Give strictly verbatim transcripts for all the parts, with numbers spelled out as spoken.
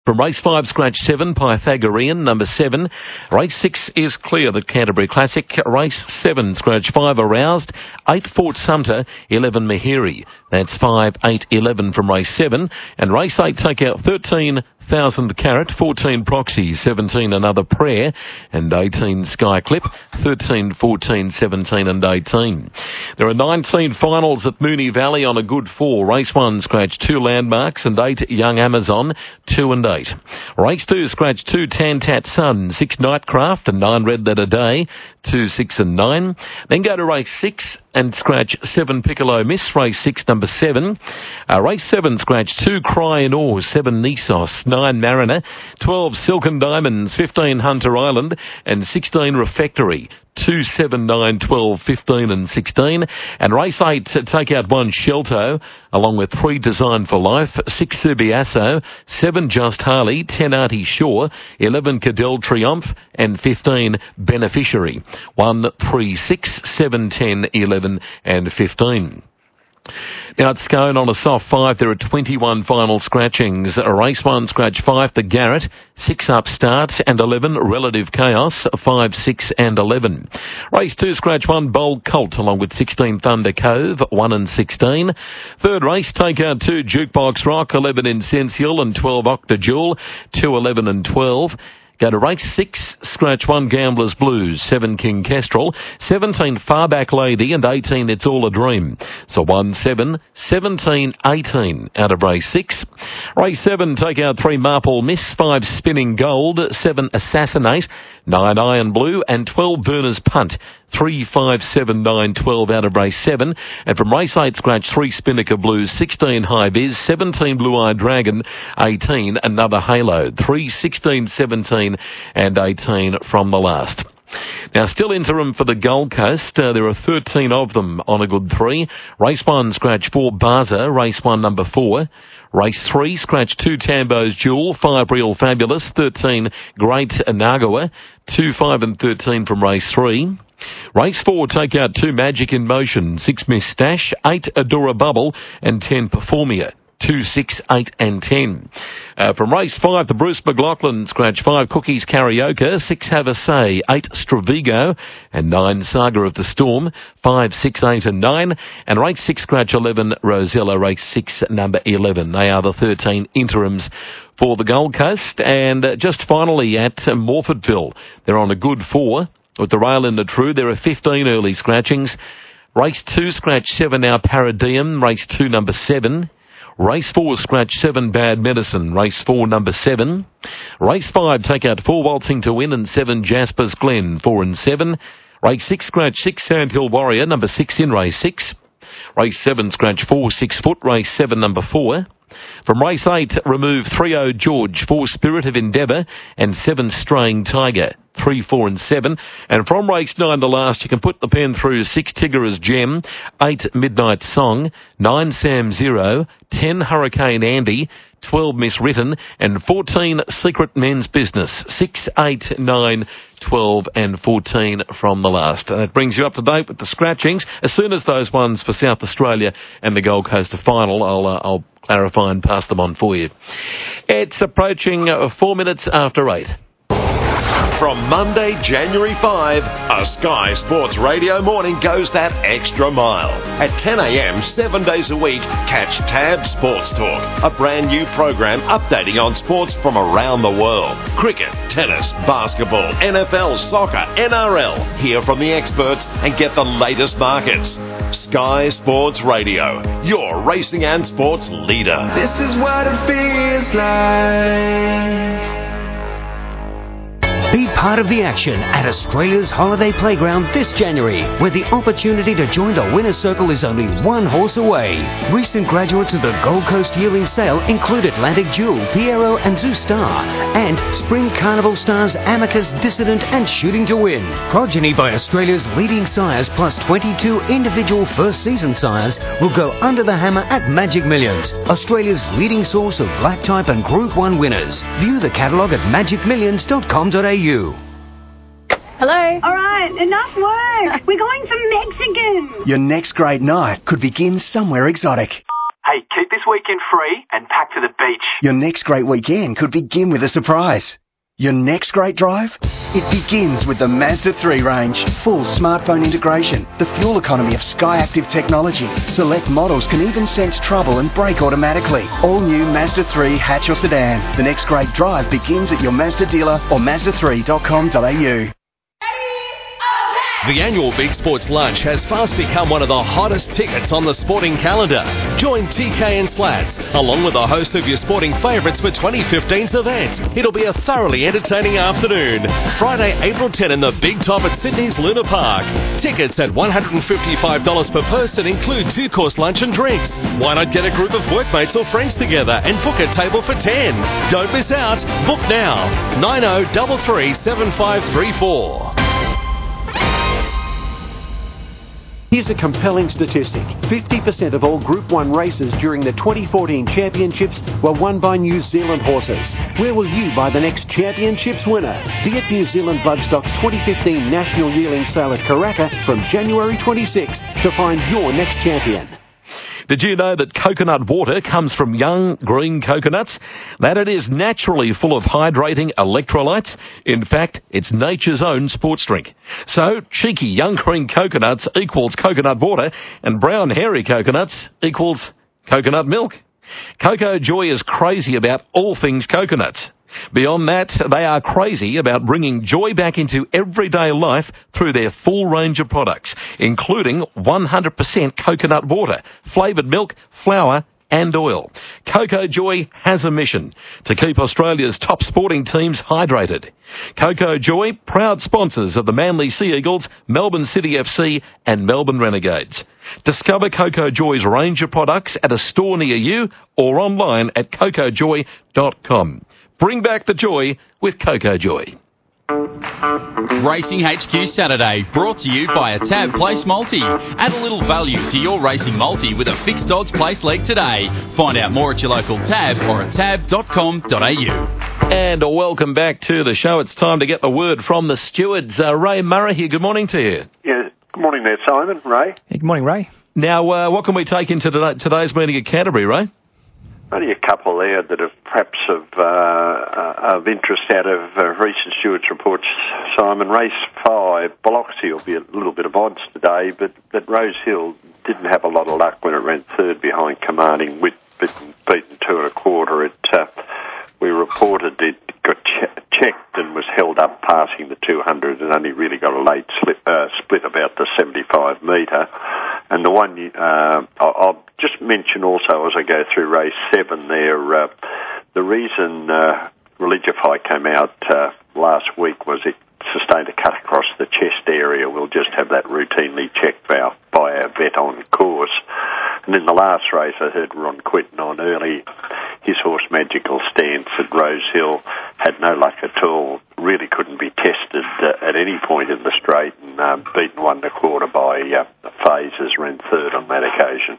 From race five, scratch seven, Pythagorean, number seven. Race six is Clear, the Canterbury Classic. Race seven, scratch five, Aroused. eight, Fort Sumter. eleven, Mahiri. That's five, eight, eleven from race seven. And race eight, take out thirteen, Thousand Carat. fourteen, Proxy. seventeen, Another Prayer. And eighteen, Sky Clip. thirteen, fourteen, seventeen and eighteen. There are nineteen finals at Moonee Valley on a good four. Race one, scratch two, Landmarks, and eight, Young Amazon, two and eight. Race two, scratch two, Tantat Sun, six, Nightcraft, and nine, Red Letter Day, two, six and nine. Then go to race six and scratch seven, Piccolo Miss, race six, number seven. Uh, race seven, scratch two, Cry in Awe, seven, Nisos, nine, Mariner, twelve, Silken Diamonds, fifteen, Hunter Island, and sixteen, Refectory. two, seven, nine, twelve, fifteen and sixteen. And race eight, take out one, Shelto, along with three, Design for Life, six, Subiasso, seven, Just Harley, ten, Artie Shaw, eleven, Cadell Triumph, and fifteen, Beneficiary. one, three, six, seven, ten, eleven and fifteen. Now it's going on a soft five. There are twenty-one final scratchings. Race one, scratch five, The Garrett, six, Upstart, and eleven, Relative Chaos, five, six and eleven. Race two, scratch one, Bold Colt, along with sixteen, Thunder Cove, one and sixteen. Third race, take out two, Jukebox Rock, eleven, Incensio, and twelve, Octajewel, two, eleven and twelve. Go to race six, scratch one, Gambler's Blues, seven, King Kestrel, seventeen, Farback Lady, and eighteen, It's All a Dream. So one, seven, seventeen, eighteen out of race six. Race seven, take out three, Marple Miss, five, Spinning Gold, seven, Assassinate, nine, Iron Blue, and twelve, Burner's Punt. three, five, seven, nine, twelve out of race seven. And from race eight, scratch three, Spinnaker Blues, sixteen, High Biz, seventeen, Blue Eyed Dragon, eighteen, Another Halo, three, sixteen, seventeen and eighteen from the last. Now, still interim for the Gold Coast. Uh, there are thirteen of them on a good three. Race one, scratch four, Baza. Race one, number four. Race three, scratch two, Tambo's Jewel. five, Real Fabulous. thirteen, Great Nagawa. two, five and thirteen from race three. Race four, take out two, Magic in Motion. six, Miss Stash. eight, Adora Bubble. And ten, Performia. two, six, eight and ten. Uh, from race five, the Bruce McLaughlin, scratch five, Cookies Karaoke, six, Have a Say, eight, Stravigo, and nine, Saga of the Storm, five, six, eight and nine. And race six, scratch eleven, Rosella, race six, number eleven. They are the thirteen interims for the Gold Coast. And uh, just finally at Morfordville, they're on a good four. With the rail in the true, there are fifteen early scratchings. Race two, scratch seven, Our Paradigm, race two, number seven. Race four, scratch seven, Bad Medicine. Race four, number seven. Race five, take out four, Waltzing to Win, and seven, Jasper's Glen, four and seven. Race six, scratch six, Sandhill Warrior, number six in race six. Race seven, scratch four, Six Foot, race seven, number four. From race eight, remove three, Oh George, four, Spirit of Endeavour, and seven, Straying Tiger, three, four and seven. And from race nine, the last, you can put the pen through six, Tigger's Gem, eight, Midnight Song, nine, Sam Zero, ten, Hurricane Andy, twelve, Miswritten, and fourteen, Secret Men's Business, six, eight, nine, twelve and fourteen from the last. And that brings you up to date with the scratchings. As soon as those ones for South Australia and the Gold Coast are final, I'll, uh, I'll clarify and pass them on for you. It's approaching uh, four minutes after eight. From Monday, January fifth, a Sky Sports Radio morning goes that extra mile. At ten a.m, seven days a week, catch Tab Sports Talk, a brand new program updating on sports from around the world. Cricket, tennis, basketball, N F L, soccer, N R L. Hear from the experts and get the latest markets. Sky Sports Radio, your racing and sports leader. This is what it feels like. Be part of the action at Australia's Holiday Playground this January, where the opportunity to join the winner's circle is only one horse away. Recent graduates of the Gold Coast Yearling Sale include Atlantic Jewel, Piero and Zoo Star, and Spring Carnival stars Amicus, Dissident and Shooting to Win. Progeny by Australia's leading sires plus twenty-two individual first season sires will go under the hammer at Magic Millions, Australia's leading source of black type and Group one winners. View the catalogue at magic millions dot com dot a u. Hello? All right, enough work. We're going for Mexican. Your next great night could begin somewhere exotic. Hey, keep this weekend free and pack for the beach. Your next great weekend could begin with a surprise. Your next great drive? It begins with the Mazda three range. Full smartphone integration, the fuel economy of SkyActiv technology. Select models can even sense trouble and brake automatically. All new Mazda three hatch or sedan. The next great drive begins at your Mazda dealer or mazda three dot com dot a u. The annual Big Sports Lunch has fast become one of the hottest tickets on the sporting calendar. Join T K and Slats, along with a host of your sporting favourites for twenty fifteen's event. It'll be a thoroughly entertaining afternoon. Friday, April tenth in the Big Top at Sydney's Luna Park. Tickets at one hundred fifty-five dollars per person include two-course lunch and drinks. Why not get a group of workmates or friends together and book a table for ten? Don't miss out. Book now. nine oh three three seven five three four. Here's a compelling statistic. fifty percent of all Group one races during the twenty fourteen championships were won by New Zealand horses. Where will you buy the next championships winner? Be at New Zealand Bloodstock's twenty fifteen National Yearling Sale at Karaka from January twenty-sixth to find your next champion. Did you know that coconut water comes from young green coconuts? That it is naturally full of hydrating electrolytes? In fact, it's nature's own sports drink. So, cheeky young green coconuts equals coconut water, and brown hairy coconuts equals coconut milk. Cocoa Joy is crazy about all things coconuts. Beyond that, they are crazy about bringing joy back into everyday life through their full range of products, including one hundred percent coconut water, flavoured milk, flour and oil. Cocoa Joy has a mission to keep Australia's top sporting teams hydrated. Cocoa Joy, proud sponsors of the Manly Sea Eagles, Melbourne City F C and Melbourne Renegades. Discover Cocoa Joy's range of products at a store near you or online at cocoa joy dot com. Bring back the joy with Cocoa Joy. Racing H Q Saturday, brought to you by a Tab Place Multi. Add a little value to your racing multi with a fixed odds place leg today. Find out more at your local Tab or at tab dot com dot a u. And welcome back to the show. It's time to get the word from the stewards. Uh, Ray Murray here. Good morning to you. Yeah, good morning there, Simon. Ray. Hey, good morning, Ray. Now, uh, what can we take into today, today's meeting at Canterbury, Ray? Only a couple there that have perhaps of, uh, of interest out of uh, recent stewards' reports, Simon. Race five, Biloxi will be a little bit of odds today, but, but Rose Hill didn't have a lot of luck when it ran third behind Commanding Wit, beaten, beaten two and a quarter. It, uh, we reported it got ch- checked and was held up passing the two hundred and only really got a late slip, uh, split about the seventy-five metre. And the one, uh, I'll just mention also as I go through race seven there, uh, the reason uh, Religify came out uh, last week was it sustained a cut across the chest area. We'll just have that routinely checked by, by our vet on course. And in the last race, I heard Ron Quinton on early. His horse Magical Stance at Rose Hill had no luck at all. Really couldn't be tested uh, at any point in the straight, and uh, beaten one and a quarter by uh, Phases, ran third on that occasion.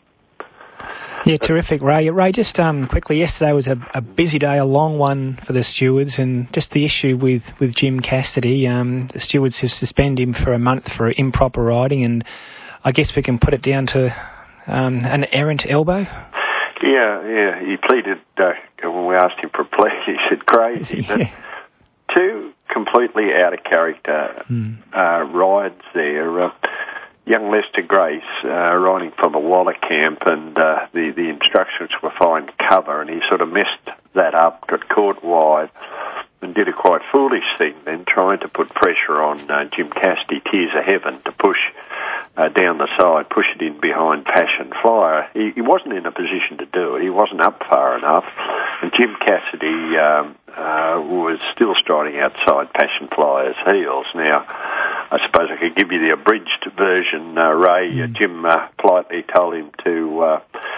Yeah, terrific, Ray. Ray, just um, quickly, yesterday was a, a busy day, a long one for the stewards, and just the issue with, with Jim Cassidy. Um, the stewards have suspended him for a month for improper riding, and I guess we can put it down to um, an errant elbow. Yeah, yeah. He pleaded, uh, when we asked him for a plea, he said crazy. Yeah. But two completely out of character mm. uh, rides there. Uh, young Lester Grace uh, riding from a Waller camp, and uh, the, the instructions were find cover, and he sort of messed that up, got caught wide, and did a quite foolish thing then, trying to put pressure on uh, Jim Cassidy, Tears of Heaven, to push uh, down the side, push it in behind Passion Flyer. He, he wasn't in a position to do it. He wasn't up far enough, and Jim Cassidy um, uh, was still striding outside Passion Flyer's heels. Now, I suppose I could give you the abridged version, uh, Ray. Mm. Uh, Jim uh, politely told him to uh,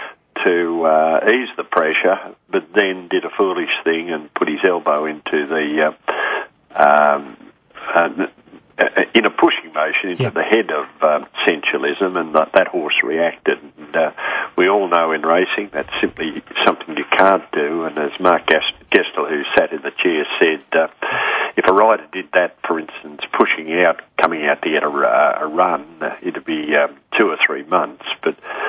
to uh, ease the pressure, but then did a foolish thing and put his elbow into the uh, um, uh, in a pushing motion into yeah. the head of um, sensualism, and that, that horse reacted. And, uh, we all know in racing that's simply something you can't do, and as Mark Gestel, who sat in the chair, said, uh, if a rider did that, for instance, pushing out, coming out to get a, a run, it'd be um, two or three months. But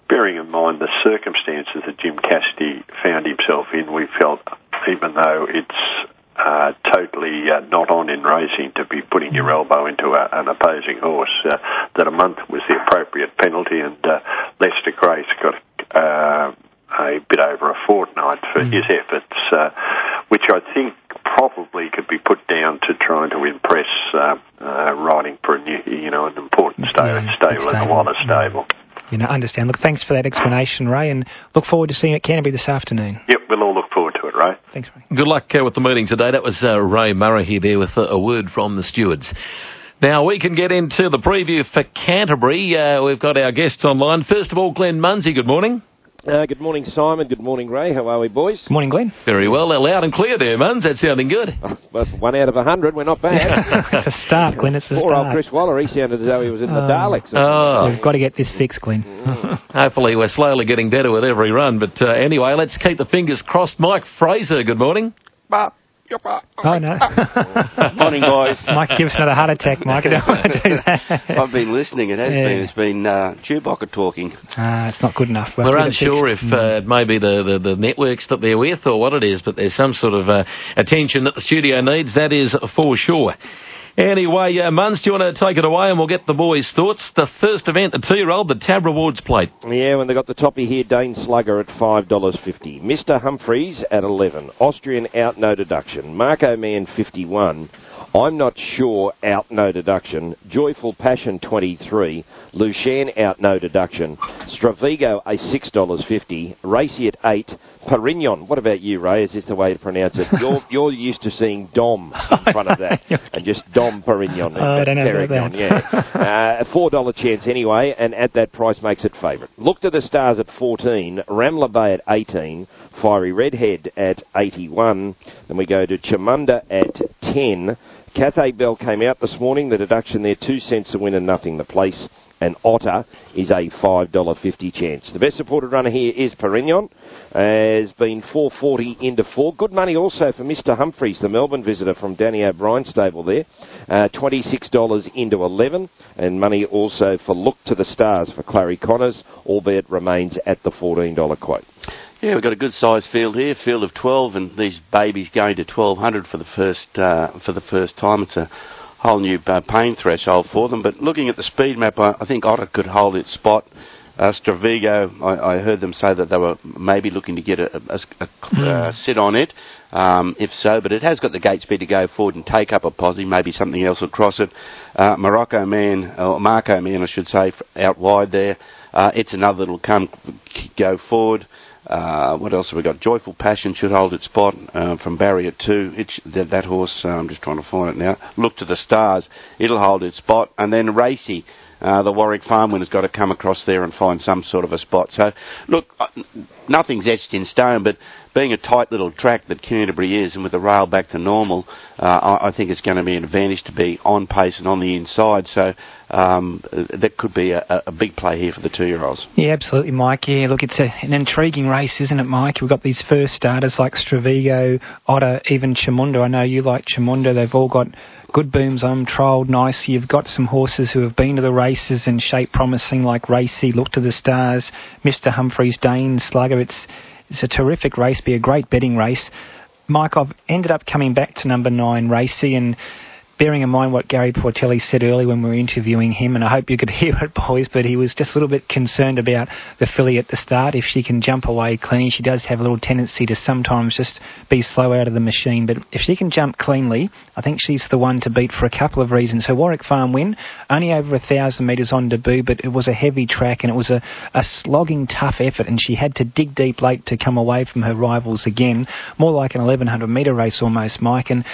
bearing in mind the circumstances that Jim Cassidy found himself in, we felt, even though it's uh, totally uh, not on in racing to be putting your elbow into a, an opposing horse, uh, that a month was the appropriate penalty, and uh, Lester Grace got uh, a bit over a fortnight for mm. his efforts, uh, which I think probably could be put down to trying to impress uh, uh, riding for a new, you know, an important stable, yeah, stable in the Wallace stable. You know, understand. Look, thanks for that explanation, Ray, and look forward to seeing you at Canterbury this afternoon. Yep, we'll all look forward to it, Ray. Thanks, Ray. Good luck uh, with the meeting today. That was uh, Ray Murray here there with uh, a word from the stewards. Now, we can get into the preview for Canterbury. Uh, we've got our guests online. First of all, Glenn Munsey, good morning. Uh, good morning, Simon. Good morning, Ray. How are we, boys? Good morning, Glenn. Very well. Loud and clear there, Muns. That's sounding good. Oh, well, one out of a hundred. We're not bad. It's a start, Glenn. It's a Poor start. old Chris Waller. He sounded as though he was in oh. the Daleks. Oh. We've got to get this fixed, Glenn. Mm. Hopefully we're slowly getting better with every run. But uh, anyway, let's keep the fingers crossed. Mike Fraser, good morning. Bop. Oh, no. Morning, boys. Mike, give us another heart attack, Mike. I don't want to do that. I've been listening. It has yeah. been. It's been uh, Chewbacca talking. Ah, uh, it's not good enough. We'll We're unsure if uh, it may be the, the, the networks that they're with or what it is, but there's some sort of uh, attention that the studio needs. That is for sure. Anyway, uh, Muns, do you want to take it away and we'll get the boys' thoughts? The first event, the two-year-old, the Tab Rewards Plate. Yeah, when they got the toppy here, Dane Slugger at five dollars fifty. Mister Humphreys at eleven. Austrian out no deduction. Marco Man fifty-one. I'm Not Sure out no deduction. Joyful Passion twenty-three. Lucien out no deduction. Stravigo a six dollars fifty. Racy at eight. Perignon. What about you, Ray? Is this the way to pronounce it? You're, you're used to seeing Dom in front of that. And just Dom Perignon. Oh, I don't know about that. Yeah. Uh, four dollars chance anyway, and at that price makes it favourite. Look to the Stars at fourteen. Ramla Bay at eighteen. Fiery Redhead at eighty-one. Then we go to Chamunda at ten. Cathay Bell came out this morning. The deduction there, two cents a win and nothing the place. And Otter is a five dollars fifty chance. The best supported runner here is Perignon. Has been four forty into four. Good money also for Mister Humphreys, the Melbourne visitor from Danny O'Brien stable there. Uh, twenty-six dollars into eleven. And money also for Look to the Stars for Clary Connors, albeit remains at the fourteen dollars quote. Yeah, we've got a good sized field here, field of twelve, and these babies going to twelve hundred for the first uh, for the first time. It's a whole new uh, pain threshold for them. But looking at the speed map, I, I think Otter could hold its spot. Uh, Stravigo, I, I heard them say that they were maybe looking to get a, a, a uh, sit on it, um, if so, but it has got the gate speed to go forward and take up a posse. Maybe something else will cross it. Uh, Morocco Man, or Marco Man, I should say, out wide there. Uh, it's another that'll come, go forward. Uh, what else have we got? Joyful Passion should hold its spot uh, from barrier two. It sh- that, that horse, uh, I'm just trying to find it now. Look to the Stars. It'll hold its spot. And then Racy, uh, the Warwick Farm winner's got to come across there and find some sort of a spot. So, look, uh, nothing's etched in stone, but being a tight little track that Canterbury is, and with the rail back to normal, uh, I, I think it's going to be an advantage to be on pace and on the inside. So um, that could be a, a big play here for the two-year-olds. Yeah, absolutely, Mike. Yeah, look, it's a, an intriguing race, isn't it, Mike? We've got these first starters like Stravigo, Otter, even Chamunda. I know you like Chamunda. They've all got good booms on, trialled nice. You've got some horses who have been to the races and shape promising like Racy, Look to the Stars, Mister Humphreys, Dane Slugger. It's It's a terrific race, be a great betting race. Mike, I've ended up coming back to number nine, Racy, and bearing in mind what Gary Portelli said earlier when we were interviewing him, and I hope you could hear it, boys, but he was just a little bit concerned about the filly at the start. If she can jump away clean, she does have a little tendency to sometimes just be slow out of the machine, but if she can jump cleanly, I think she's the one to beat for a couple of reasons. Her Warwick Farm win, only over a thousand metres on debut, but it was a heavy track and it was a, a slogging, tough effort, and she had to dig deep late to come away from her rivals again, more like an eleven hundred metre race almost, Mike, and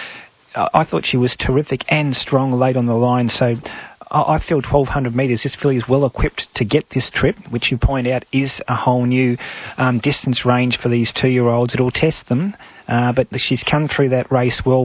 I thought she was terrific and strong late on the line, so I feel twelve hundred metres. This filly is well equipped to get this trip, which you point out is a whole new um, distance range for these two-year-olds. It'll test them, uh, but she's come through that race well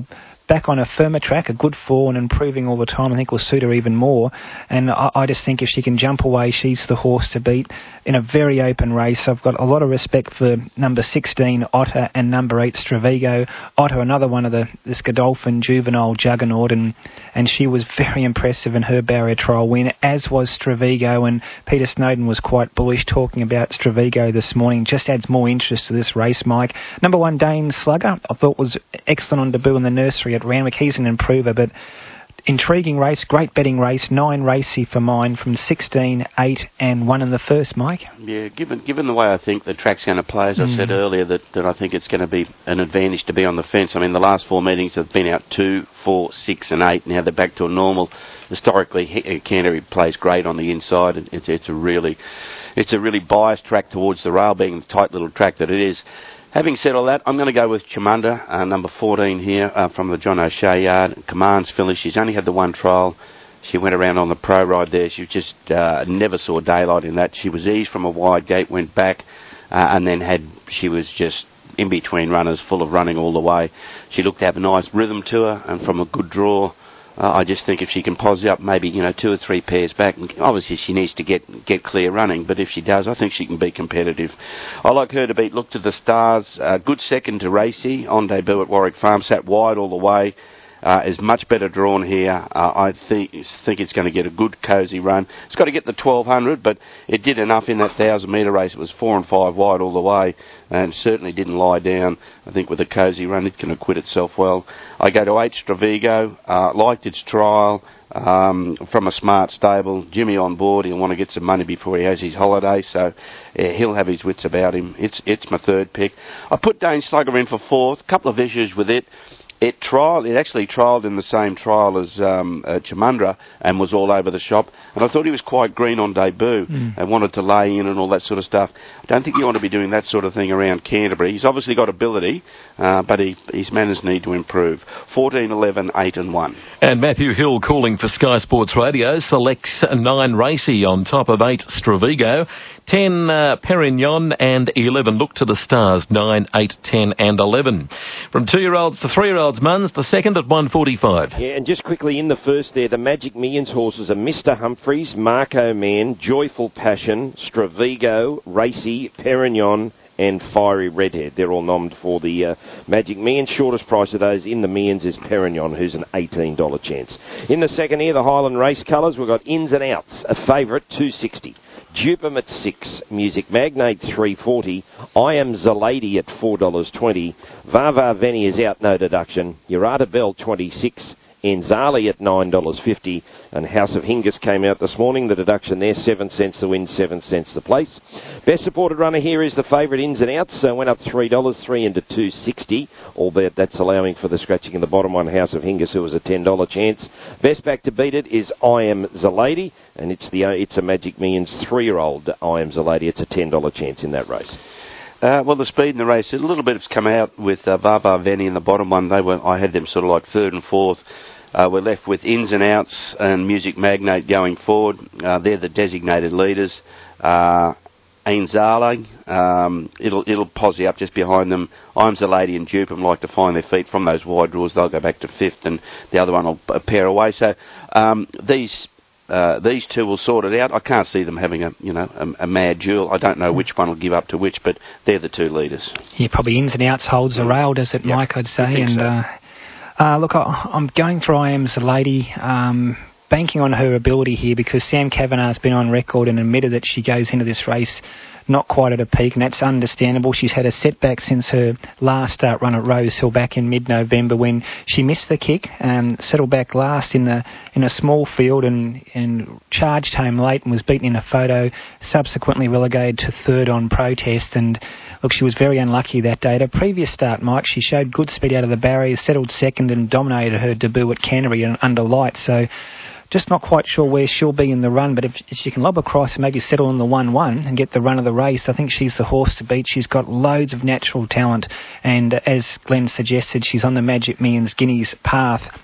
back on a firmer track, a good form, and improving all the time, I think will suit her even more. And I, I just think if she can jump away, she's the horse to beat in a very open race. I've got a lot of respect for number sixteen, Otter, and number eight, Stravigo. Otter, another one of the this Godolphin juvenile juggernaut, and, and she was very impressive in her barrier trial win, as was Stravigo, and Peter Snowden was quite bullish talking about Stravigo this morning. Just adds more interest to this race, Mike. Number one, Dane Slugger, I thought was excellent on debut in the nursery at Randwick. He's an improver, but intriguing race, great betting race, nine racy for mine from sixteen, eight and one in the first, Mike. Yeah, given given the way I think the track's going to play, as mm. I said earlier, that, that I think it's going to be an advantage to be on the fence. I mean, the last four meetings have been out two, four, six and eight. Now they're back to a normal. Historically, Canterbury plays great on the inside. It's, it's a really it's a really biased track towards the rail, being the tight little track that it is. Having said all that, I'm going to go with Chamunda, uh, number fourteen here uh, from the John O'Shea yard. Commands filly. She's only had the one trial. She went around on the pro ride there. She just uh, never saw daylight in that. She was eased from a wide gate, went back, uh, and then had she was just in between runners, full of running all the way. She looked to have a nice rhythm to her, and from a good draw. Uh, I just think if she can posse up maybe, you know, two or three pairs back, and obviously she needs to get get clear running, but if she does, I think she can be competitive. I like her to beat Look to the Stars. Uh, good second to Racy on debut at Warwick Farm, sat wide all the way. Uh, is much better drawn here. Uh, I think think it's going to get a good, cosy run. It's got to get the twelve hundred, but it did enough in that one thousand metre race. It was four and five wide all the way, and certainly didn't lie down. I think with a cosy run, it can acquit itself well. I go to eight, Stravigo. Uh, liked its trial um, from a smart stable. Jimmy on board. He'll want to get some money before he has his holiday, so yeah, he'll have his wits about him. It's it's my third pick. I put Dane Slugger in for fourth. A couple of issues with it. It trialled, it actually trialled in the same trial as um, uh, Chamunda and was all over the shop. And I thought he was quite green on debut mm. and wanted to lay in and all that sort of stuff. I don't think you want to be doing that sort of thing around Canterbury. He's obviously got ability, uh, but he, his manners need to improve. fourteen, eleven, eight and one. And Matthew Hill calling for Sky Sports Radio selects nine Racy on top of eight Stravigo. ten uh, Perignon and eleven Look to the Stars, nine, eight, ten and eleven. From two-year-olds to three-year-olds, Muns, the second at one forty-five. Yeah, and just quickly in the first there, the Magic Millions horses are Mister Humphreys, Marco Man, Joyful Passion, Stravigo, Racy, Perignon and Fiery Redhead. They're all nommed for the uh, Magic Millions. Shortest price of those in the Millions is Perignon, who's an eighteen dollars chance. In the second here, the Highland Race colours, we've got Ins and Outs, a favourite, two sixty. Dupum at six, Music Magnate three forty, I Am Zalady at four dollars twenty, Vava Veni is out, no deduction, Urata Bell twenty-six, Enzali at nine dollars fifty, and House of Hingis came out this morning, the deduction there, seven cents the win, seven cents the place. Best supported runner here is the favourite Ins and Outs, so went up three dollars, three into two sixty, albeit that's allowing for the scratching in the bottom one, House of Hingis, who was a ten dollars chance. Best back to beat it is I Am Zalady, and it's the it's a Magic Millions three-year-old I Am Zalady. It's a ten dollars chance in that race. Uh, well, the speed in the race, a little bit has come out with uh, Vava Veni in the bottom one. They were I had them sort of like third and fourth. Uh, we're left with Ins and Outs and Music Magnate going forward. Uh, they're the designated leaders. Uh, Ainzale, um, it'll it'll posse up just behind them. I'm Zalady and Dupum like to find their feet from those wide draws. They'll go back to fifth, and the other one will pair away. So um, these uh, these two will sort it out. I can't see them having a you know a, a mad duel. I don't know which one will give up to which, but they're the two leaders. Yeah, probably Ins and Outs holds the rail, does it, yep. Mike? I'd say, and. So. Uh, Uh, look, I, I'm going for I Am Zalady, um, banking on her ability here because Sam Kavanagh's been on record and admitted that she goes into this race not quite at a peak, and that's understandable. She's had a setback since her last start run at Rose Hill back in mid-November when she missed the kick and settled back last in the in a small field and, and charged home late and was beaten in a photo, subsequently relegated to third on protest. And look, she was very unlucky that day. At her previous start, Mike, she showed good speed out of the barriers, settled second and dominated her debut at Canterbury under light. So just not quite sure where she'll be in the run, but if she can lob across and maybe settle on the one one and get the run of the race, I think she's the horse to beat. She's got loads of natural talent, and as Glenn suggested, she's on the Magic Millions Guineas path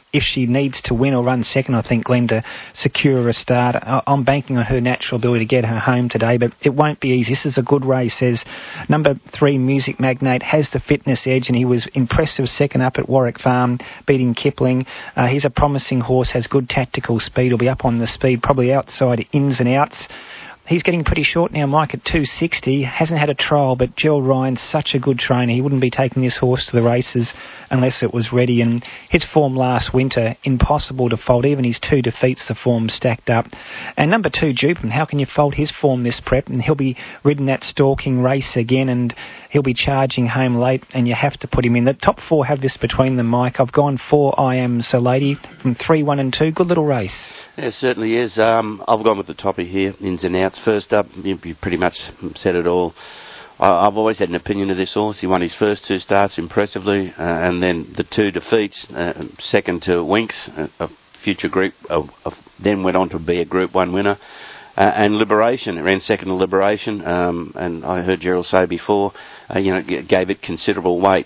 if she needs to win or run second, I think, Glenn, to secure a start. I'm banking on her natural ability to get her home today, but it won't be easy. This is a good race, as number three, Music Magnate, has the fitness edge, and he was impressive second up at Warwick Farm, beating Kipling. Uh, he's a promising horse, has good tactical speed. He'll be up on the speed, probably outside ins and outs. He's getting pretty short now, Mike, at two sixty. Hasn't had a trial, but Gerald Ryan's such a good trainer. He wouldn't be taking this horse to the races unless it was ready. And his form last winter, impossible to fault. Even his two defeats, the form stacked up. And number two, Jupin, how can you fault his form this prep? And he'll be ridden that stalking race again, and he'll be charging home late, and you have to put him in. The top four have this between them, Mike. I've gone for I Am So Lady from three, one and two. Good little race. Yeah, it certainly is. Um, I've gone with the toppy here, ins and outs. First up, you, you pretty much said it all. I, I've always had an opinion of this horse. He won his first two starts impressively, uh, and then the two defeats, uh, second to Winks, a, a future group, uh, uh, then went on to be a Group one winner. Uh, and Liberation, it ran second to Liberation, um, and I heard Gerald say before, uh, you know, g- gave it considerable weight.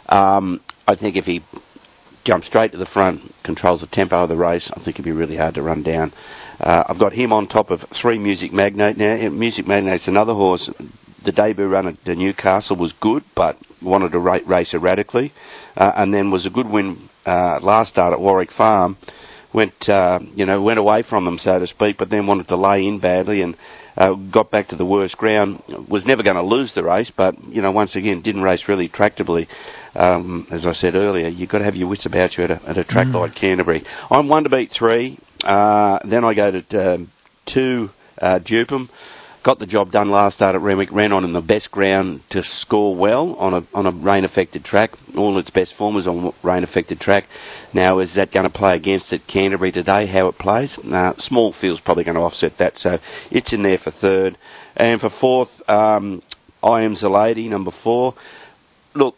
Um, I think if he jumps straight to the front, controls the tempo of the race, I think it'd be really hard to run down. Uh, I've got him on top of three, Music Magnate. Now, Music Magnate's another horse. The debut run at the Newcastle was good, but wanted to ra- race erratically, uh, and then was a good win uh, last start at Warwick Farm. Went, uh, you know, went away from them, so to speak, but then wanted to lay in badly and uh, got back to the worst ground. Was never going to lose the race, but, you know, once again, didn't race really tractably. Um, as I said earlier, you've got to have your wits about you at a, at a track mm. like Canterbury. I'm one to beat three. Uh, then I go to um, two, uh, Dupum. Got the job done last start at Renwick, ran on in the best ground to score well on a on a rain-affected track. All its best form was on rain-affected track. Now, is that going to play against it Canterbury today, how it plays? Uh, small field's probably going to offset that, so it's in there for third. And for fourth, um, I Am the Lady, number four. Look,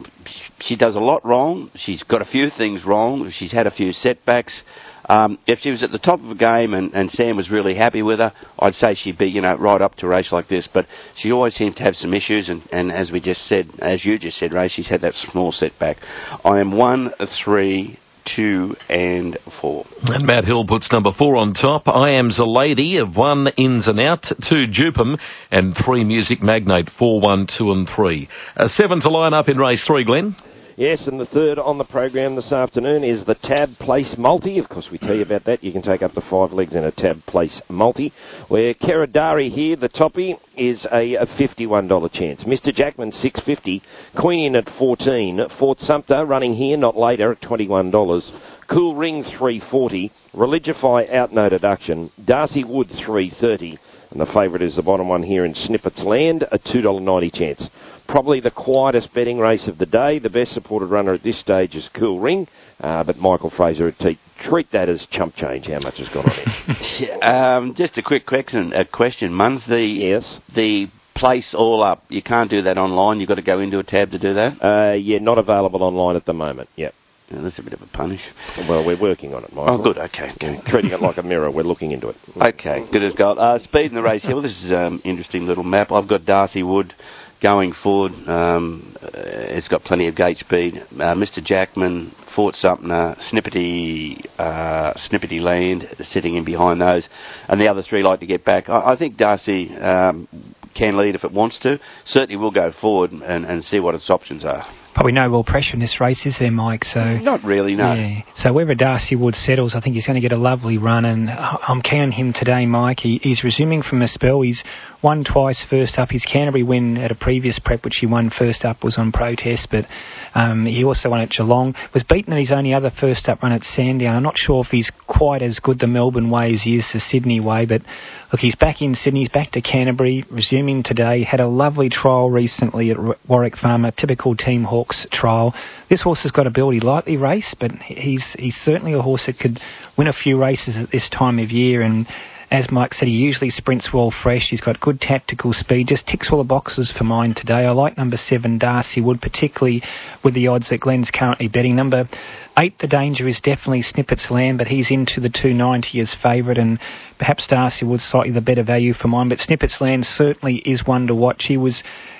she does a lot wrong. She's got a few things wrong. She's had a few setbacks. Um, if she was at the top of the game and, and Sam was really happy with her, I'd say she'd be, you know, right up to a race like this. But she always seems to have some issues, and, and as we just said, as you just said, Ray, she's had that small setback. I am one, three, two, and four. And Matt Hill puts number four on top. I Am the Lady of one, Ins and Out, two, Dupum, and three, Music Magnate, four, one, two, and three. Uh, seven to line up in race three, Glenn. Yes, and the third on the program this afternoon is the Tab Place Multi. Of course, we tell you about that. You can take up to five legs in a Tab Place Multi, where Keradari here, the toppy, is a, a fifty-one dollars chance. Mister Jackman, six fifty. Queen in at fourteen. Fort Sumter running here, not later, at twenty-one dollars. Cool Ring, three forty. Religify out no deduction. Darcy Wood, three thirty. And the favourite is the bottom one here in Snippets Land, a two dollars ninety chance. Probably the quietest betting race of the day. The best supported runner at this stage is Cool Ring, uh, but Michael Fraser would t- treat that as chump change, how much has gone on here. um, just a quick question, a question. Mun's the, yes. the place all up. You can't do that online. You've got to go into a tab to do that? Uh, yeah, not available online at the moment, yep. Yeah, that's a bit of a punish. Well, we're working on it, Michael. Oh, good, okay. okay. Treating it like a mirror, we're looking into it. Okay, good as gold. Uh, speed in the race here. Well, this is an um, interesting little map. I've got Darcy Wood going forward. Um, uh, it's got plenty of gate speed. Uh, Mister Jackman, Fort Sumter, Snippety, uh, Snippety Land sitting in behind those. And the other three like to get back. I, I think Darcy um, can lead if it wants to. Certainly will go forward and, and see what its options are. Probably no real pressure in this race, is there, Mike? So not really, no. Yeah. So wherever Darcy Wood settles, I think he's going to get a lovely run, and I'm keen on him today, Mike. He, he's resuming from a spell. He's won twice first up. His Canterbury win at a previous prep, which he won first up, was on protest, but um, he also won at Geelong. Was beaten at his only other first up run at Sandown. I'm not sure if he's quite as good the Melbourne way as he is the Sydney way, but look, he's back in Sydney. He's back to Canterbury, resuming today. Had a lovely trial recently at Warwick Farm, a typical Team Hawks trial. This horse has got ability, lightly race, but he's he's certainly a horse that could win a few races at this time of year. And as Mike said, he usually sprints well fresh. He's got good tactical speed. Just ticks all the boxes for mine today. I like number seven, Darcy Wood, particularly with the odds that Glenn's currently betting. Number eight, the danger is definitely Snippets Land, but he's into the two ninety as favourite, and perhaps Darcy Wood's slightly the better value for mine. But Snippets Land certainly is one to watch. He was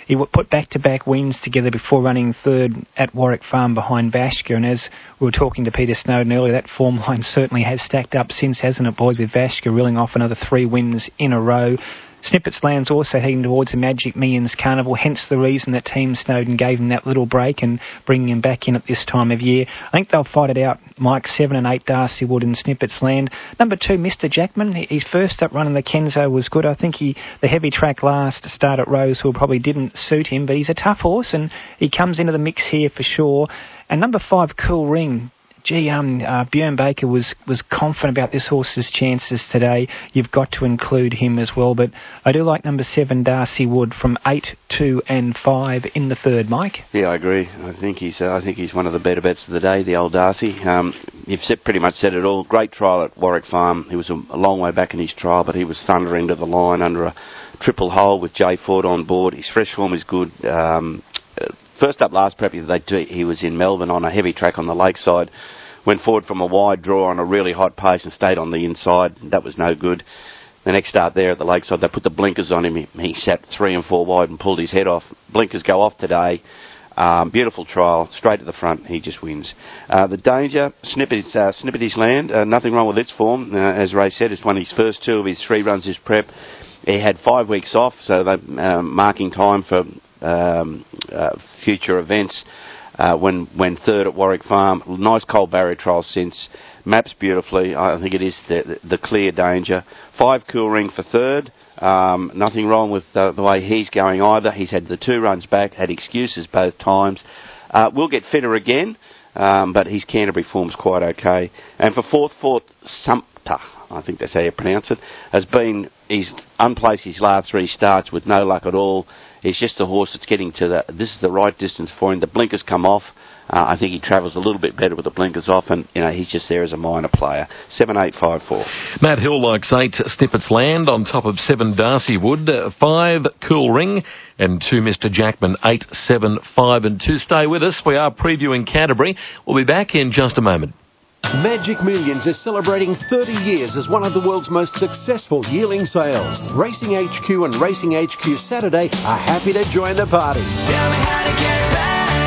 he put back-to-back wins together before running third at Warwick Farm behind Vashka, and as we were talking to Peter Snowden earlier, that form line certainly has stacked up since, hasn't it, boys, with Vashka reeling off another three wins in a row. Snippets Land's also heading towards the Magic Millions Carnival, hence the reason that Team Snowden gave him that little break and bringing him back in at this time of year. I think they'll fight it out, Mike. seven and eight, Darcy Wood and Snippets Land. Number two, Mister Jackman. His first up run in the Kenzo was good. I think he the heavy track last start at Rosehill probably didn't suit him, but he's a tough horse and he comes into the mix here for sure. And number five, Cool Ring. Gee, um, uh, Björn Baker was, was confident about this horse's chances today. You've got to include him as well. But I do like number seven, Darcy Wood, from eight, two, and five in the third. Mike? Yeah, I agree. I think he's uh, I think he's one of the better bets of the day, the old Darcy. Um, you've said, pretty much said it all. Great trial at Warwick Farm. He was a, a long way back in his trial, but he was thundering to the line under a triple hole with Jay Ford on board. His fresh form is good. Um, First up last prep, they, he was in Melbourne on a heavy track on the lakeside. Went forward from a wide draw on a really hot pace and stayed on the inside. That was no good. The next start there at the lakeside, they put the blinkers on him. He, he sat three and four wide and pulled his head off. Blinkers go off today. Um, beautiful trial, straight to the front. He just wins. Uh, the danger, Snippety's, uh, Snippety's Land, uh, nothing wrong with its form. Uh, as Ray said, it's won his first two of his three runs this prep. He had five weeks off, so they're um, marking time for um, uh, future events. Uh, when when third at Warwick Farm, nice cold barrier trial since, maps beautifully. I think it is the, the, the clear danger. Five, Cool Ring for third. Um, nothing wrong with the, the way he's going either. He's had the two runs back, had excuses both times. Uh, will get fitter again, um, but his Canterbury form's quite okay. And for fourth, fourth, Sumpter, I think that's how you pronounce it, has been, he's unplaced his last three starts with no luck at all. He's just a horse that's getting to the, this is the right distance for him. The blinkers come off. Uh, I think he travels a little bit better with the blinkers off, and you know he's just there as a minor player. Seven, eight, five, four. Matt Hill likes eight, Snippets Land, on top of seven, Darcy Wood, uh, five, Cool Ring, and two, Mister Jackman. Eight, seven, five, and two. Stay with us. We are previewing Canterbury. We'll be back in just a moment. Magic Millions is celebrating thirty years as one of the world's most successful yearling sales. Racing H Q and Racing H Q Saturday are happy to join the party. Tell me how to get back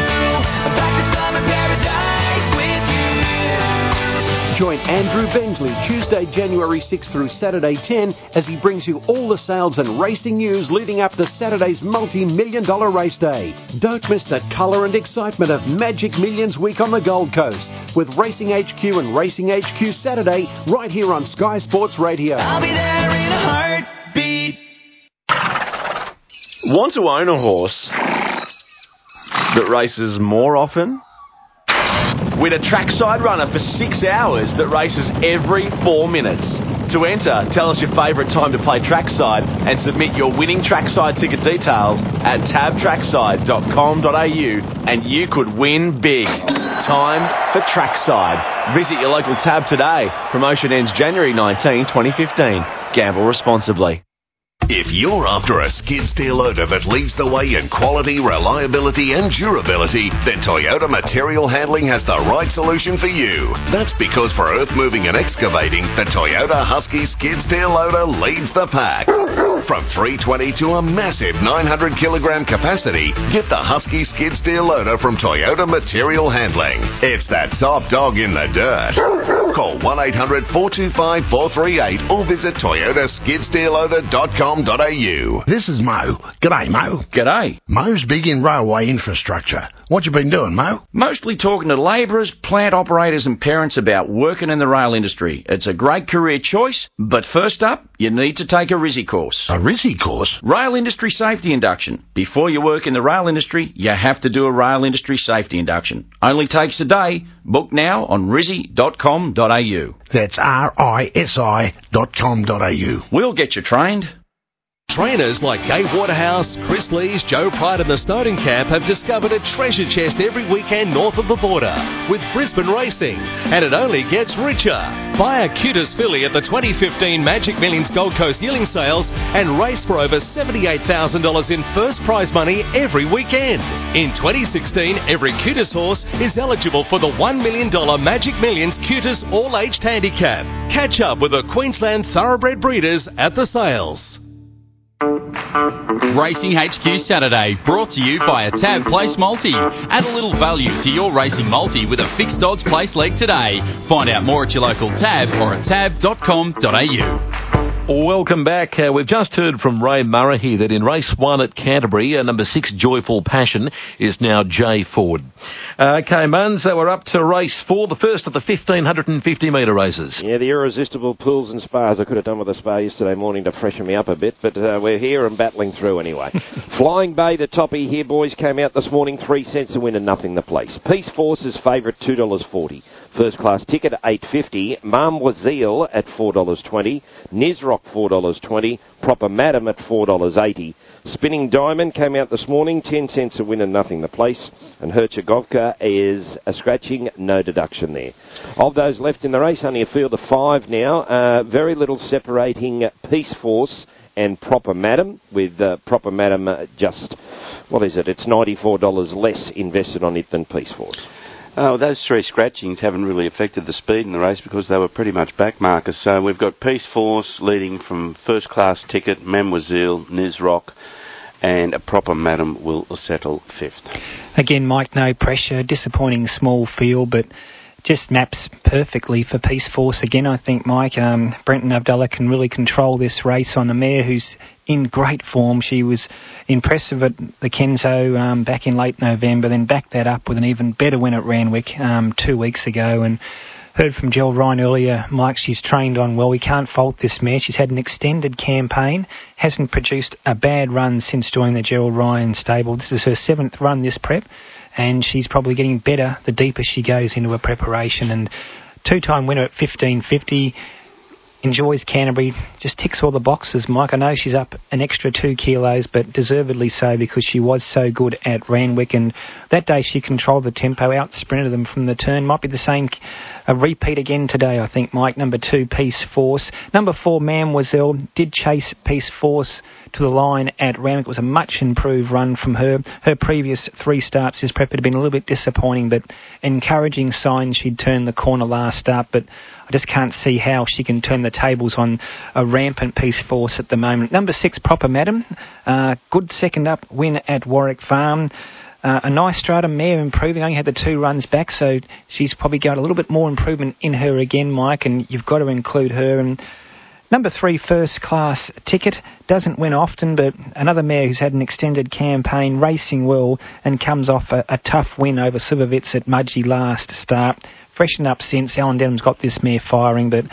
to, back to summer paradise with you. Join Andrew Bensley Tuesday, January sixth through Saturday ten as he brings you all the sales and racing news leading up to Saturday's multi-million dollar race day. Don't miss the colour and excitement of Magic Millions Week on the Gold Coast with Racing H Q and Racing H Q Saturday right here on Sky Sports Radio. I'll be there in a heartbeat. Want to own a horse that races more often? With a trackside runner for six hours that races every four minutes. To enter, tell us your favourite time to play trackside and submit your winning trackside ticket details at tab trackside dot com dot a u and you could win big. Time for trackside. Visit your local tab today. Promotion ends January nineteenth, twenty fifteen. Gamble responsibly. If you're after a skid steer loader that leads the way in quality, reliability and durability, then Toyota Material Handling has the right solution for you. That's because for earth moving and excavating, the Toyota Husky skid steer loader leads the pack. From three twenty to a massive nine hundred kilogram capacity, get the Husky skid steer loader from Toyota Material Handling. It's that top dog in the dirt. Call one eight hundred four two five four three eight or visit toyota skid steer loader dot com. This is Mo. G'day, Mo. G'day. Mo's big in railway infrastructure. What you been doing, Mo? Mostly talking to labourers, plant operators and parents about working in the rail industry. It's a great career choice, but first up, you need to take a R I S I course. A R I S I course? Rail Industry Safety Induction. Before you work in the rail industry, you have to do a Rail Industry Safety Induction. Only takes a day. Book now on R I S I dot com dot a u. That's R I S I dot com dot a u. We'll get you trained. Trainers like Dave Waterhouse, Chris Lees, Joe Pride and the Snowden Camp have discovered a treasure chest every weekend north of the border with Brisbane Racing, and it only gets richer. Buy a Cutis filly at the twenty fifteen Magic Millions Gold Coast yearling sales and race for over seventy-eight thousand dollars in first prize money every weekend. In twenty sixteen, every Cutis horse is eligible for the one million dollars Magic Millions Cutis All-Aged Handicap. Catch up with the Queensland Thoroughbred breeders at the sales. Racing H Q Saturday, brought to you by a Tab Place Multi. Add a little value to your racing multi with a fixed odds place leg today. Find out more at your local Tab or at tab dot com dot a u. Welcome back. Uh, we've just heard from Ray Murray that in race one at Canterbury, uh, number six, Joyful Passion, is now Jay Ford. Uh, okay, Muns, uh, we're up to race four, the first of the fifteen fifty metre races. Yeah, the irresistible pools and spas. I could have done with a spa yesterday morning to freshen me up a bit, but uh, we're here and battling through anyway. Flying Bay, the toppy here, boys, came out this morning, three cents a win and nothing the place. Peace Force's favourite, two dollars forty. First class ticket, eight fifty. Marmoiselle at four dollars twenty. Nizrock, four dollars twenty. Proper Madam at four dollars eighty. Spinning Diamond came out this morning, ten cents a win and nothing the place. And Herchegovka is a scratching, no deduction there. Of those left in the race, only a field of five now. Uh, very little separating Peace Force and Proper Madam, with uh, Proper Madam uh, just, what is it, it's ninety-four dollars less invested on it than Peace Force. Oh, those three scratchings haven't really affected the speed in the race because they were pretty much backmarkers. So we've got Peace Force leading from first class ticket, Mademoiselle, Nizrock, and a Proper Madam will settle fifth. Again, Mike, no pressure, disappointing small field, but just maps perfectly for Peace Force again, I think, Mike. Um, Brenton Abdullah can really control this race on a mare who's in great form. She was impressive at the Kenzo um, back in late November, then backed that up with an even better win at Randwick um, two weeks ago. And heard from Gerald Ryan earlier, Mike, she's trained on well. We can't fault this mare. She's had an extended campaign, hasn't produced a bad run since joining the Gerald Ryan stable. This is her seventh run this prep, and she's probably getting better the deeper she goes into her preparation. And two-time winner at fifteen fifty, enjoys Canterbury, just ticks all the boxes, Mike. I know she's up an extra two kilos, but deservedly so because she was so good at Randwick, and that day she controlled the tempo, out-sprinted them from the turn. Might be the same, a repeat again today, I think, Mike. Number two, Peace Force. Number four, Mademoiselle, did chase Peace Force to the line at Randwick. It was a much improved run from her. Her previous three starts this prep had been a little bit disappointing, but encouraging signs she'd turned the corner last start, but I just can't see how she can turn the tables on a rampant Peace Force at the moment. Number six, Proper Madam. Uh, good second up win at Warwick Farm. Uh, a nice strata mare, improving, only had the two runs back, so she's probably got a little bit more improvement in her again, Mike, and you've got to include her. And number three, First Class Ticket, doesn't win often, but another mare who's had an extended campaign, racing well, and comes off a, a tough win over Silvervitz at Mudgee last start. Freshened up since. Alan Denham's got this mare firing, but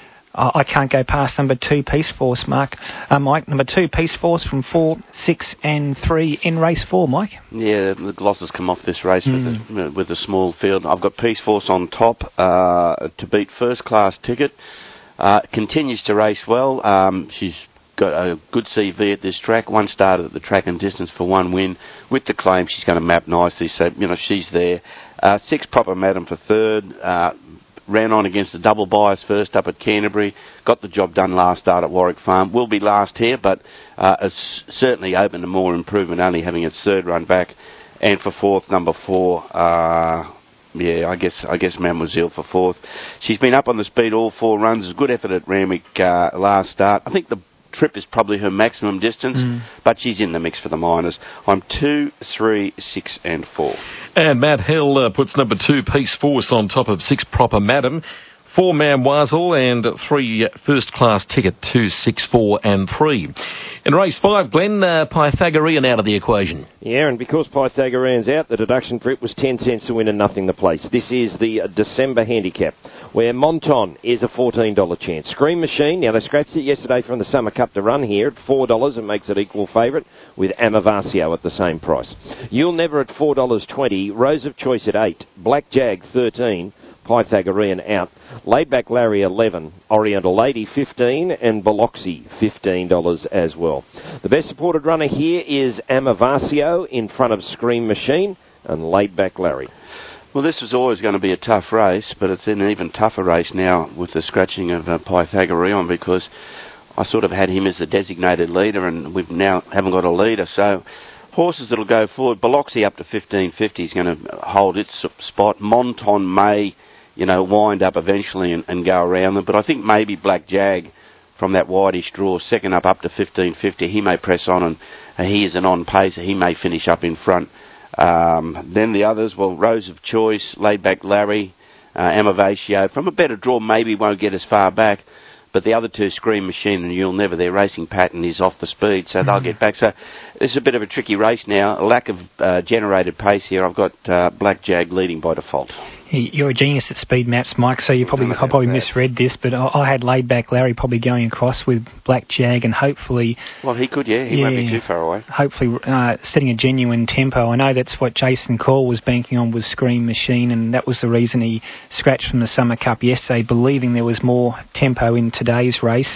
I, I can't go past number two, Peace Force, Mark. Uh, Mike, number two, Peace Force from four, six and three in race four, Mike. Yeah, the glosses come off this race mm. with, the, with the small field. I've got Peace Force on top uh, to beat First Class Ticket. Uh, continues to race well. Um, she's got a good C V at this track. One started at the track and distance for one win. With the claim, she's going to map nicely, so, you know, she's there. Uh, six, Proper Madam for third. Uh, ran on against the double bias first up at Canterbury. Got the job done last start at Warwick Farm. Will be last here, but uh, it's certainly open to more improvement, only having its third run back. And for fourth, number four, uh, yeah, I guess I guess Mademoiselle for fourth. She's been up on the speed all four runs. It was a good effort at Randwick uh, last start. I think the trip is probably her maximum distance, mm. but she's in the mix for the minors. I'm two, three, six, and four. And Matt Hill uh, puts number two, Peace Force, on top of six, Proper Madam. Four, Mademoiselle, and three, First Class Ticket, two, six, four, and three. In race five, Glenn, uh, Pythagorean out of the equation. Yeah, and because Pythagorean's out, the deduction for it was ten cents to win and nothing the place. This is the uh, December handicap, where Monton is a fourteen dollars chance. Scream Machine, now they scratched it yesterday from the Summer Cup to run here at four dollars and makes it equal favourite, with Amavasio at the same price. You'll Never at four dollars twenty, Rose of Choice at eight, Black Jag thirteen, Pythagorean out, Laidback Larry eleven, Oriental Lady fifteen, and Biloxi fifteen dollars as well. The best supported runner here is Amavasio in front of Scream Machine and Laidback Larry. Well, this was always going to be a tough race, but it's an even tougher race now with the scratching of uh, Pythagorean, because I sort of had him as the designated leader and we now haven't got a leader. So horses that'll go forward, Biloxi up to fifteen fifty is going to hold its spot. Monton may, you know, wind up eventually and, and go around them, but I think maybe Black Jag from that wideish draw. Second up up to fifteen fifty. He may press on, and uh, he is an on-pacer. He may finish up in front. Um, then the others, well, Rose of Choice, Laid Back Larry, uh, Amavatio. From a better draw, maybe won't get as far back. But the other two, Scream Machine and You'll Never, their racing pattern is off the speed, so they'll get back. So this is a bit of a tricky race now. A lack of uh, generated pace here. I've got uh, Black Jag leading by default. You're a genius at speed maps, Mike, so you probably I probably that. misread this, but I, I had Laid Back Larry probably going across with Black Jag and hopefully... Well, he could, yeah. He yeah, won't be too far away. Hopefully uh, setting a genuine tempo. I know that's what Jason Call was banking on was Scream Machine, and that was the reason he scratched from the Summer Cup yesterday, believing there was more tempo in today's race.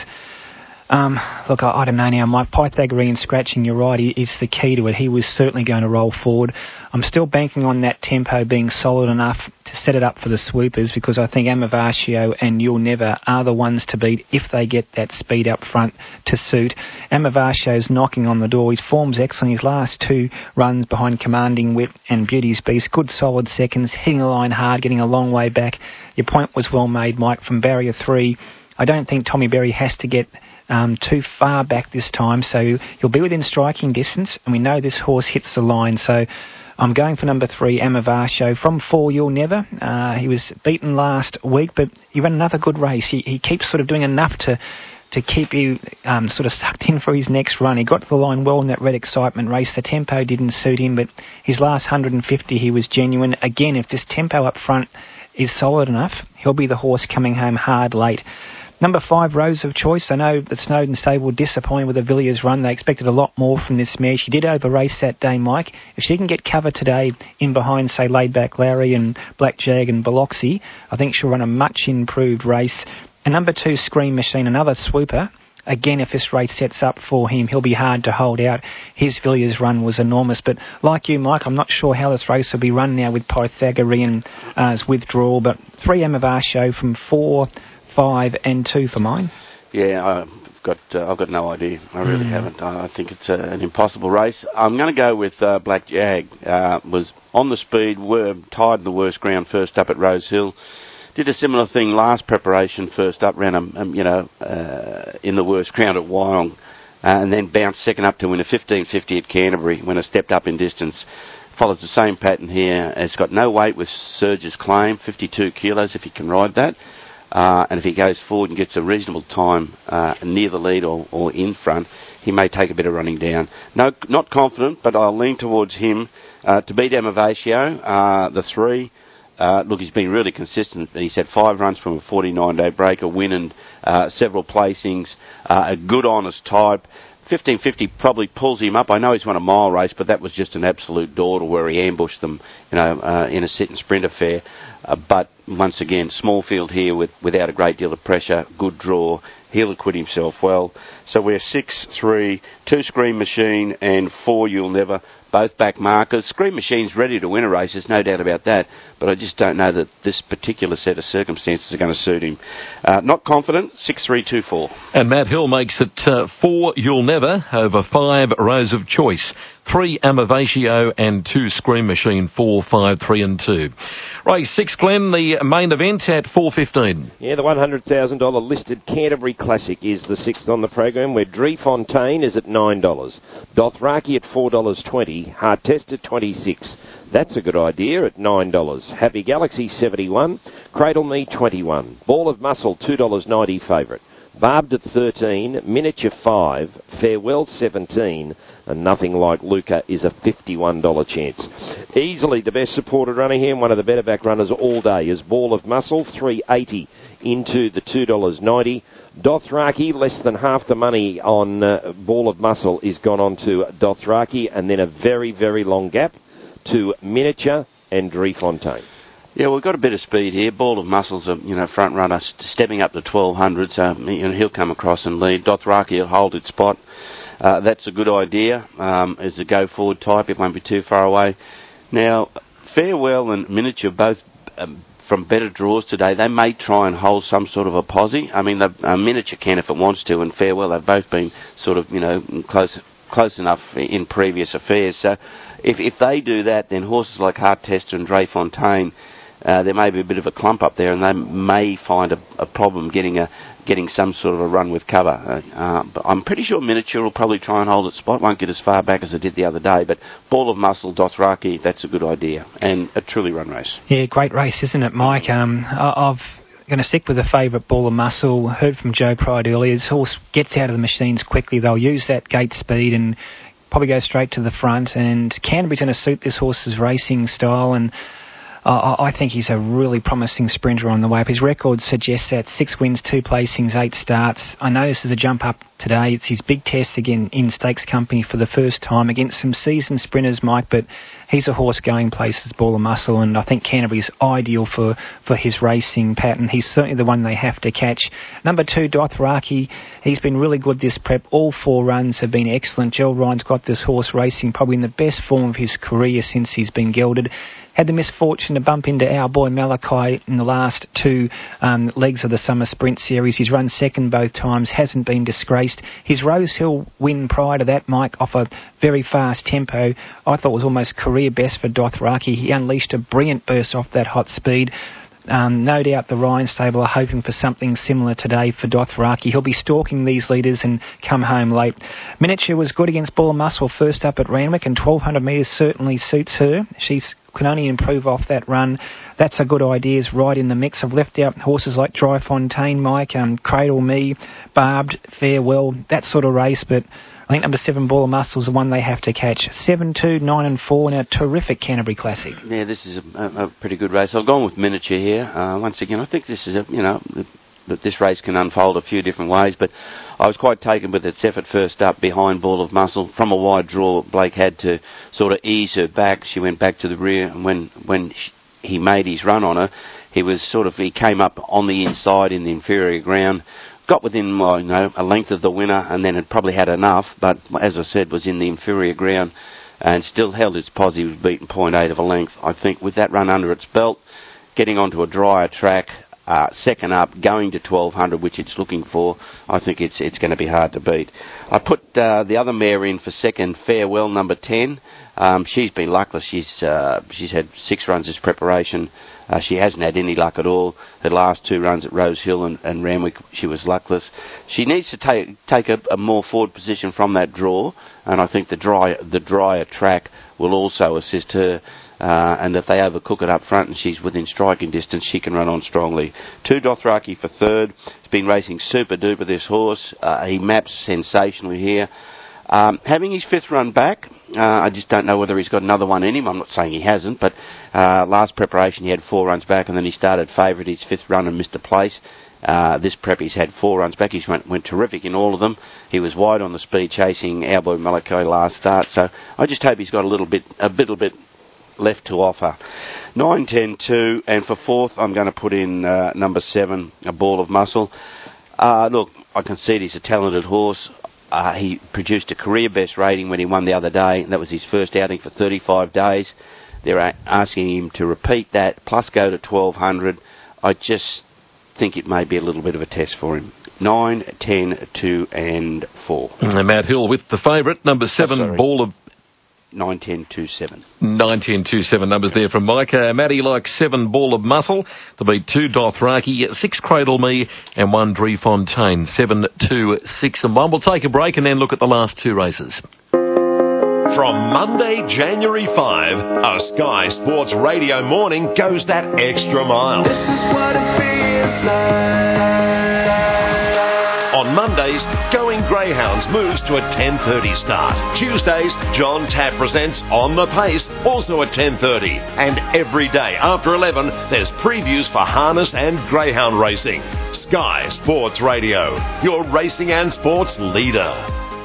Um, look, I, I don't know now. My Pythagorean scratching, you're right, is the key to it. He was certainly going to roll forward. I'm still banking on that tempo being solid enough to set it up for the swoopers because I think Amavatio and You'll Never are the ones to beat if they get that speed up front to suit. Amavatio's knocking on the door. His form's excellent. His last two runs behind Commanding Wit and Beauty's Beast. Good solid seconds, hitting the line hard, getting a long way back. Your point was well made, Mike, from barrier three. I don't think Tommy Berry has to get Um, too far back this time, so he'll be within striking distance, and we know this horse hits the line, so I'm going for number three, Amavatio. From four, You'll Never. Uh, he was beaten last week, but he ran another good race. He, he keeps sort of doing enough to to keep you um, sort of sucked in for his next run. He got to the line well in that Red Excitement race. The tempo didn't suit him, but his last one hundred fifty, he was genuine. Again, if this tempo up front is solid enough, he'll be the horse coming home hard late. Number five, Rose of Choice. I know the Snowden stable disappointed with the Villiers run. They expected a lot more from this mare. She did over-race that day, Mike. If she can get cover today in behind, say, Laid Back Larry and Black Jag and Biloxi, I think she'll run a much improved race. And number two, Scream Machine, another swooper. Again, if this race sets up for him, he'll be hard to hold out. His Villiers run was enormous. But like you, Mike, I'm not sure how this race will be run now with Pythagorean's uh, withdrawal. But three Amavatio from four... Five and two for mine. Yeah, I've got uh, I've got no idea. I really mm. haven't. I think it's uh, an impossible race. I'm going to go with uh, Black Jag. Uh, was on the speed, were tied in the worst ground first up at Rose Hill. Did a similar thing last preparation first up, ran a, um, you know uh, in the worst ground at Wyong, uh, and then bounced second up to win a fifteen fifty at Canterbury when it stepped up in distance. Follows the same pattern here. It's got no weight with Surge's Claim, fifty-two kilos if he can ride that. Uh, and if he goes forward and gets a reasonable time uh, near the lead or, or in front, he may take a bit of running down. No, not confident, but I'll lean towards him uh, to beat Amavatio, uh, the three. Uh, look, he's been really consistent. He's had five runs from a forty-nine day break, a win and uh, several placings, uh, a good, honest type. fifteen fifty probably pulls him up. I know he's won a mile race, but that was just an absolute dawdle where he ambushed them, you know, uh, in a sit and sprint affair. Uh, but once again, small field here with without a great deal of pressure, good draw. He'll acquit himself well. So we're six, three, two Scream Machine and four You'll Never, both back markers. Scream Machine's ready to win a race, there's no doubt about that, but I just don't know that this particular set of circumstances are going to suit him. Uh, not confident, six, three, two, four. And Matt Hill makes it uh, four You'll Never over five Rose of Choice. Three Amavatio and two Scream Machine, four, five, three and two. Race six, Glenn, the main event at four fifteen. Yeah, the one hundred thousand dollars listed Canterbury Classic is the sixth on the program, where Driefontein is at nine dollars. Dothraki at four dollars twenty. Hard Test at twenty-six dollars. That's a good idea at nine dollars. Happy Galaxy seventy-one dollars. Cradle Me twenty-one dollars. Ball of Muscle two dollars ninety favourite. Barbed at thirteen dollars, Miniature five dollars, Farewell seventeen dollars, and Nothing Like Luca is a fifty-one dollars chance. Easily the best supported runner here, and one of the better back runners all day is Ball of Muscle, three dollars eighty into the two dollars ninety. Dothraki, less than half the money on uh, Ball of Muscle is gone on to Dothraki, and then a very, very long gap to Miniature and Driefontein. Yeah, we've got a bit of speed here. Ball of Muscle's a you know front runner, st- stepping up to twelve hundred, so you know, he'll come across and lead. Dothraki will hold its spot. Uh, that's a good idea. Um, as a go forward type, it won't be too far away. Now, Farewell and Miniature both um, from better draws today. They may try and hold some sort of a posse. I mean, the uh, Miniature can if it wants to, and Farewell, they've both been sort of you know close. close enough in previous affairs. So if if they do that, then horses like Hard Tester and Driefontein uh, there may be a bit of a clump up there, and they may find a, a problem getting a getting some sort of a run with cover. Uh, uh, but I'm pretty sure Miniature will probably try and hold its spot. Won't get as far back as it did the other day, but Ball of Muscle, Dothraki, that's a good idea, and a truly run race. Yeah, great race, isn't it, Mike? Um, I- I've going to stick with the favourite, Ball of Muscle. Heard from Joe Pride earlier. His horse gets out of the machines quickly. They'll use that gate speed and probably go straight to the front. And Canterbury's going to suit this horse's racing style, and Uh, I think he's a really promising sprinter on the way up. His record suggests that six wins, two placings, eight starts. I know this is a jump up today. It's his big test again in Stakes Company for the first time against some seasoned sprinters, Mike, but he's a horse going places, Ball of Muscle, and I think Canterbury's ideal for, for his racing pattern. He's certainly the one they have to catch. Number two, Dothraki. He's been really good this prep. All four runs have been excellent. Joel Ryan's got this horse racing probably in the best form of his career since he's been gelded. Had the misfortune to bump into our boy Malachi in the last two um, legs of the Summer Sprint Series. He's run second both times, hasn't been disgraced. His Rosehill win prior to that, Mike, off a very fast tempo, I thought was almost career best for Dothraki. He unleashed a brilliant burst off that hot speed. Um, no doubt the Ryan stable are hoping for something similar today for Dothraki. He'll be stalking these leaders and come home late. Miniature was good against Ball of Muscle first up at Randwick, and twelve hundred metres certainly suits her. She can only improve off that run. That's a good idea, is right in the mix. I've left out horses like Dry Fontaine, Mike, um, Cradle Me, Barbed, Farewell, that sort of race, but I think number seven, Ball of Muscle, is the one they have to catch. Seven, two, nine, and four in a terrific Canterbury Classic. Yeah, this is a, a, a pretty good race. I've gone with Miniature here. Uh, once again, I think this is a, you know, that this race can unfold a few different ways, but I was quite taken with its effort first up behind Ball of Muscle. From a wide draw, Blake had to sort of ease her back. She went back to the rear, and when when she, he made his run on her, he was sort of he came up on the inside in the inferior ground. Got within, well, you know, a length of the winner, and then it probably had enough, but as I said, was in the inferior ground and still held its positive, beaten point eight of a length. I think with that run under its belt, getting onto a drier track, uh, second up, going to twelve hundred, which it's looking for, I think it's it's going to be hard to beat. I put uh, the other mare in for second, Farewell, number ten. Um, she's been luckless. She's uh, she's had six runs as preparation. Uh, she hasn't had any luck at all. Her last two runs at Rosehill and, and Randwick, she was luckless. She needs to take take a, a more forward position from that draw, and I think the dry the drier track will also assist her. Uh, and if they overcook it up front and she's within striking distance, she can run on strongly. Two, Dothraki for third. He's been racing super duper, this horse. Uh, he maps sensationally here. Um, having his fifth run back, uh, I just don't know whether he's got another one in him. I'm not saying he hasn't, but uh, last preparation he had four runs back, and then he started favourite his fifth run and missed a place. Uh, this prep he's had four runs back. He went, went terrific in all of them. He was wide on the speed chasing our boy Malachi last start, so I just hope he's got a little bit, a little bit left to offer. nine, ten, two, and for fourth I'm going to put in uh, number seven, a Ball of Muscle. Uh, look, I concede he's a talented horse. Uh, he produced a career best rating when he won the other day, and that was his first outing for thirty-five days. They're a- asking him to repeat that, plus go to twelve hundred. I just think it may be a little bit of a test for him. nine, ten, two, and four. And Matt Hill with the favourite, number seven, oh, Ball of... nine, ten, two, seven. nine, ten, two, seven numbers there from Mike. Uh, Matty likes seven, Ball of Muscle. To beat two, Dothraki, six, Cradle Me, and one, Dry Fontaine. Seven, two, six, and one. We'll take a break and then look at the last two races. From Monday, January fifth, a Sky Sports Radio morning goes that extra mile. This is what it feels like. On Mondays, Going Greyhounds moves to a ten thirty start. Tuesdays, John Tapp presents On the Pace, also at ten thirty. And every day after eleven, there's previews for harness and greyhound racing. Sky Sports Radio, your racing and sports leader.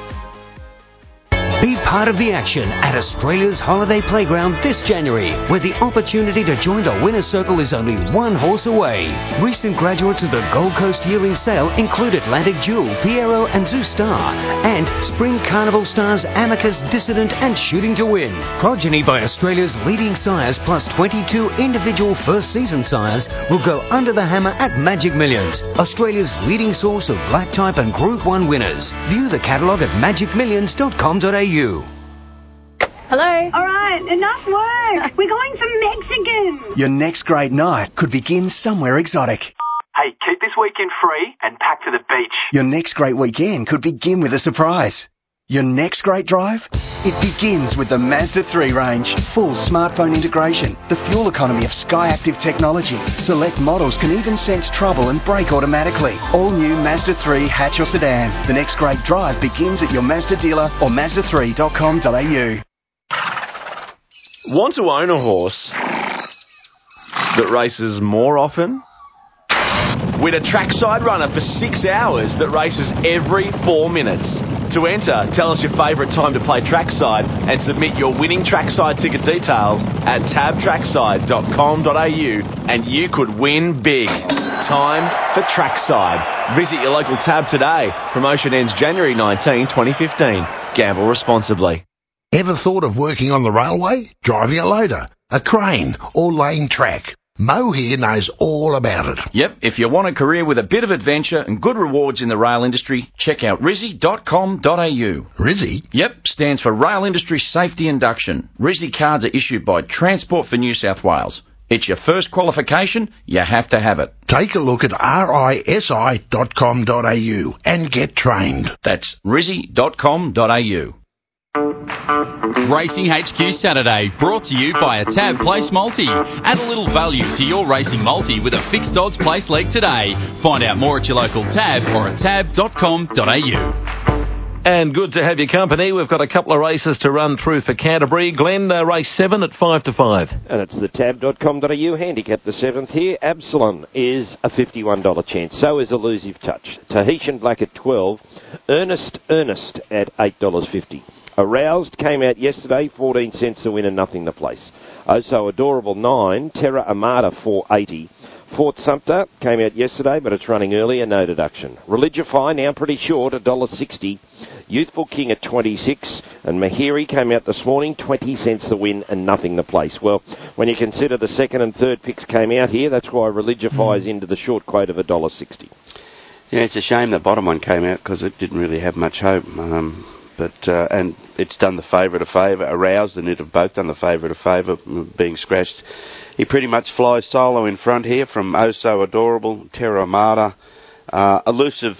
Be part of the action at Australia's Holiday Playground this January, where the opportunity to join the winner's circle is only one horse away. Recent graduates of the Gold Coast Yearling Sale include Atlantic Jewel, Piero and Zoo Star, and Spring Carnival stars Amicus, Dissident and Shooting to Win. Progeny by Australia's leading sires plus twenty-two individual first season sires will go under the hammer at Magic Millions, Australia's leading source of black type and Group one winners. View the catalogue at magic millions dot com dot a u. Hello? All right, enough work. We're going for Mexican. Your next great night could begin somewhere exotic. Hey, keep this weekend free and pack to the beach. Your next great weekend could begin with a surprise. Your next great drive? It begins with the Mazda three range. Full smartphone integration, the fuel economy of Skyactiv technology. Select models can even sense trouble and brake automatically. All new Mazda three hatch or sedan. The next great drive begins at your Mazda dealer or mazda three dot com dot a u. Want to own a horse that races more often? With a trackside runner for six hours that races every four minutes. To enter, tell us your favourite time to play trackside and submit your winning trackside ticket details at tab trackside dot com dot a u and you could win big. Time for trackside. Visit your local tab today. Promotion ends January nineteenth, twenty fifteen. Gamble responsibly. Ever thought of working on the railway, driving a loader, a crane or laying track? Mo here knows all about it. Yep, if you want a career with a bit of adventure and good rewards in the rail industry, check out rizzy dot com dot a u. Rizzy? Yep, stands for Rail Industry Safety Induction. Rizzy cards are issued by Transport for New South Wales. It's your first qualification, you have to have it. Take a look at risi dot com dot a u and get trained. That's rizzy dot com dot a u. Racing H Q Saturday, brought to you by a Tab Place Multi. Add a little value to your racing multi with a fixed odds place leg today. Find out more at your local Tab or at tab dot com dot a u. And good to have your company. We've got a couple of races to run through for Canterbury. Glenn, uh, race seven at five to five. And it's the tab dot com dot a u handicap, the seventh here. Absalom is a fifty-one dollars chance. So is Elusive Touch. Tahitian Black at twelve. Ernest Ernest at eight dollars fifty. Aroused came out yesterday, fourteen cents to win and nothing to place. Oh So Adorable, nine. Terra Amata, four eighty. Fort Sumter came out yesterday, but it's running earlier, no deduction. Religify, now pretty short, one dollar sixty. Youthful King at twenty-six. And Mahiri came out this morning, twenty cents to win and nothing to place. Well, when you consider the second and third picks came out here, that's why Religify mm. is into the short quote of one dollar sixty. Yeah, it's a shame the bottom one came out because it didn't really have much hope. Um, but uh, and it's done the favourite a favour. Aroused and it have both done the favourite a favour, being scratched. He pretty much flies solo in front here from Oh So Adorable, Terra Amata, uh, Elusive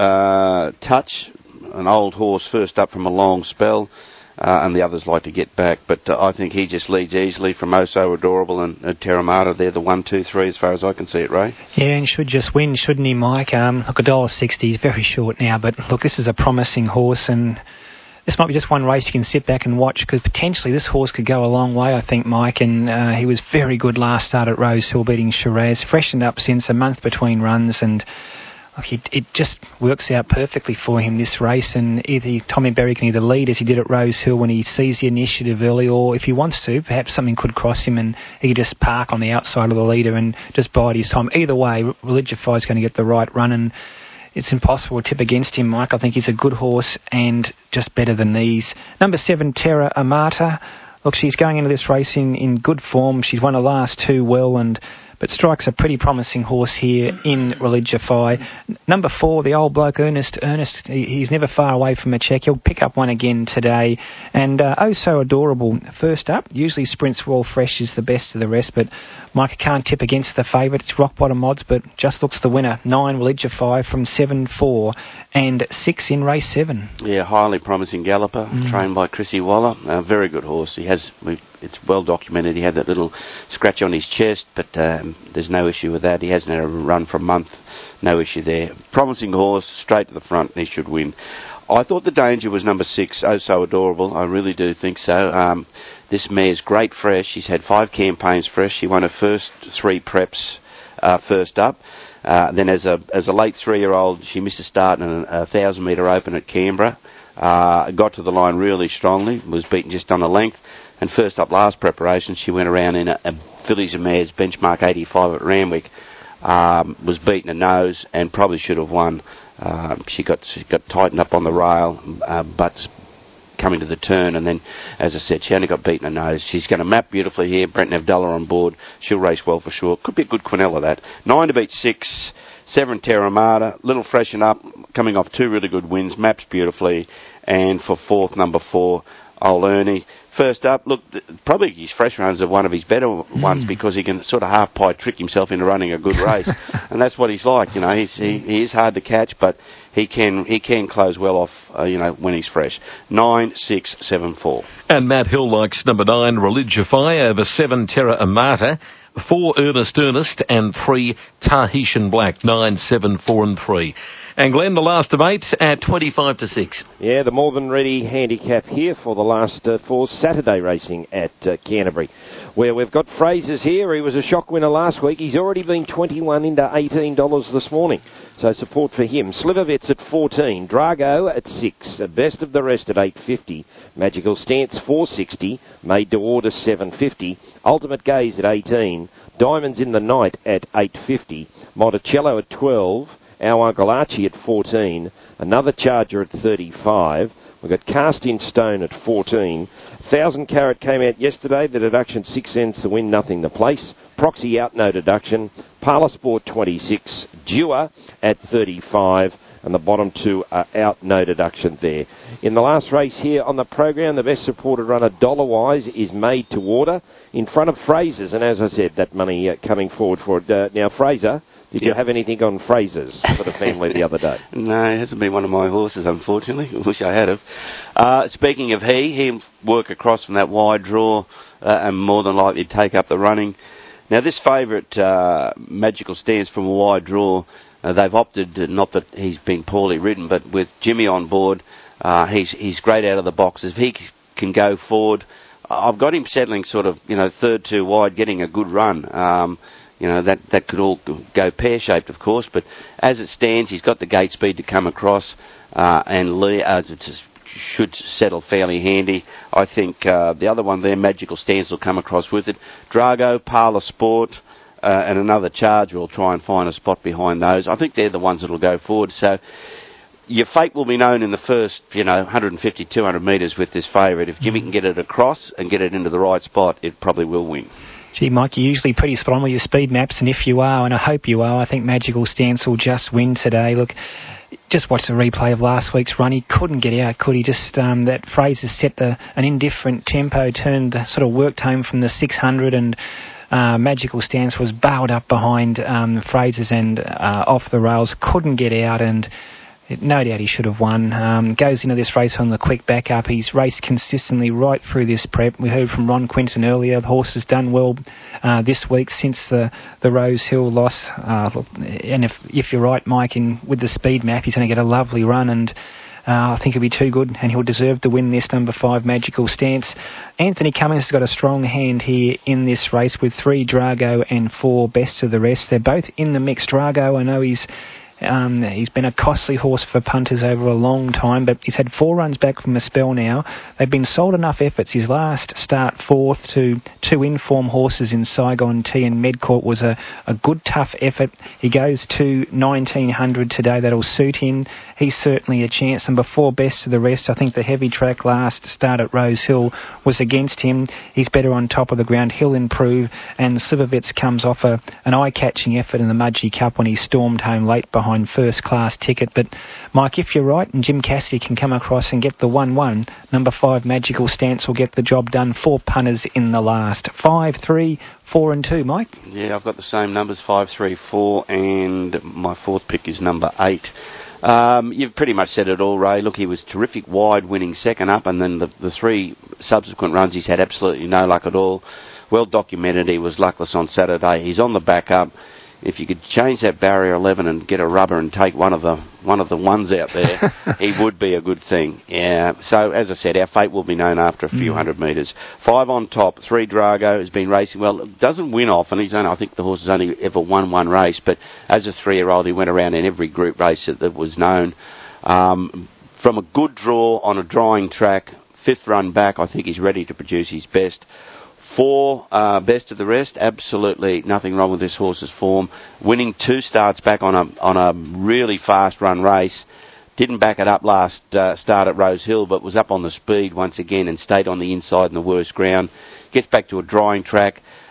uh, Touch, an old horse first up from a long spell, uh, and the others like to get back. But uh, I think he just leads easily from Oh So Adorable and uh, Terra Amata. They're the one, two, three as far as I can see it, Ray. Yeah, and should just win, shouldn't he, Mike? Um, look, one dollar sixty is very short now, but look, this is a promising horse, and this might be just one race you can sit back and watch, because potentially this horse could go a long way, I think, Mike. And uh, he was very good last start at Rose Hill, beating Shiraz. Freshened up since, a month between runs, and look, it, it just works out perfectly for him, this race. And either he, Tommy Berry can either lead as he did at Rose Hill when he sees the initiative early, or if he wants to, perhaps something could cross him and he could just park on the outside of the leader and just bide his time. Either way, Religify is going to get the right run, and it's impossible to tip against him, Mike. I think he's a good horse and just better than these. Number seven, Terra Amata. Look, she's going into this race in, in good form. She's won the last two well, and but strikes a pretty promising horse here in Religify. Number four, the old bloke, Ernest. Ernest, he, he's never far away from a check. He'll pick up one again today. And uh, Oh So Adorable, first up. Usually Sprints Well Fresh is the best of the rest, but Mike can't tip against the favourite. It's rock bottom odds, but just looks the winner. Nine, Religify from seven four and six in race seven. Yeah, highly promising galloper, mm. trained by Chrissy Waller. A very good horse. He has, we've, it's well documented, he had that little scratch on his chest, but um, there's no issue with that. He hasn't had a run for a month, no issue there. Promising horse, straight to the front, and he should win. I thought the danger was number six, Oh So Adorable. I really do think so. Um, this mare's great fresh. She's had five campaigns fresh. She won her first three preps uh, first up. Uh, then as a as a late three-year-old, she missed a start in a, a thousand metre open at Canberra. Uh, got to the line really strongly, was beaten just on a length. And first up last preparation, she went around in a, a Fillies and Mares benchmark eighty-five at Randwick. Um, was beaten a nose and probably should have won. Uh, she got she got tightened up on the rail, uh, but coming to the turn, and then, as I said, she only got beaten a nose. She's going to map beautifully here. Brenton Avdulla on board. She'll race well for sure. Could be a good Quinella, that. Nine to beat six. Seven, Terra Amata. Little freshen up, coming off two really good wins. Maps beautifully. And for fourth, number four, Old Ernie. first up. Look, th- probably his fresh runs are one of his better Mm. ones because he can sort of half-pie trick himself into running a good race. And that's what he's like, you know. He's, he, he is hard to catch, but he can he can close well off, uh, you know, when he's fresh. Nine, six, seven, four. And Matt Hill likes number nine, Religify, over seven, Terra Amata, four, Ernest Ernest, and three, Tahitian Black, nine, seven, four, and three. And Glenn, the last of eight at twenty-five to six. Yeah, the more than ready handicap here for the last uh, for Saturday racing at uh, Canterbury, where we've got Fraser's here. He was a shock winner last week. He's already been twenty-one into eighteen dollars this morning, so support for him. Slivervets at fourteen, Drago at six, Best of the Rest at eight fifty, Magical Stance four sixty, Made to Order seven fifty, Ultimate Gaze at eighteen, Diamonds in the Night at eight fifty, Monticello at twelve, Our Uncle Archie at fourteen, Another Charger at thirty-five. We've got Cast in Stone at fourteen. Thousand Carat came out yesterday. The deduction six cents to win, nothing the place. Proxy out, no deduction. Parlour Sport twenty-six. Dewar at thirty-five. And the bottom two are out, no deduction there. In the last race here on the program, the best supported runner dollar-wise is Made to Order in front of Fraser's. And as I said, that money uh, coming forward for it. Uh, now, Fraser, did you have anything on Fraser's for the family the other day? No, it hasn't been one of my horses, unfortunately. I wish I had have. Uh, speaking of he, he'll work across from that wide draw uh, and more than likely take up the running. Now, this favourite, uh, Magical Stance from a wide draw, uh, they've opted, uh, not that he's been poorly ridden, but with Jimmy on board, uh, he's he's great out of the box. If he c- can go forward, I've got him settling sort of, you know, third two wide, getting a good run. Um, You know, that, that could all go pear-shaped, of course, but as it stands, he's got the gate speed to come across uh, and le- uh, just should settle fairly handy. I think uh, the other one there, Magical Stance, will come across with it. Drago, Parlour Sport, uh, and Another Charger will try and find a spot behind those. I think they're the ones that will go forward. So your fate will be known in the first, you know, one fifty, two hundred metres with this favourite. If Jimmy can get it across and get it into the right spot, it probably will win. Gee, Mike, you're usually pretty spot on with your speed maps, and if you are, and I hope you are, I think Magical Stance will just win today. Look, just watch the replay of last week's run. He couldn't get out, could he? Just um, that Fraser set the, an indifferent tempo, turned, sort of worked home from the six hundred, and uh, Magical Stance was bailed up behind um, Fraser's and uh, off the rails, couldn't get out, and no doubt he should have won. Um, goes into this race on the quick backup. He's raced consistently right through this prep. We heard from Ron Quinton earlier. The horse has done well uh, this week since the, the Rose Hill loss. Uh, and if if you're right, Mike, in with the speed map, he's going to get a lovely run, and uh, I think he'll be too good, and he'll deserve to win this number five Magical Stance. Anthony Cummins has got a strong hand here in this race with three Drago and four Best of the Rest. They're both in the mix. Drago, I know he's Um, he's been a costly horse for punters over a long time, but he's had four runs back from a spell now. They've been sold enough efforts. His last start fourth to two inform horses in Saigon Tea and Medcourt was a, a good, tough effort. He goes to nineteen hundred today. That'll suit him. He's certainly a chance. And before Best of the Rest, I think the heavy track last start at Rose Hill was against him. He's better on top of the ground. He'll improve. And Slivervets comes off a, an eye-catching effort in the Mudgee Cup when he stormed home late behind first-class Ticket. But, Mike, if you're right and Jim Cassidy can come across and get the one one, number five Magical Stance will get the job done. Four punters in the last. Five, three, four and two, Mike? Yeah, I've got the same numbers, five, three, four, and my fourth pick is number eight. Um, you've pretty much said it all, Ray. Look, he was terrific wide, winning second up, and then the, the three subsequent runs he's had absolutely no luck at all. Well documented, he was luckless on Saturday. He's on the back up. If you could change that barrier eleven and get a rubber and take one of the one of the ones out there, he would be a good thing. Yeah. So as I said, our fate will be known after a few mm. hundred metres. Five on top, three Drago has been racing well. Doesn't win often. He's only, I think the horse has only ever won one race, but as a three-year-old, he went around in every group race that, that was known. Um, from a good draw on a drawing track, fifth run back, I think he's ready to produce his best. Four, uh, Best of the Rest, absolutely nothing wrong with this horse's form. Winning two starts back on a on a really fast run race. Didn't back it up last uh, start at Rose Hill, but was up on the speed once again and stayed on the inside in the worst ground. Gets back to a drawing track.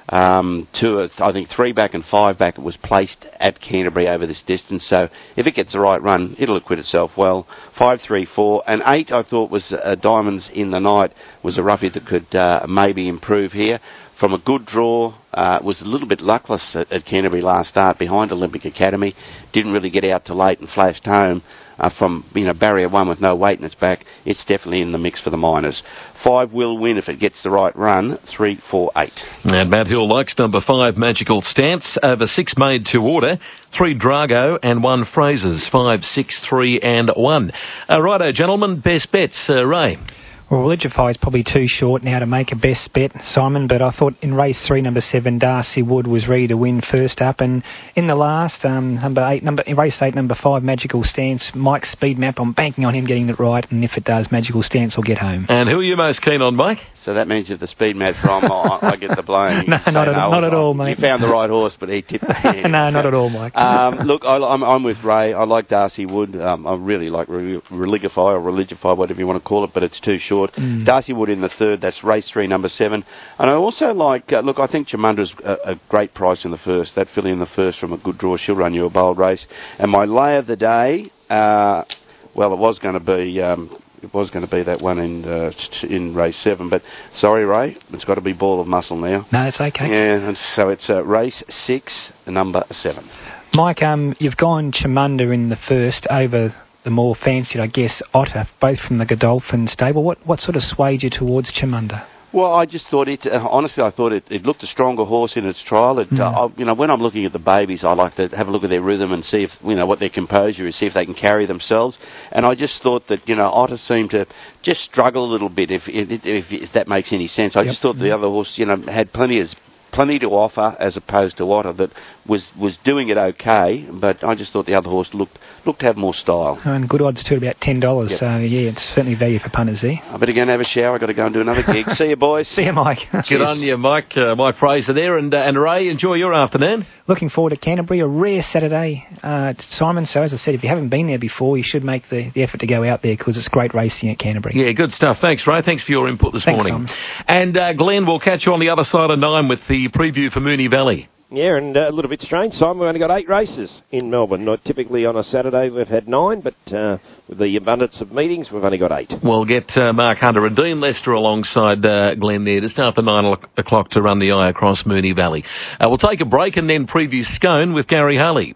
Um, two, I think three back and five back, it was placed at Canterbury over this distance. So if it gets the right run, it'll acquit itself well. Five, three, four, and eight. I thought was uh, Diamonds in the Night was a roughie that could uh, maybe improve here. From a good draw, uh, was a little bit luckless at, at Canterbury last start behind Olympic Academy. Didn't really get out to late and flashed home uh, from you know barrier one with no weight in its back. It's definitely in the mix for the Miners. Five will win if it gets the right run. Three, four, eight. And Matt Hill likes number five, Magical Stance. Over six made to order. Three Drago and one Frasers. Five, six, three and one. Uh, righto, gentlemen. Best bets, uh, Ray. Well, Religify is probably too short now to make a best bet, Simon, but I thought in race three, number seven, Darcy Wood was ready to win first up, and in the last, um, number eight, number in race eight, number five, Magical Stance, Mike's speed map, I'm banking on him getting it right, and if it does, Magical Stance will get home. And who are you most keen on, Mike? So that means if the speed map's wrong, I, I get the blame. no, not, at, not at all, mate. You found the right horse, but he tipped the hand. No, not at all, Mike. um, look, I, I'm, I'm with Ray. I like Darcy Wood. Um, I really like Religify or Religify, whatever you want to call it, but it's too short. Mm. Darcy Wood in the third. That's race three, number seven. And I also like, uh, look, I think Chamunda's a, a great price in the first. That filly in the first from a good draw, she'll run you a bold race. And my lay of the day, uh, well, it was going to be... Um, It was going to be that one in uh, in race seven, but sorry, Ray, it's got to be Ball of Muscle now. No, it's okay. Yeah, and so it's uh, race six, number seven. Mike, um, you've gone Chamunda in the first over the more fancied, I guess, Otter, both from the Godolphin stable. What what sort of swayed you towards Chamunda? Well, I just thought it. Uh, honestly, I thought it, it looked a stronger horse in its trial. It, Mm. uh, I, you know, when I'm looking at the babies, I like to have a look at their rhythm and see if you know what their composure is, see if they can carry themselves. And I just thought that you know Otter seemed to just struggle a little bit, if if, if, if that makes any sense. I Yep. just thought the other horse, you know, had plenty of. Plenty to offer as opposed to Otter that was, was doing it okay, but I just thought the other horse looked looked to have more style. And good odds too, about ten dollars. Yep. So yeah, it's certainly value for punters there. I better go and have a shower. I've got to go and do another gig. See you, boys. See you, Mike. Good on you, Mike. Uh, Mike Fraser there, and uh, and Ray, enjoy your afternoon. Looking forward to Canterbury, a rare Saturday, uh, Simon. So as I said, if you haven't been there before, you should make the, the effort to go out there because it's great racing at Canterbury. Yeah, good stuff. Thanks, Ray. Thanks for your input this Thanks, morning. Simon. And uh, Glenn, we'll catch you on the other side of nine with the preview for Moonee Valley. Yeah, and uh, a little bit strange, Simon. We've only got eight races in Melbourne. Not typically on a Saturday we've had nine, but uh, with the abundance of meetings, we've only got eight. We'll get uh, Mark Hunter and Dean Lester alongside uh, Glenn there just after nine o'clock to run the eye across Moonee Valley. Uh, we'll take a break and then preview Scone with Gary Harley.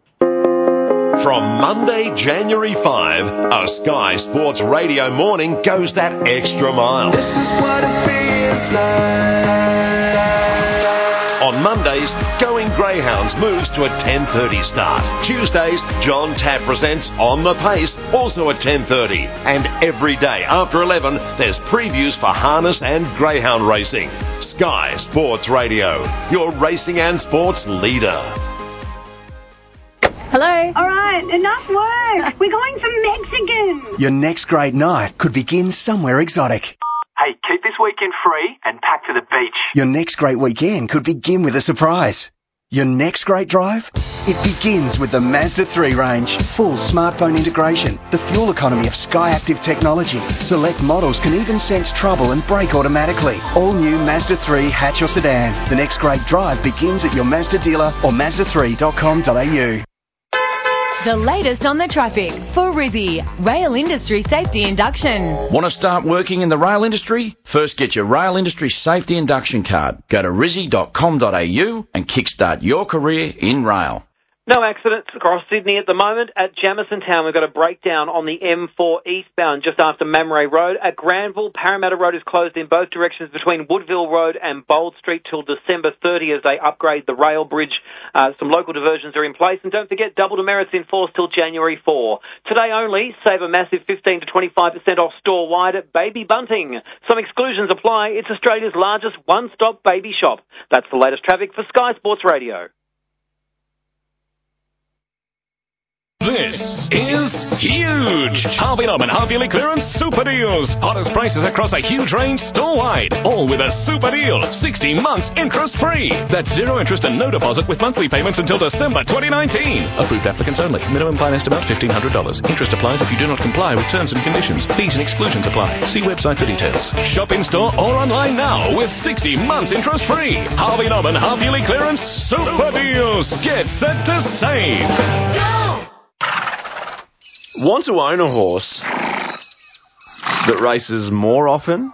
From Monday, January fifth, a Sky Sports Radio morning goes that extra mile. This is what it feels like. On Mondays, Going Greyhounds moves to a ten thirty start. Tuesdays, John Tapp presents On the Pace, also at ten thirty. And every day after eleven, there's previews for harness and greyhound racing. Sky Sports Radio, your racing and sports leader. Hello? All right, enough work. We're going for Mexican. Your next great night could begin somewhere exotic. Hey, keep this weekend free and pack for the beach. Your next great weekend could begin with a surprise. Your next great drive? It begins with the Mazda three range. Full smartphone integration, the fuel economy of Sky Active technology. Select models can even sense trouble and brake automatically. All new Mazda three hatch or sedan. The next great drive begins at your Mazda dealer or mazda three dot com dot a u. The latest on the traffic for Rizzy, Rail Industry Safety Induction. Want to start working in the rail industry? First get your Rail Industry Safety Induction card. Go to rizzy dot com dot a u and kickstart your career in rail. No accidents across Sydney at the moment. At Jamison Town, we've got a breakdown on the M four eastbound just after Mamre Road. At Granville, Parramatta Road is closed in both directions between Woodville Road and Bold Street till December thirtieth as they upgrade the rail bridge. Uh, some local diversions are in place. And don't forget, double demerits in force till January fourth. Today only, save a massive fifteen to twenty-five percent off store-wide at Baby Bunting. Some exclusions apply. It's Australia's largest one-stop baby shop. That's the latest traffic for Sky Sports Radio. This This is huge! Harvey Norman half-yearly clearance super deals. Hottest prices across a huge range store-wide. All with a super deal. sixty months interest-free. That's zero interest and no deposit with monthly payments until December twenty nineteen. Approved applicants only. Minimum finance amount fifteen hundred dollars. Interest applies if you do not comply with terms and conditions. Fees and exclusions apply. See website for details. Shop in-store or online now with sixty months interest-free. Harvey Norman half-yearly clearance super deals. Get set to save. Want to own a horse that races more often?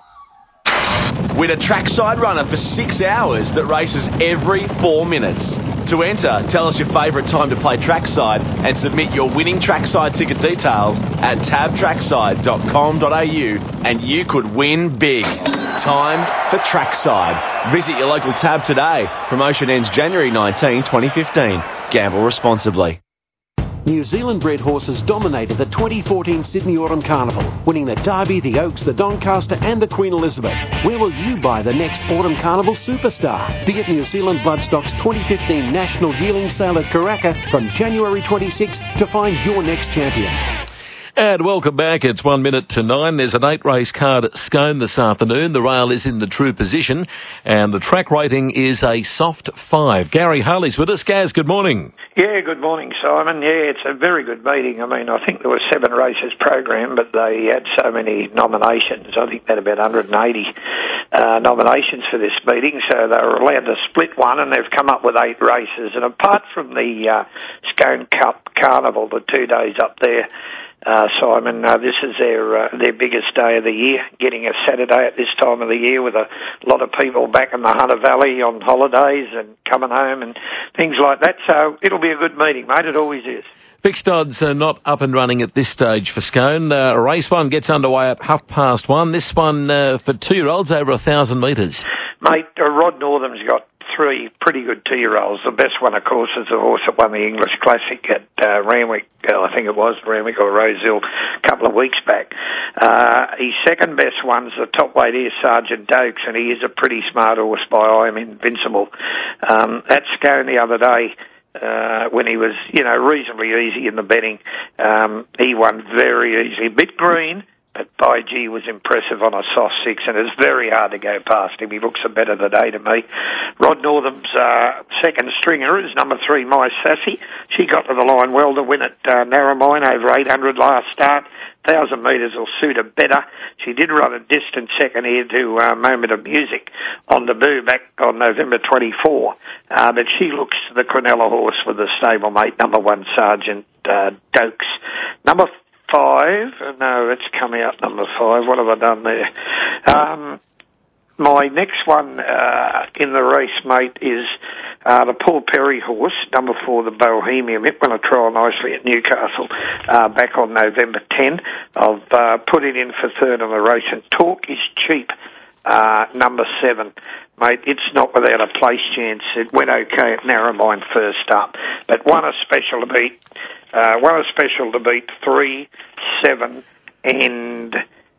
With a trackside runner for six hours that races every four minutes. To enter, tell us your favourite time to play trackside and submit your winning trackside ticket details at tab trackside dot com dot a u and you could win big. Time for trackside. Visit your local tab today. Promotion ends January nineteenth, twenty fifteen. Gamble responsibly. New Zealand bred horses dominated the twenty fourteen Sydney Autumn Carnival, winning the Derby, the Oaks, the Doncaster and the Queen Elizabeth. Where will you buy the next Autumn Carnival superstar? Be at New Zealand Bloodstock's twenty fifteen National Yearling Sale at Karaka from January twenty-sixth to find your next champion. And welcome back. It's one minute to nine. There's an eight-race card at Scone this afternoon. The rail is in the true position, and the track rating is a soft five. Gary Harley's with us. Gaz, good morning. Yeah, good morning, Simon. Yeah, it's a very good meeting. I mean, I think there were seven races programmed, but they had so many nominations. I think they had about one hundred eighty uh, nominations for this meeting, so they were allowed to split one, and they've come up with eight races. And apart from the uh, Scone Cup Carnival, the two days up there, Uh, Simon, uh, this is their uh, their biggest day of the year, getting a Saturday at this time of the year with a lot of people back in the Hunter Valley on holidays and coming home and things like that. So it'll be a good meeting, mate. It always is. Fixed odds are not up and running at this stage for Scone. Uh, race one gets underway at half past one. This one uh, for two-year-olds over a thousand metres. Mate, uh, Rod Northam's got three pretty good two-year-olds. The best one, of course, is the horse that won the English Classic at uh, Randwick, uh, I think it was, Randwick or Rosehill, a couple of weeks back. Uh, his second best one's the top weight here, Sergeant Dokes, and he is a pretty smart horse by I Am Invincible. Um, at Scone the other day, Uh, when he was, you know, reasonably easy in the betting, um, he won very easily. A bit green, but by G was impressive on a soft six, and it's very hard to go past him. He looks a better today to me. Rod Northam's uh, second stringer is number three, My Sassy. She got to the line well to win at uh, Narromine over eight hundred last start. one thousand metres will suit her better. She did run a distant second here to uh, Moment of Music on debut back on November twenty-fourth. Uh, but she looks to the Quinella horse with the stablemate, number one, Sergeant uh, Dokes. Number five, no, it's coming out number five. What have I done there? Um, my next one uh, in the race, mate, is uh, the Paul Perry horse, number four, the Bohemian. It won a trial nicely at Newcastle uh, back on November tenth. I've uh, put it in for third on the race, and Talk is Cheap, uh, number seven. Mate, it's not without a place chance. It went okay at Narromine first up, but won a special to beat, uh, won a special to beat three, seven, and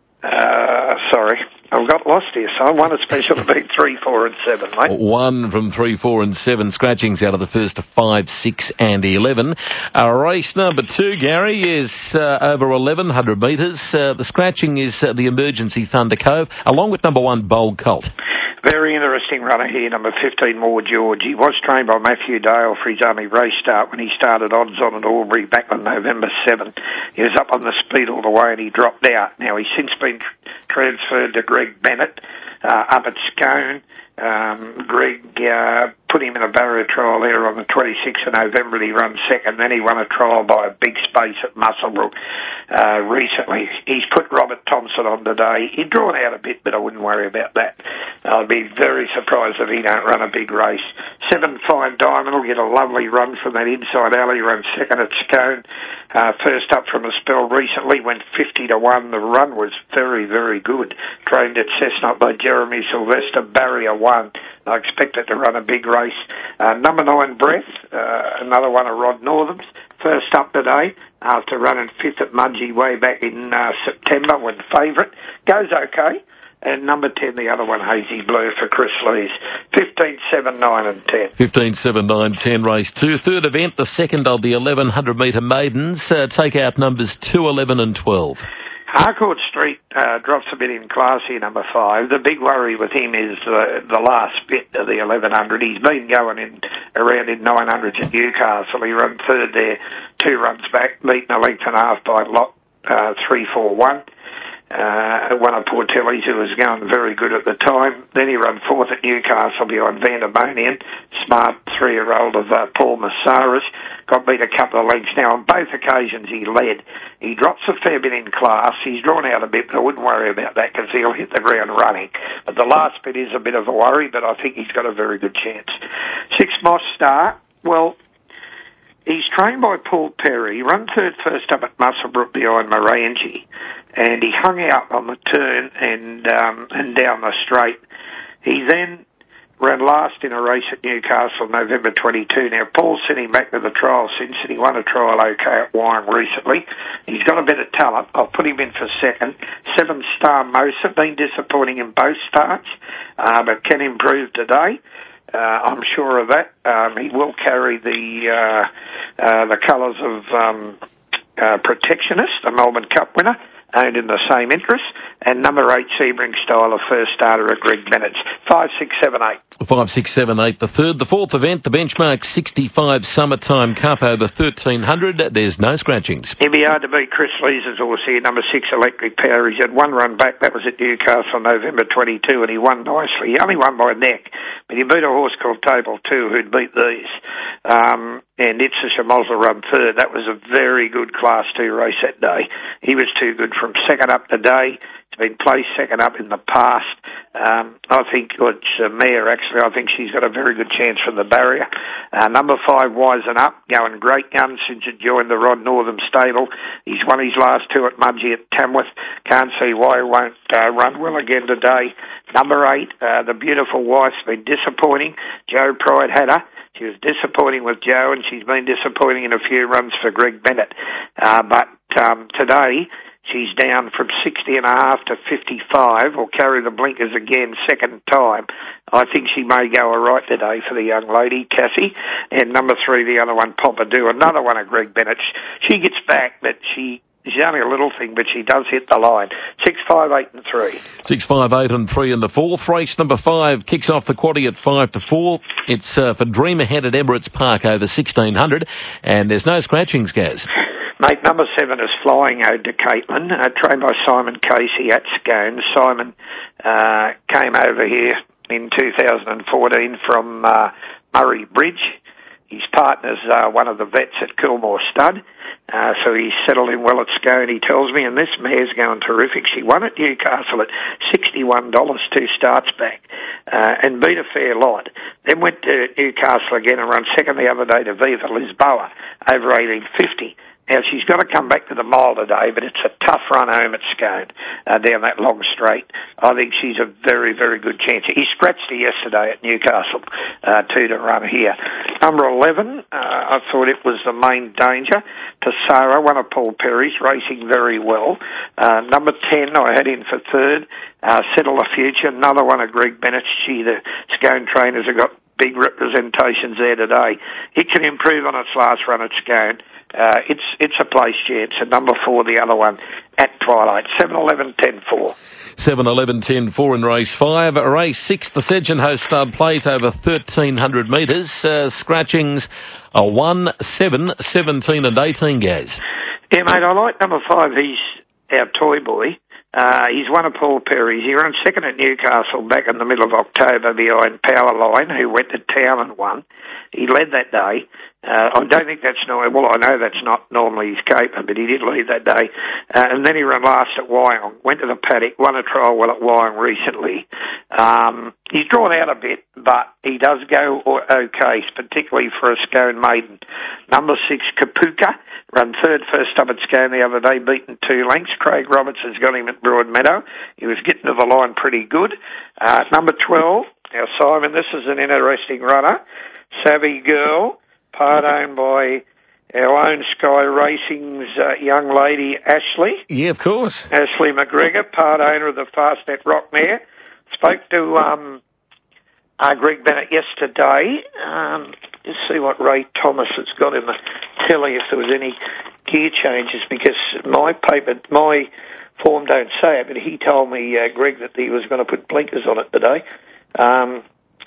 uh, sorry, I've got lost here. So I won a special to beat three, four, and seven, mate. One from three, four, and seven. Scratchings out of the first to five, six, and eleven. Uh, race number two, Gary, is uh, over eleven hundred metres. Uh, the scratching is uh, the Emergency Thunder Cove, along with number one, Bold Colt. Very interesting runner here, number fifteen, More George. He was trained by Matthew Dale for his only race start when he started odds on at Albury back on November seventh. He was up on the speed all the way and he dropped out. Now, he's since been transferred to Greg Bennett uh, up at Scone. Um, Greg uh, put him in a barrier trial there on the twenty-sixth of November and he ran second. Then he won a trial by a big space at Muswellbrook uh, recently. He's put Robert Thompson on today. He'd drawn out a bit, but I wouldn't worry about that. I'd be very surprised if he don't run a big race. Seven Fine Diamond will get a lovely run from that inside alley. Run second at Scone. Uh, first up from a spell recently, went fifty to one. The run was very, very good. Trained at Cessnock by Jeremy Sylvester. Barrier one. I expect it to run a big race. Uh, number nine, Breath, uh, another one of Rod Northam's. First up today, after running fifth at Mudgee way back in uh, September, went favourite. Goes okay. And number ten, the other one, Hazy Blue for Chris Lees. fifteen, seven, nine and ten. fifteen, seven, nine, ten, race two. Third event, the second of the eleven hundred metre maidens. Uh, take out numbers two, eleven and twelve. Harcourt Street uh, drops a bit in class here, number five. The big worry with him is uh, the last bit of the eleven hundred. He's been going in around in nine hundreds at Newcastle. He run third there, two runs back, beaten a length and a half by lot uh, three four one. Uh, one of Portelli's who was going very good at the time. Then he ran fourth at Newcastle behind Vandemonian. Smart three-year-old of uh, Paul Massaras. Got beat a couple of lengths now. On both occasions he led. He drops a fair bit in class. He's drawn out a bit, but I wouldn't worry about that because he'll hit the ground running. But the last bit is a bit of a worry, but I think he's got a very good chance. Six Moss Star. Well, he's trained by Paul Perry. He run third first up at Muswellbrook behind Marangi, and he hung out on the turn and um, and down the straight. He then ran last in a race at Newcastle November twenty-two. Now, Paul sent him back to the trial since, and he won a trial okay at Wyong recently. He's got a bit of talent. I'll put him in for second. Seven Star Mosa, been disappointing in both starts, uh, but can improve today. Uh, I'm sure of that. Um, he will carry the uh, uh, the colours of um, uh, Protectionist, a Melbourne Cup winner, owned in the same interest, and number eight, Sebring Style, a first starter at Greg Bennett's. Five, six, seven, eight. Five, six, seven, eight. The third, the fourth event, the Benchmark sixty-five Summertime Cup over thirteen hundred. There's no scratchings. It'd be hard to beat Chris Lees' horse here, number six, Electric Power. He's had one run back. That was at Newcastle November twenty-two, and he won nicely. He only won by a neck, but he beat a horse called Table two who'd beat these. Um, and Itza Shamozza run third. That was a very good Class two race that day. He was too good from second up today. It's been placed second up in the past. Um, I think it's uh, Mare, actually. I think she's got a very good chance from the barrier. Uh, number five, Wisen Up, going great guns since it joined the Rod Northam stable. He's won his last two at Mudgee at Tamworth. Can't see why he won't uh, run well again today. Number eight, uh, The Beautiful Wife's been disappointing. Joe Pride had her. She was disappointing with Joe, and she's been disappointing in a few runs for Greg Bennett. Uh, but um, today, she's down from sixty and a half to fifty-five, or carry the blinkers again, second time. I think she may go all right today for the young lady, Cassie. And number three, the other one, Pompidou, another one of Greg Bennett. She gets back, but she... She's only a little thing, but she does hit the line. Six, five, eight, and three. Six, five, eight, and three in the fourth. Race number five kicks off the quaddie at five to four. It's uh, for Dream Ahead at Emirates Park over sixteen hundred, and there's no scratchings, Gaz. Mate, number seven is Flying Ode to Caitlin, uh, trained by Simon Casey at Scone. Simon uh, came over here in two thousand fourteen from uh, Murray Bridge. His partner's uh, one of the vets at Coolmore Stud, uh, so he's settled in well at Scone, he tells me, and this mare's going terrific. She won at Newcastle at sixty-one dollars, two starts back, uh, and beat a fair lot. Then went to Newcastle again and run second the other day to Viva Lisboa, over eighteen fifty. Now, she's got to come back to the mile today, but it's a tough run home at Scone, uh, down that long straight. I think she's a very, very good chance. He scratched her yesterday at Newcastle, uh, two to run here. Number eleven, uh, I thought it was the main danger. Tassara, one of Paul Perry's, racing very well. Uh, number ten, I had in for third. Uh, Settle the Future, another one of Greg Bennett's. Gee, the Scone trainers have got big representations there today. It can improve on its last run at Scone. Uh, it's it's a place chance. And number four, the other one, at Twilight. seven, eleven, ten, four. seven, eleven, ten, four in race five. Race six, the Sedgenhost Stud Plate over thirteen hundred metres. Uh, scratchings are one, seven, seventeen and eighteen, Gaz. Yeah, mate, I like number five. He's our toy boy. Uh, he's one of Paul Perry's. He ran second at Newcastle back in the middle of October behind Powerline, who went to town and won. He led that day. Uh, I don't think that's normal. Well, I know that's not normally his caper, but he did lead that day. Uh, and then he ran last at Wyong, went to the paddock, won a trial well at Wyong recently. Um, he's drawn out a bit, but he does go okay, particularly for a Scone maiden. Number six, Kapuka, run third first up at Scone the other day, beaten two lengths. Craig Roberts has got him at Broadmeadow. He was getting to the line pretty good. Uh, number twelve, now Simon, this is an interesting runner. Savvy Girl, part owned by our own Sky Racing's uh, young lady, Ashley. Yeah, of course. Ashley McGregor, part owner of the Fastnet Rockmare. Spoke to um, uh, Greg Bennett yesterday. Um, let's see what Ray Thomas has got in the telly, if there was any gear changes, because my paper, my form don't say it, but he told me, uh, Greg, that he was going to put blinkers on it today. Um,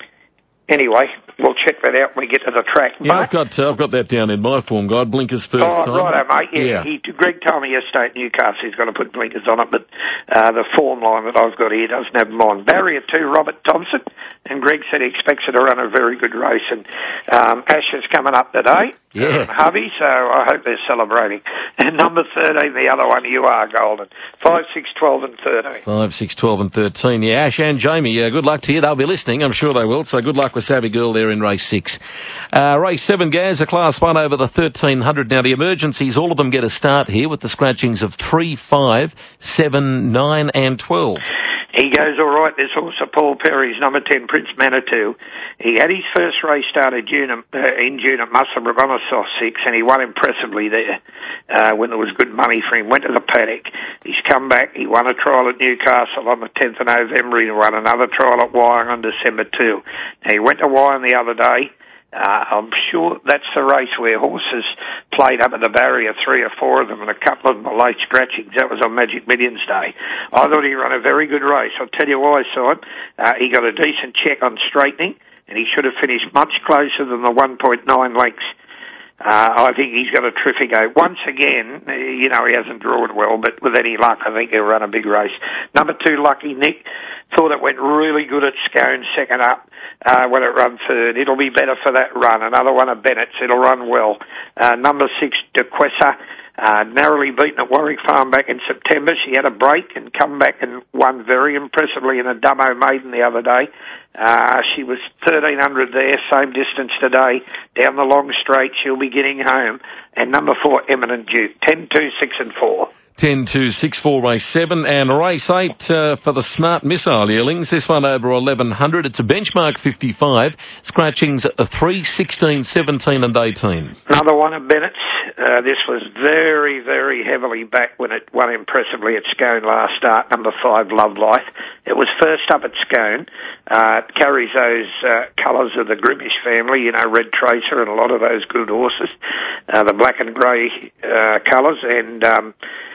anyway, we'll check that out when we get to the track. Yeah, I've got uh, I've got that down in my form guide. Blinkers first oh, time. righto, mate. Yeah, yeah. He, Greg told me yesterday at Newcastle he's going to put blinkers on it, but uh, the form line that I've got here doesn't have them on. Barrier two, Robert Thompson, and Greg said he expects her to run a very good race. And um, Ash is coming up today. Yeah. Um, hubby, so I hope they're celebrating. And number thirteen, the other one, You Are Golden. five, six, twelve and thirteen. five, six, twelve and thirteen. Yeah, Ash and Jamie, uh, good luck to you. They'll be listening, I'm sure they will. So good luck with Savvy Girl there in race six. Uh, race seven, Gaz, a class one over the thirteen hundred. Now the emergencies, all of them get a start here with the scratchings of three, five, seven, nine and twelve. He goes all right. This horse, Paul Perry's number ten, Prince Manitou. He had his first race started June, uh, in June at Musselburgh on a soft six, and he won impressively there uh, when there was good money for him. Went to the paddock. He's come back. He won a trial at Newcastle on the tenth of November. He won another trial at Wyong on December second. Now, he went to Wyong the other day. Uh, I'm sure that's the race where horses played up at the barrier, three or four of them, and a couple of them were late scratchings. That was on Magic Millions Day. I thought he ran a very good race. I'll tell you why, Simon. Uh, he got a decent check on straightening, and he should have finished much closer than the one point nine lengths. Uh, I think he's got a terrific go. Once again, uh, you know, he hasn't drawn well, but with any luck, I think he'll run a big race. Number two, Lucky Nick, thought it went really good at Scone, second up, uh, when it run third. It'll be better for that run. Another one of Bennett's, it'll run well. Uh, number six, DeQuessa, uh, narrowly beaten at Warwick Farm back in September. She had a break and come back and won very impressively in a Dumbo Maiden the other day. Uh, she was thirteen hundred there, same distance today, down the long straight. She'll be getting home. And number four, Eminent Duke, ten, two, six and four. ten, two, six, four, race seven, and race eight uh, for the Smart Missile yearlings. This one over eleven hundred. It's a benchmark fifty-five. Scratchings are three, sixteen, seventeen and eighteen. Another one of Bennett's. Uh, this was very, very heavily back when it won impressively at Scone last start. Number five, Love Life. It was first up at Scone. Uh, it carries those uh, colours of the Grimmish family, you know, Red Tracer and a lot of those good horses. Uh, the black and grey uh, colours. And um,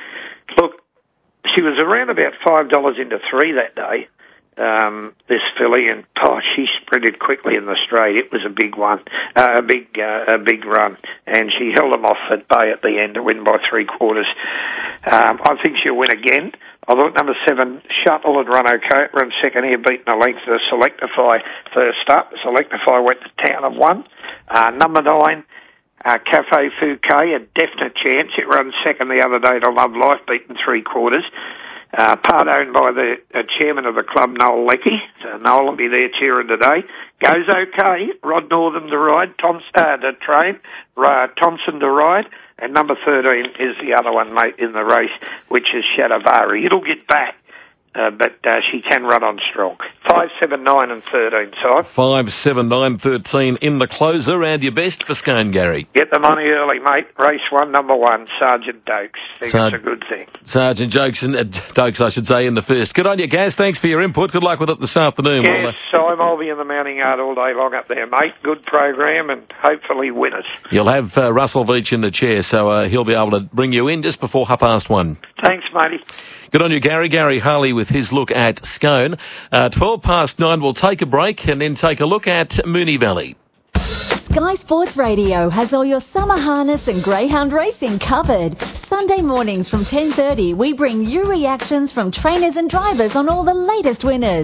look, she was around about five dollars into three that day, um, this filly, and oh, she sprinted quickly in the straight. It was a big one, uh, a big uh, a big run, and she held them off at bay at the end to win by three quarters. Um, I think she'll win again. I thought number seven, Shuttle, had run okay. It run second here, beaten a length of Selectify first up. Selectify went to town of one. Uh, number nine, Uh, Cafe Fouquet, a definite chance. It ran second the other day to Love Life, beaten three quarters. Uh, part owned by the uh, chairman of the club, Noel Leckie. So Noel will be there cheering today. Goes okay. Rod Northam to ride. Tom, uh, to train. Uh, Thompson to ride. And number thirteen is the other one, mate, in the race, which is Shadavari. It'll get back. Uh, but uh, she can run on strong. Five, seven, nine, and thirteen. So five, seven, nine, thirteen in the closer, and your best for Scone, Gary. Get the money early, mate. Race one, number one, Sergeant Dokes. Think Sar- it's a good thing. Sergeant Dokes, uh, Dokes, I should say, in the first. Good on you, Gaz. Thanks for your input. Good luck with it this afternoon. Yes, We'll, uh, so I'll be in the mounting yard all day long up there, mate. Good program, and hopefully winners. You'll have uh, Russell Veach in the chair, so uh, he'll be able to bring you in just before half past one. Thanks, matey. Good on you, Gary. Gary Harley with his look at Scone. Uh, twelve past nine, we'll take a break and then take a look at Moonee Valley. Sky Sports Radio has all your summer harness and greyhound racing covered. Sunday mornings from ten thirty, we bring you reactions from trainers and drivers on all the latest winners.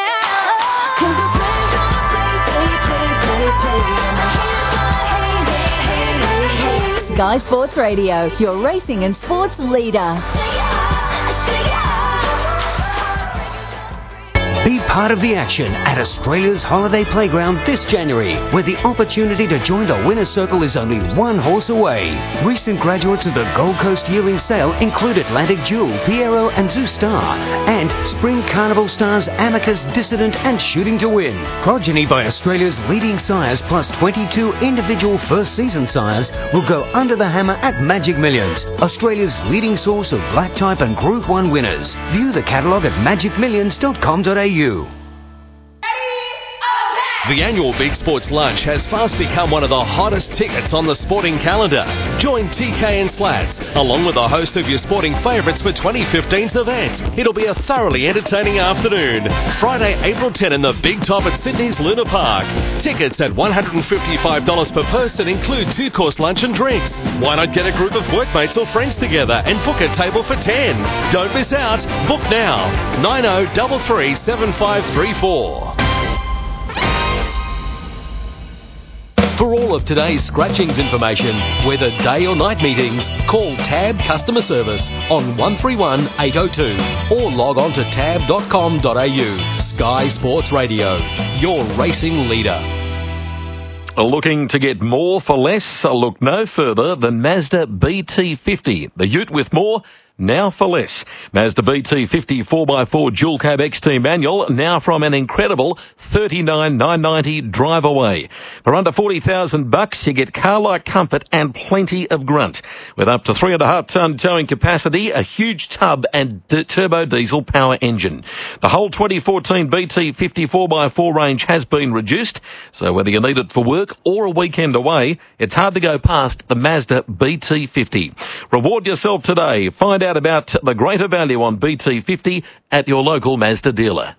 Sky Sports Radio, your racing and sports leader. Be part of the action at Australia's Holiday Playground this January, where the opportunity to join the winner's circle is only one horse away. Recent graduates of the Gold Coast Yearling Sale include Atlantic Jewel, Piero and Zoo Star, and Spring Carnival stars Amicus, Dissident and Shooting to Win. Progeny by Australia's leading sires plus twenty-two individual first season sires will go under the hammer at Magic Millions, Australia's leading source of black type and Group one winners. View the catalogue at magic millions dot com dot a u. The annual Big Sports Lunch has fast become one of the hottest tickets on the sporting calendar. Join T K and Slats, along with a host of your sporting favourites for twenty fifteen's event. It'll be a thoroughly entertaining afternoon. Friday, April tenth in the Big Top at Sydney's Luna Park. Tickets at one hundred fifty-five dollars per person include two-course lunch and drinks. Why not get a group of workmates or friends together and book a table for ten? Don't miss out. Book now. nine oh three three seven five three four. For all of today's scratchings information, whether day or night meetings, call Tab Customer Service on one three one eight oh two or log on to tab dot com dot a u. Sky Sports Radio, your racing leader. Looking to get more for less? Look no further than Mazda B T fifty, the ute with more, now for less. Mazda B T fifty four by four dual cab X T manual, now from an incredible thirty-nine thousand nine hundred ninety drive away. For under forty thousand bucks, you get car-like comfort and plenty of grunt. With up to three and a half ton towing capacity, a huge tub and d- turbo diesel power engine. The whole twenty fourteen B T fifty four by four range has been reduced, so whether you need it for work or a weekend away, it's hard to go past the Mazda B T fifty. Reward yourself today. Find out about the greater value on B T fifty at your local Mazda dealer.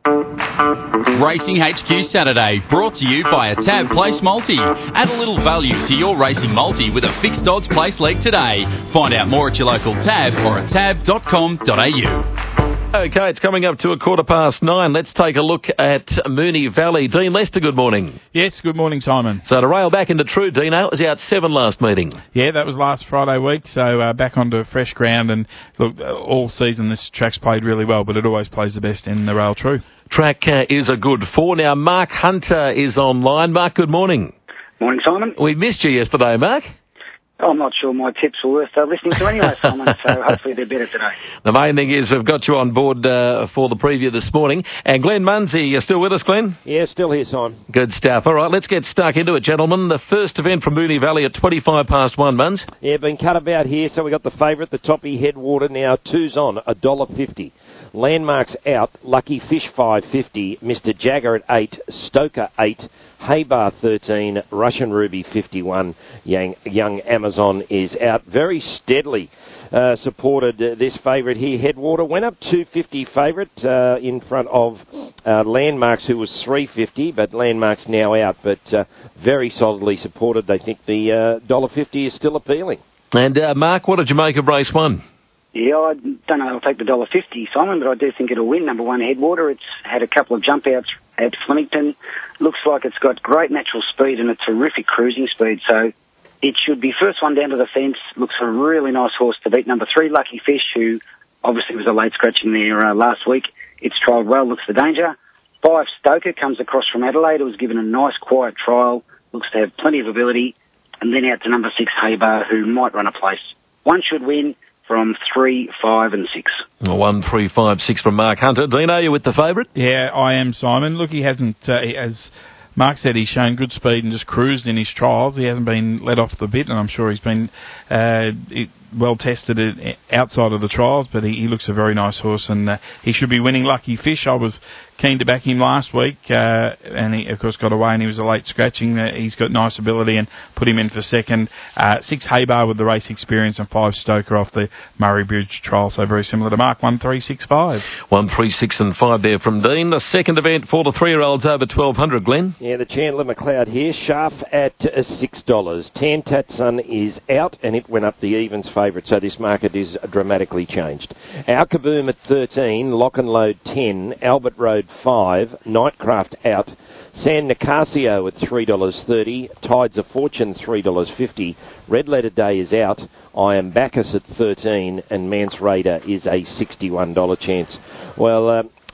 Racing H Q Saturday, brought to you by a Tab Place Multi. Add a little value to your racing multi with a fixed odds place leg today. Find out more at your local Tab or at tab dot com dot a u. Okay, it's coming up to a quarter past nine. Let's take a look at Moonee Valley. Dean Lester, good morning. Yes, good morning, Simon. So to rail back into true, Dino, it was out seven last meeting. Yeah, that was last Friday week, so uh, back onto fresh ground. And look, uh, all season this track's played really well, but it always plays the best in the rail true. Track uh, is a good four. Now, Mark Hunter is online. Mark, good morning. Morning, Simon. We missed you yesterday, Mark. I'm not sure my tips were worth uh, listening to anyway, Simon, so hopefully they're better today. The main thing is we've got you on board uh, for the preview this morning. And Glenn Munsey, you're still with us, Glenn? Yeah, still here, Simon. Good stuff. All right, let's get stuck into it, gentlemen. The first event from Moonee Valley at twenty-five past one, Muns. Yeah, been cut about here, so we got the favourite, the Toppy Headwater, now two's on, one dollar fifty. Landmarks out, Lucky Fish five fifty, Mister Jagger at eight, Stoker eight, Haybar thirteen, Russian Ruby fifty-one, Young, Young Amazon is out very steadily. Uh, supported uh, this favourite here. Headwater went up two fifty favourite uh, in front of uh, Landmarks, who was three fifty, but Landmarks now out, but uh, very solidly supported. They think the uh, one dollar fifty is still appealing. And uh, Mark, what did you make of race one? Yeah, I don't know. I'll take the one dollar fifty, Simon, but I do think it'll win. Number one, Headwater. It's had a couple of jump outs at Flemington. Looks like it's got great natural speed and a terrific cruising speed. So it should be first one down to the fence. Looks a really nice horse to beat. Number three, Lucky Fish, who obviously was a late scratch in there uh, last week. It's trialled well. Looks the danger. Five, Stoker, comes across from Adelaide. It was given a nice, quiet trial. Looks to have plenty of ability. And then out to number six, Haybar, who might run a place. One should win from three, five and six. One, three, five, six from Mark Hunter. Dean, are you with the favourite? Yeah, I am, Simon. Look, he hasn't, uh, he, as Mark said, he's shown good speed and just cruised in his trials. He hasn't been let off the bit, and I'm sure he's been uh, it, well tested outside of the trials, but he, he looks a very nice horse, and uh, he should be winning. Lucky Fish, I was keen to back him last week, uh, and he, of course, got away, and he was a late scratching. Uh, he's got nice ability, and put him in for second. Uh, six, Haybar with the race experience, and five, Stoker off the Murray Bridge trial, so very similar to Mark. One, three, six, five. One, three, six, and five there from Dean. The second event for the three-year-olds over twelve hundred, Glenn. Yeah, the Chandler McLeod here. Sharp at uh, six dollars. Tan Tatsun is out, and it went up the evens favourite, so this market is dramatically changed. Our Kaboom at thirteen, Lock and Load ten, Albert Road five, Nightcraft out, San Nicasio at three dollars thirty, Tides of Fortune three dollars fifty, Red Letter Day is out, I Am Bacchus at thirteen, and Mance Raider is a sixty-one dollars chance. Well, uh,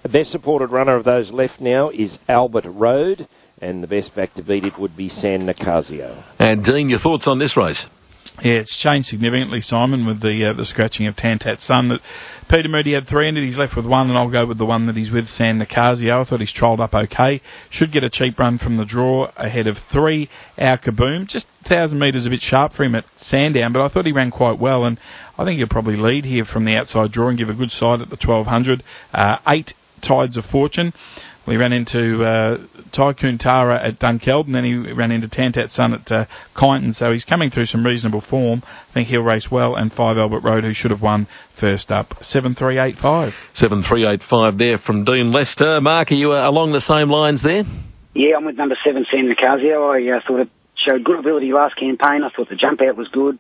The best supported runner of those left now is Albert Road, and the best back to beat it would be San Nicasio. And Dean, your thoughts on this race? Yeah, it's changed significantly, Simon, with the uh, the scratching of Tantat Sun. That Peter Moody had three ended, he's left with one, and I'll go with the one that he's with, San Nicasio. I thought he's trolled up okay. Should get a cheap run from the draw ahead of three, Our Kaboom. Just one thousand metres a bit sharp for him at Sandown, but I thought he ran quite well, and I think he'll probably lead here from the outside draw and give a good side at the twelve hundred. Uh, eight, Tides of Fortune. We ran into uh, Tycoon Tara at Dunkeld, and then he ran into Tantat Sun at uh, Kyneton, so he's coming through some reasonable form. I think he'll race well, and five Albert Road, who should have won first up. seven three eight five. seven three eight five there from Dean Lester. Mark, are you uh, along the same lines there? Yeah, I'm with number seven, San Nicasio. I uh, thought it showed good ability last campaign. I thought the jump out was good.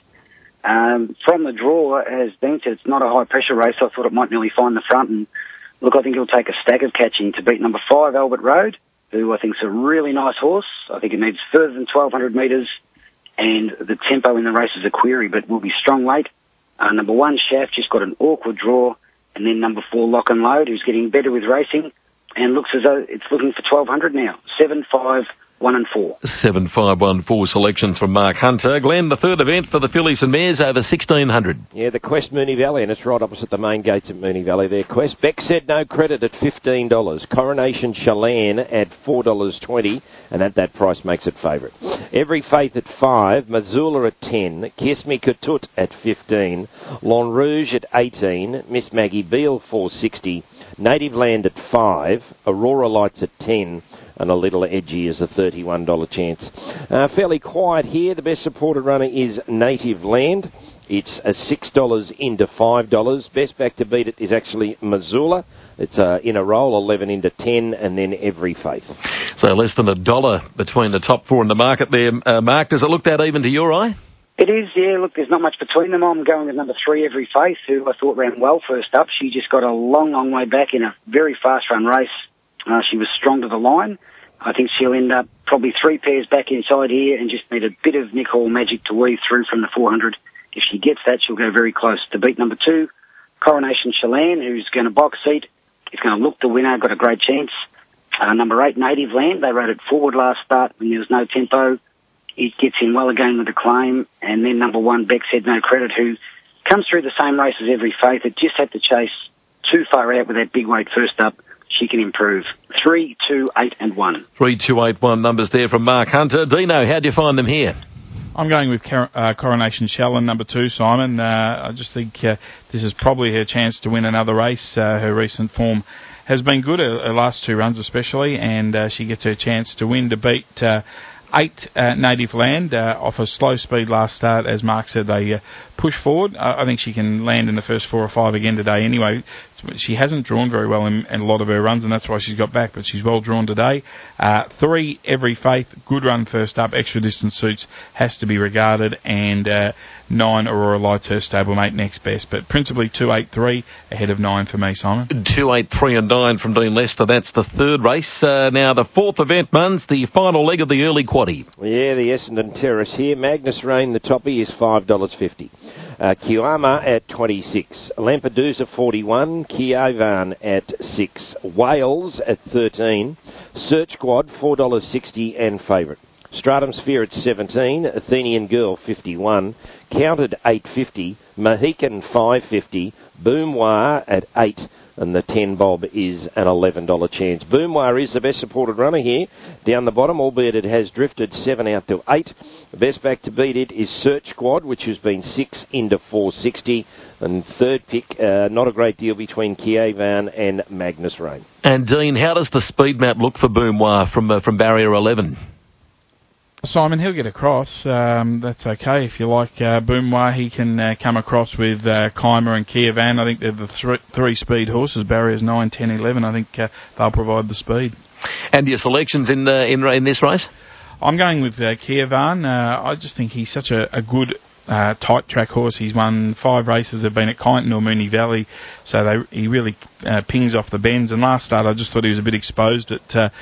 Um, from the draw, as Dean said, it's not a high-pressure race. I thought it might nearly find the front, and look, I think he'll take a stack of catching to beat number five, Albert Road, who I think is a really nice horse. I think it needs further than twelve hundred metres, and the tempo in the race is a query, but will be strong late. Uh, number one, Shaft, just got an awkward draw, and then number four, Lock and Load, who's getting better with racing, and looks as though it's looking for twelve hundred now. seven, five, one and four. seven five one four selections from Mark Hunter. Glenn, the third event for the fillies and mares over sixteen hundred. Yeah, the Quest Moonee Valley, and it's right opposite the main gates at Moonee Valley there. Quest. Beck said no credit at fifteen dollars. Coronation Chelan at four dollars twenty, and at that price makes it favourite. Every Faith at five. Missoula at ten. Kiss Me Katut at fifteen. Lon Rouge at eighteen. Miss Maggie Beale four sixty. Native Land at five. Aurora Lights at ten. And a little edgy is a thirty-one dollars chance. Uh, fairly quiet here. The best supported runner is Native Land. It's a six dollars into five dollars. Best back to beat it is actually Missoula. It's uh, in a roll, eleven into ten, and then Every Faith. So less than a dollar between the top four in the market there, uh, Mark. Does it look that even to your eye? It is, yeah. Look, there's not much between them. I'm going with number three, Every Faith, who I thought ran well first up. She just got a long, long way back in a very fast-run race. Uh, she was strong to the line. I think she'll end up probably three pairs back inside here and just need a bit of Nick Hall magic to weave through from the four hundred. If she gets that, she'll go very close to beat number two, Coronation Chelan, who's going to box seat. He's going to look the winner, got a great chance. Uh, number eight, Native Land. They rode it forward last start when there was no tempo. He gets in well again with the claim. And then number one, Beck said no credit, who comes through the same race as Every Faith. It just had to chase too far out with that big weight first up. She can improve. Three, two, eight, and one. Three, two, eight, one numbers there from Mark Hunter. Dino, how do you find them here? I'm going with Car- uh, Coronation Chelan, number two, Simon. Uh, I just think uh, this is probably her chance to win another race. Uh, her recent form has been good, her, her last two runs especially, and uh, she gets her chance to win to beat uh, eight uh, Native Land uh, off a slow speed last start. As Mark said, they uh, push forward. Uh, I think she can land in the first four or five again today anyway. She hasn't drawn very well in, in a lot of her runs, and that's why she's got back, but she's well drawn today. Uh, three, Every Faith, good run first up. Extra distance suits has to be regarded, and uh, nine, Aurora Lights, her stablemate, next best. But principally two, eight, three, ahead of nine for me, Simon. Two, eight, three, and nine from Dean Lester. That's the third race. Uh, now the fourth event, Muns, the final leg of the early quaddie. Yeah, the Essendon Terrace here. Magnus Rain, the toppy, is five dollars fifty. Uh, Kiama at twenty-six. Lampedusa forty-one. Kievan at six. Wales at thirteen. Search Squad four dollars sixty and favourite. Stratum Sphere at seventeen. Athenian Girl fifty-one. Counted eight fifty. Mohican five fifty. Boomwah at eight. And the ten bob is an eleven dollars chance. Boomwah is the best supported runner here down the bottom, albeit it has drifted seven out to eight. The best back to beat it is Search Squad, which has been six into four sixty. And third pick, uh, not a great deal between Kievan and Magnus Rain. And Dean, how does the speed map look for Boomwah from uh, from barrier eleven? Simon, he'll get across. Um, that's okay. If you like uh, Boomwah, he can uh, come across with uh, Keimer and Kievan. I think they're the th- three speed horses. Barriers nine, ten, eleven. I think uh, they'll provide the speed. And your selections in uh, in, in this race? I'm going with uh, Kievan. Uh, I just think he's such a, a good uh, tight track horse. He's won five races. They've been at Kyneton or Moonee Valley, so they, he really uh, pings off the bends. And last start, I just thought he was a bit exposed at. Uh,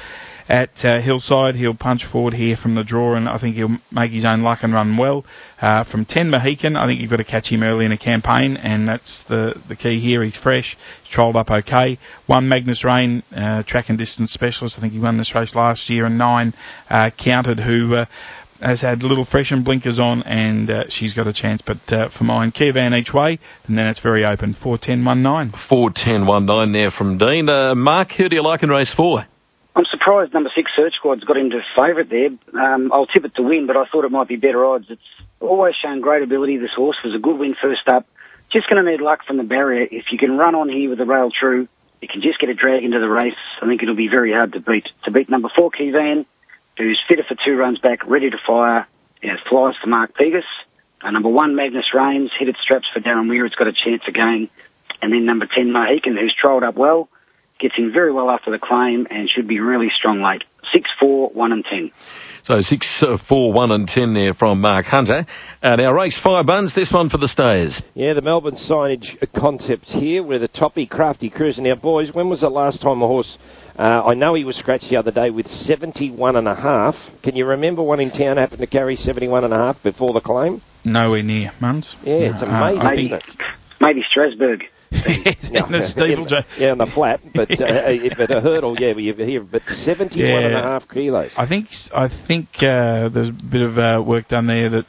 at uh, Hillside. He'll punch forward here from the draw, and I think he'll make his own luck and run well. Uh, from ten, Mohican, I think you've got to catch him early in a campaign, and that's the, the key here. He's fresh. He's trolled up okay. One, Magnus Rain, uh, track and distance specialist. I think he won this race last year, and nine, uh, Counted, who... Uh, has had little fresh and blinkers on, and uh, she's got a chance. But uh, for mine, Kia Van each way, and then it's very open. four ten one nine. four ten one nine there from Dean. Uh, Mark, who do you like in race four? I'm surprised number six, Search Squad's got into favourite there. Um, I'll tip it to win, but I thought it might be better odds. It's always shown great ability, this horse. Was a good win first up. Just going to need luck from the barrier. If you can run on here with the rail true, you can just get a drag into the race. I think it'll be very hard to beat. To beat number four, Kia Van, who's fitter for two runs back, ready to fire. Yeah, flies for Mark Pegas. Uh, number one, Magnus Rains, hit its straps for Darren Weir. It's got a chance again. And then number ten, Mohican, who's trolled up well, gets in very well after the claim and should be really strong late. six, four, one and ten. So six, uh, four, one and ten there from Mark Hunter. Uh, now race five, Buns, this one for the stayers. Yeah, the Melbourne signage concepts here with a toppy Crafty Cruiser. Now, boys, when was the last time a horse... Uh, I know he was scratched the other day with seventy-one and a half. Can you remember one in town happened to carry seventy-one and a half before the claim? Nowhere near, Mums. Yeah, it's amazing, uh, maybe, isn't it? Maybe Strasbourg. no, in the steeplechase. Yeah, on the flat, but uh, but a hurdle, yeah, but you hear, but seventy-one yeah. and a half kilos. I think I think uh, there's a bit of uh, work done there that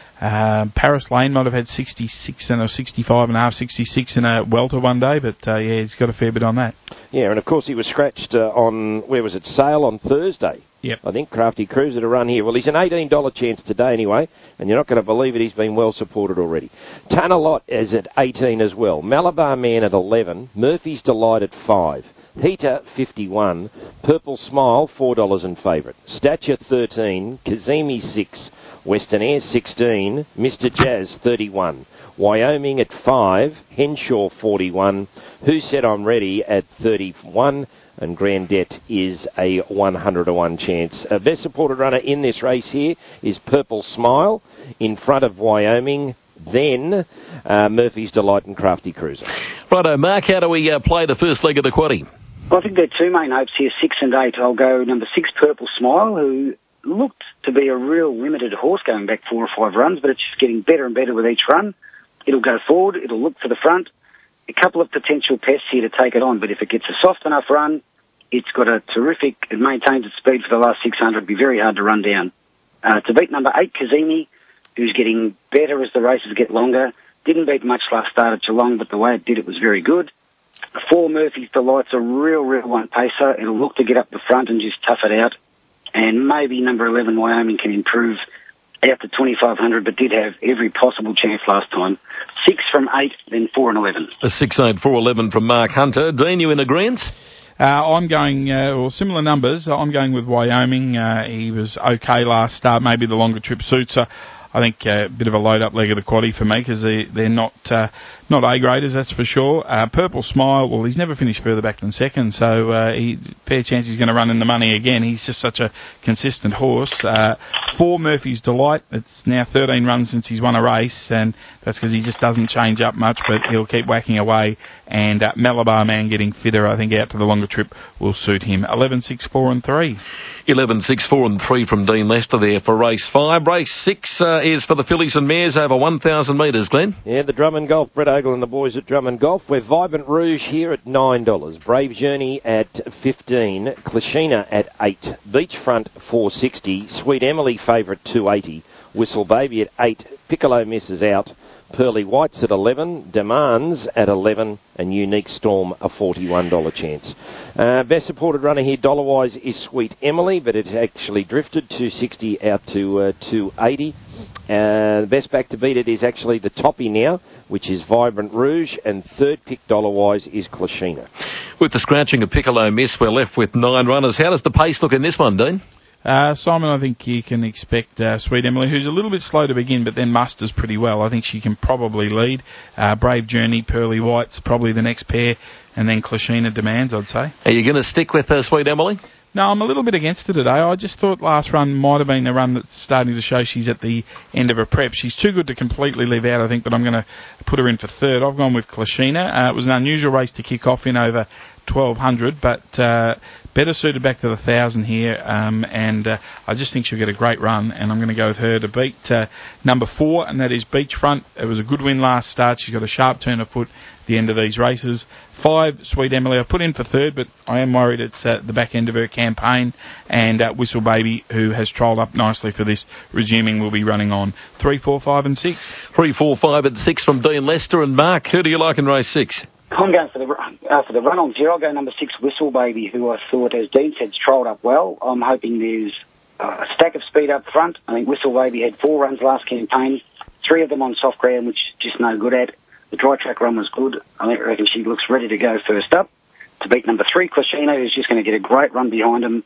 uh, Paris Lane might have had sixty-six and or sixty-five and a half, sixty-six in a welter one day, but uh, yeah, he's got a fair bit on that. Yeah, and of course he was scratched uh, on, where was it, Sale on Thursday. Yep. I think Crafty Cruiser to run here. Well, he's an eighteen dollars chance today anyway, and you're not going to believe it, he's been well supported already. Tanalot is at eighteen as well. Malabar Man at eleven. Murphy's Delight at five. Heater, fifty-one. Purple Smile, four dollars in favourite. Stature, thirteen. Kazemi, six. Western Air, sixteen. Mister Jazz, thirty-one. Wyoming at five. Henshaw, forty-one. Who Said I'm Ready at thirty-one. And Grandet is a one hundred to one chance. A best supported runner in this race here is Purple Smile in front of Wyoming. Then uh, Murphy's Delight and Crafty Cruiser. Righto, Mark, how do we uh, play the first leg of the quaddie? Well, I think there are two main hopes here, six and eight. I'll go number six, Purple Smile, who looked to be a real limited horse going back four or five runs, but it's just getting better and better with each run. It'll go forward, it'll look for the front. A couple of potential pests here to take it on, but if it gets a soft enough run, it's got a terrific, it maintains its speed for the last six hundred, it'd be very hard to run down. Uh, to beat number eight, Kazemi, who's getting better as the races get longer. Didn't beat much last start at Geelong, but the way it did it was very good. Four, Murphy's Delight's a real, real one pacer. It'll look to get up the front and just tough it out. And maybe number eleven, Wyoming, can improve out to twenty-five hundred, but did have every possible chance last time. Six from eight, then four and eleven. A six, eight, four, eleven from Mark Hunter. Dean, you in agreement? Uh, I'm going, uh, well, similar numbers. I'm going with Wyoming. Uh, he was okay last start. Maybe the longer trip suits her. I think a uh, bit of a load-up leg of the quaddie for me because they, they're not uh, not A-graders, that's for sure. Uh, Purple Smile, well, he's never finished further back than second, so uh, he, fair chance he's going to run in the money again. He's just such a consistent horse. Uh, four, Murphy's Delight. It's now thirteen runs since he's won a race, and that's because he just doesn't change up much, but he'll keep whacking away. And uh, Malabar Man getting fitter, I think, out to the longer trip will suit him. eleven, six, four and three. eleven, six, four and three from Dean Lester there for race five. Race six uh, is for the fillies and mares over one thousand metres, Glenn. Yeah, the Drummond Golf. Brett Ogle and the boys at Drummond Golf. We're Vibrant Rouge here at nine dollars. Brave Journey at fifteen. Klashina at eight. Beachfront four sixty. Sweet Emily favourite two eighty. Whistle Baby at eight. Piccolo misses out. Pearly White's at eleven, Demands at eleven, and Unique Storm a forty-one dollars chance. Uh, best supported runner here dollar-wise is Sweet Emily, but it actually drifted two sixty out to uh, two eighty. Uh, the best back to beat it is actually the toppy now, which is Vibrant Rouge, and third pick dollar-wise is Klashina. With the scratching of Piccolo Miss, we're left with nine runners. How does the pace look in this one, Dean? Uh, Simon, I think you can expect uh, Sweet Emily, who's a little bit slow to begin, but then musters pretty well. I think she can probably lead. Uh, Brave Journey, Pearly White's probably the next pair, and then Klashina Demands, I'd say. Are you going to stick with uh, Sweet Emily? No, I'm a little bit against her today. I just thought last run might have been the run that's starting to show she's at the end of her prep. She's too good to completely leave out, I think, but I'm going to put her in for third. I've gone with Klashina. Uh, it was an unusual race to kick off in over twelve hundred, but uh, better suited back to the one thousand here, um, and uh, I just think she'll get a great run, and I'm going to go with her to beat uh, number four, and that is Beachfront. It was a good win last start. She's got a sharp turn of foot at the end of these races. Five, Sweet Emily, I put in for third, but I am worried it's at the back end of her campaign, and uh, Whistle Baby, who has trialled up nicely for this, resuming, will be running on. Three, four, five and six. Three, four, five and six from Dean Lester and Mark. Who do you like in race six? I'm going for the uh, for the run on zero. I'll go number six, Whistle Baby, who I thought, as Dean said, trialled up well. I'm hoping there's uh, a stack of speed up front. I think Whistle Baby had four runs last campaign, three of them on soft ground, which just no good at. The dry track run was good. I reckon she looks ready to go first up to beat number three, Crescino, who's just going to get a great run behind him.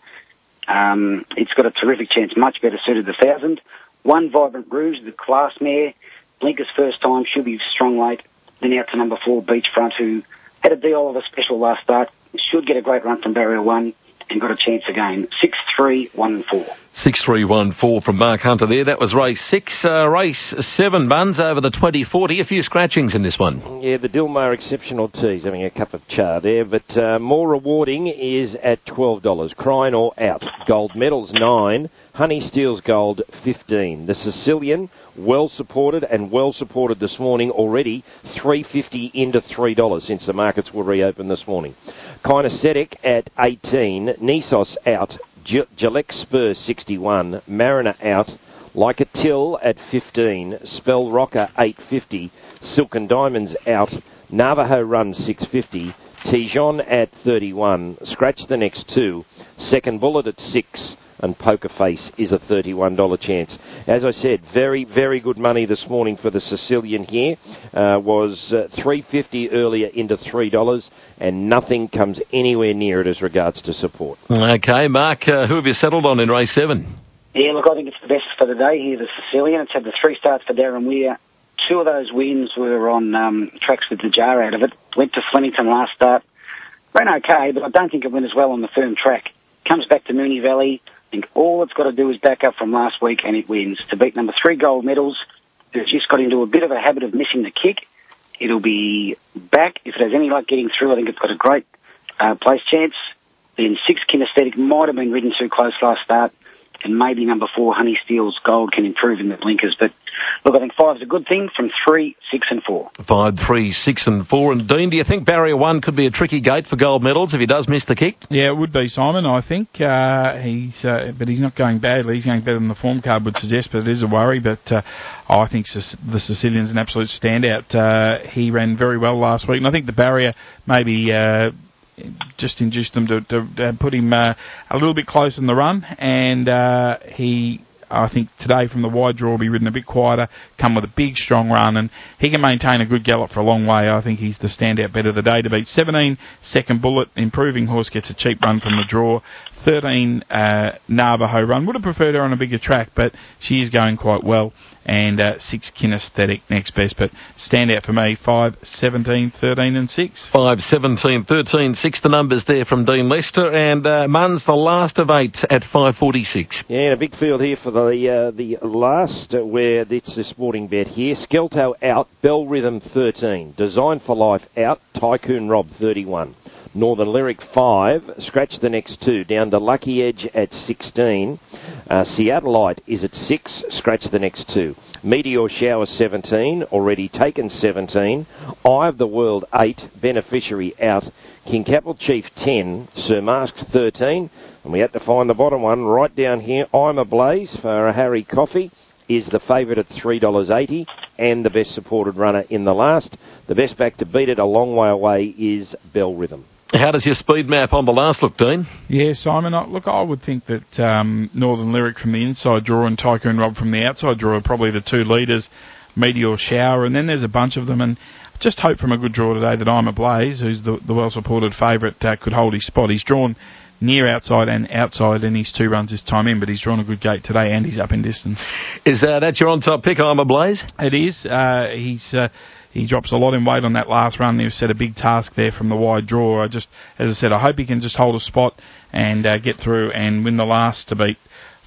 Um, it's got a terrific chance, much better suited the thousand. One, Vibrant Rouge, the class mare. Blinker's first time, she'll be strong late. Then out to number four, Beachfront, who had a deal of a special last start. Should get a great run from barrier one and got a chance again. Six, three, one, and four. Six, three, one, four from Mark Hunter there. That was race six. Uh, race seven, Buns, over the twenty forty. A few scratchings in this one. Yeah, the Dilmar Exceptional Tea's having a cup of char there, but uh, more rewarding is at twelve dollars. Crying or Out. Gold medals, nine. Honey Steals Gold, fifteen. The Sicilian, well supported and well supported this morning already. three fifty into three dollars since the markets were reopened this morning. Kinesthetic at eighteen. Nisos Out. Gillette Spur, sixty-one. Mariner Out. Like a Till at fifteen. Spell Rocker, eight fifty. Silken Diamonds Out. Navajo Run, six fifty. Tijon at thirty-one. Scratch the next two. Second Bullet at six. And Poker Face is a thirty-one dollars chance. As I said, very, very good money this morning for the Sicilian here. Uh, was uh, three fifty earlier into three dollars, and nothing comes anywhere near it as regards to support. Okay, Mark, uh, who have you settled on in race seven? Yeah, look, I think it's the best for the day here, the Sicilian. It's had the three starts for Darren Weir. Two of those wins were on um, tracks with the jar out of it. Went to Flemington last start. Ran okay, but I don't think it went as well on the firm track. Comes back to Moonee Valley. I think all it's got to do is back up from last week and it wins. To beat number three, Gold Medals, who's just got into a bit of a habit of missing the kick. It'll be back. If it has any luck getting through, I think it's got a great uh, place chance. Then six, Kinesthetic, might have been ridden too close last start. And maybe number four, Honey Steals Gold, can improve in the blinkers. But look, I think five's a good thing from three, six and four. Five, three, six and four. And Dean, do you think barrier one could be a tricky gate for Gold Medals if he does miss the kick? Yeah, it would be, Simon, I think. Uh, he's, uh, but he's not going badly. He's going better than the form card would suggest, but it is a worry. But uh, I think the Sicilian's an absolute standout. Uh, he ran very well last week, and I think the barrier maybe... Uh, just induced them to, to, to put him uh, a little bit close in the run, and uh, he, I think today from the wide draw will be ridden a bit quieter, come with a big strong run, and he can maintain a good gallop for a long way. I think he's the standout bet of the day to beat. seventeen, Second Bullet, improving horse, gets a cheap run from the draw. thirteen, uh, Navajo Run, would have preferred her on a bigger track, but she is going quite well. And uh, six, Kinesthetic, next best, but standout for me, five, seventeen, thirteen and six. five, seventeen, thirteen, six, the numbers there from Dean Lester, and uh, Mun's the last of eight at five forty-six. Yeah, and a big field here for the uh, the last, uh, where it's a sporting bet here. Skelto Out, Bell Rhythm thirteen, Design for Life Out, Tycoon Rob thirty-one. Northern Lyric five, scratch the next two, down to Lucky Edge at sixteen. Uh, Seattleite is at six, scratch the next two. Meteor Shower seventeen, already taken seventeen. Eye of the World eight, Beneficiary Out. King Capel Chief ten, Sir Masks thirteen. And we had to find the bottom one right down here. I'm Ablaze for a Harry Coffey is the favourite at three dollars eighty and the best supported runner in the last. The best back to beat it a long way away is Bell Rhythm. How does your speed map on the last look, Dean? Yeah, Simon, I, look, I would think that um, Northern Lyric from the inside draw and Tycoon Rob from the outside draw are probably the two leaders, Meteor Shower, and then there's a bunch of them, and just hope from a good draw today that I'm Ablaze, who's the, the well-supported favourite, uh, could hold his spot. He's drawn near outside and outside in his two runs this time in, but he's drawn a good gate today and he's up in distance. Is uh, that your on-top pick, I'm Ablaze? It is. Uh, he's... Uh, He drops a lot in weight on that last run. They've set a big task there from the wide draw. I just, as I said, I hope he can just hold a spot and uh, get through and win the last to beat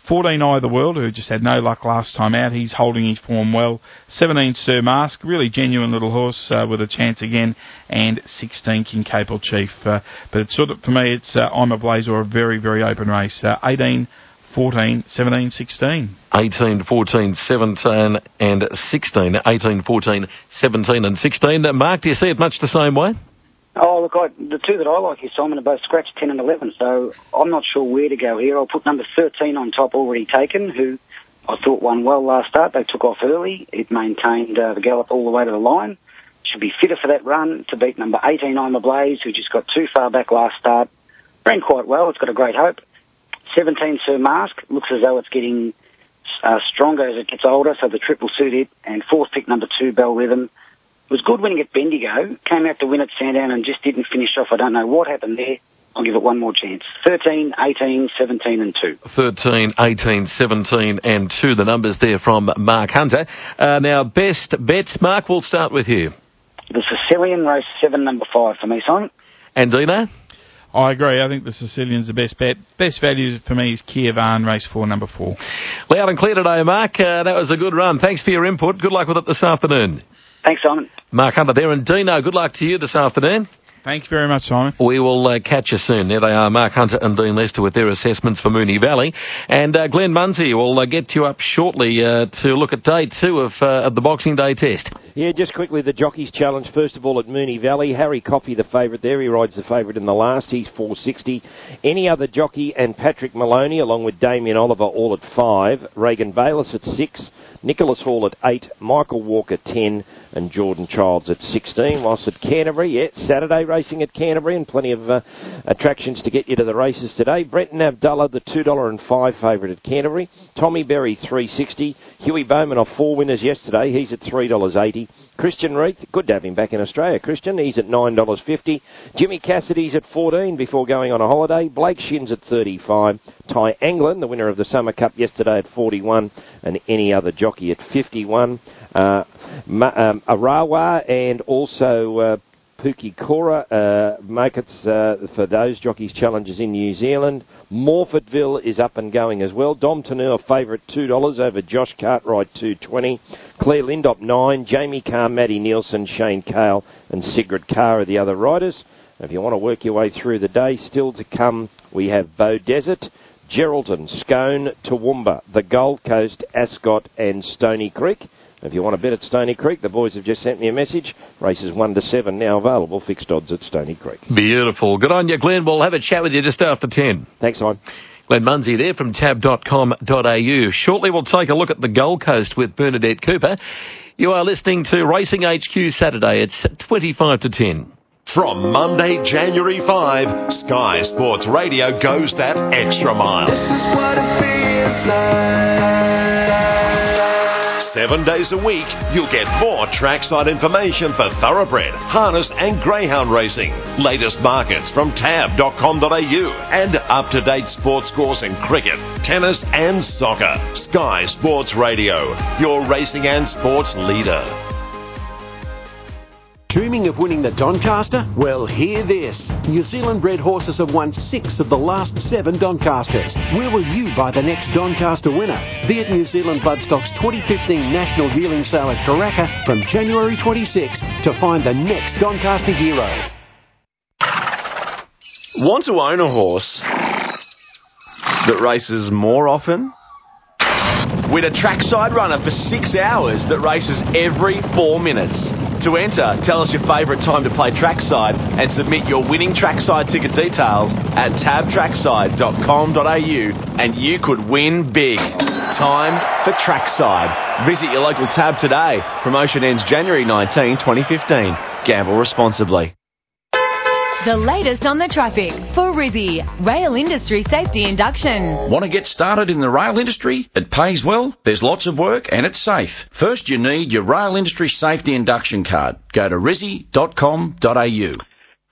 fourteen Eye of the World, who just had no luck last time out. He's holding his form well. seventeen Sir Mask, really genuine little horse uh, with a chance again. And sixteen Kincaple Chief. Uh, but it's sort of, for me, it's uh, I'm a Blaze or a very, very open race. Uh, eighteen, fourteen, seventeen, sixteen. eighteen, fourteen, seventeen and sixteen. eighteen, fourteen, seventeen and sixteen. Uh, Mark, do you see it much the same way? Oh, look, I, the two that I like here, Simon, are both scratch ten and eleven, so I'm not sure where to go here. I'll put number thirteen on top, Already Taken, who I thought won well last start. They took off early. It maintained uh, the gallop all the way to the line. Should be fitter for that run to beat number eighteen, I'm a Blaze, who just got too far back last start. Ran quite well. It's got a great hope. seventeen, Sir Mask, looks as though it's getting uh, stronger as it gets older, so the triple suit it. And fourth pick, number two, Bell Rhythm. Was good winning at Bendigo, came out to win at Sandown and just didn't finish off. I don't know what happened there. I'll give it one more chance. thirteen, eighteen, seventeen and two. thirteen, eighteen, seventeen and two, the numbers there from Mark Hunter. Uh, now, best bets, Mark, we'll start with you. The Sicilian, race seven, number five for me, Simon. And Dino? I agree. I think the Sicilian's the best bet. Best value for me is Kia Van, race four, number four. Loud and clear today, Mark. Uh, that was a good run. Thanks for your input. Good luck with it this afternoon. Thanks, Simon. Mark Hunter there, and Dino, good luck to you this afternoon. Thank you very much, Simon. We will uh, catch you soon. There they are, Mark Hunter and Dean Lester with their assessments for Moonee Valley. And uh, Glenn Munsey will uh, get you up shortly uh, to look at day two of, uh, of the Boxing Day test. Yeah, just quickly, the Jockeys Challenge, first of all, at Moonee Valley. Harry Coffey, the favourite there. He rides the favourite in the last. He's four sixty. Any Other Jockey and Patrick Maloney, along with Damien Oliver, all at five. Reagan Bayless at six. Nicholas Hall at eight. Michael Walker, ten. And Jordan Childs at sixteen. Whilst at Canterbury, yeah, Saturday racing at Canterbury, and plenty of uh, attractions to get you to the races today. Brenton Abdullah, the two dollars and five favourite at Canterbury. Tommy Berry, three sixty. Huey Bowman off four winners yesterday. He's at three dollars eighty. Christian Reith, good to have him back in Australia. Christian, he's at nine dollars fifty. Jimmy Cassidy's at fourteen before going on a holiday. Blake Shin's at thirty-five. Ty Anglin, the winner of the Summer Cup yesterday, at forty-one. And Any Other Jockey at fifty-one. Uh, Ma- um, Arawa and also uh, Pookie Cora uh, markets uh, for those Jockeys Challenges in New Zealand. Morfordville is up and going as well. Dom Tanur, favourite two dollars over Josh Cartwright, two twenty. Claire Lindop, nine. Jamie Carr, Maddie Nielsen, Shane Cale and Sigrid Carr are the other riders. If you want to work your way through the day, still to come, we have Bow Desert, Geraldton, Scone, Toowoomba, the Gold Coast, Ascot and Stony Creek. If you want a bet at Stony Creek, the boys have just sent me a message. Races one to seven now available. Fixed odds at Stony Creek. Beautiful. Good on you, Glenn. We'll have a chat with you just after ten. Thanks, Simon. Glenn Munsey there from tab dot com dot a u. Shortly we'll take a look at the Gold Coast with Bernadette Cooper. You are listening to Racing H Q Saturday. It's twenty-five to ten. From Monday, January fifth, Sky Sports Radio goes that extra mile. This is what it feels like. Seven days a week, you'll get more trackside information for thoroughbred, harness and greyhound racing. Latest markets from tab dot com dot a u and up-to-date sports scores in cricket, tennis and soccer. Sky Sports Radio, your racing and sports leader. Dreaming of winning the Doncaster? Well, hear this. New Zealand-bred horses have won six of the last seven Doncasters. Where will you buy the next Doncaster winner? Be at New Zealand Bloodstock's twenty fifteen National Yearling Sale at Karaka from January twenty-sixth to find the next Doncaster hero. Want to own a horse that races more often? With a trackside runner for six hours that races every four minutes. To enter, tell us your favourite time to play trackside and submit your winning trackside ticket details at tab trackside dot com dot a u and you could win big. Time for trackside. Visit your local tab today. Promotion ends January nineteenth, twenty fifteen. Gamble responsibly. The latest on the traffic for Rizzy, Rail Industry Safety Induction. Want to get started in the rail industry? It pays well, there's lots of work and it's safe. First you need your Rail Industry Safety Induction card. Go to rizzy dot com dot a u.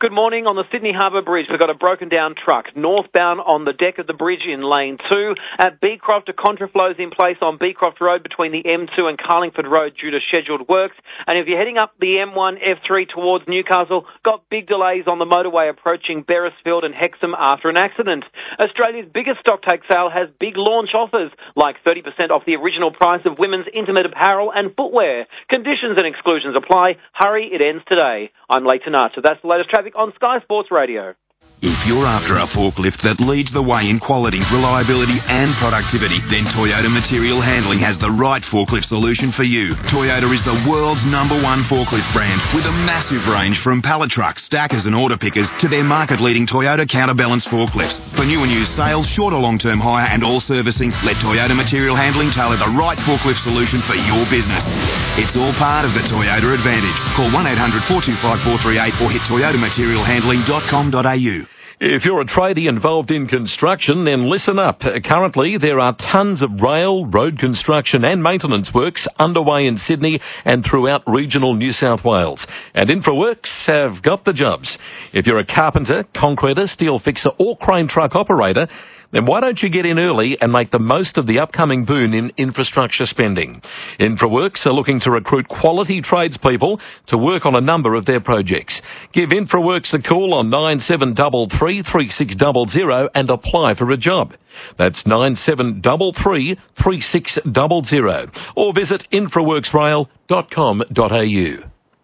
Good morning. On the Sydney Harbour Bridge, we've got a broken down truck northbound on the deck of the bridge in lane two. At Beecroft, a contraflow's in place on Beecroft Road between the M two and Carlingford Road due to scheduled works. And if you're heading up the M one F three towards Newcastle, got big delays on the motorway approaching Beresfield and Hexham after an accident. Australia's biggest stocktake sale has big launch offers, like thirty percent off the original price of women's intimate apparel and footwear. Conditions and exclusions apply. Hurry, it ends today. I'm Leighton Archer. That's the latest traffic on Sky Sports Radio. If you're after a forklift that leads the way in quality, reliability and productivity, then Toyota Material Handling has the right forklift solution for you. Toyota is the world's number one forklift brand with a massive range from pallet trucks, stackers and order pickers to their market-leading Toyota counterbalance forklifts. For new and used sales, short or long-term hire and all servicing, let Toyota Material Handling tailor the right forklift solution for your business. It's all part of the Toyota advantage. Call one eight hundred four two five four three eight or hit toyota material handling dot com dot a u. If you're a tradie involved in construction, then listen up. Currently, there are tons of rail, road construction and maintenance works underway in Sydney and throughout regional New South Wales. And InfraWorks have got the jobs. If you're a carpenter, concreter, steel fixer or crane truck operator, then why don't you get in early and make the most of the upcoming boom in infrastructure spending? InfraWorks are looking to recruit quality tradespeople to work on a number of their projects. Give InfraWorks a call on nine seven three three, three six zero zero and apply for a job. That's nine seven three three, three six zero zero. Or visit infraworks rail dot com dot a u.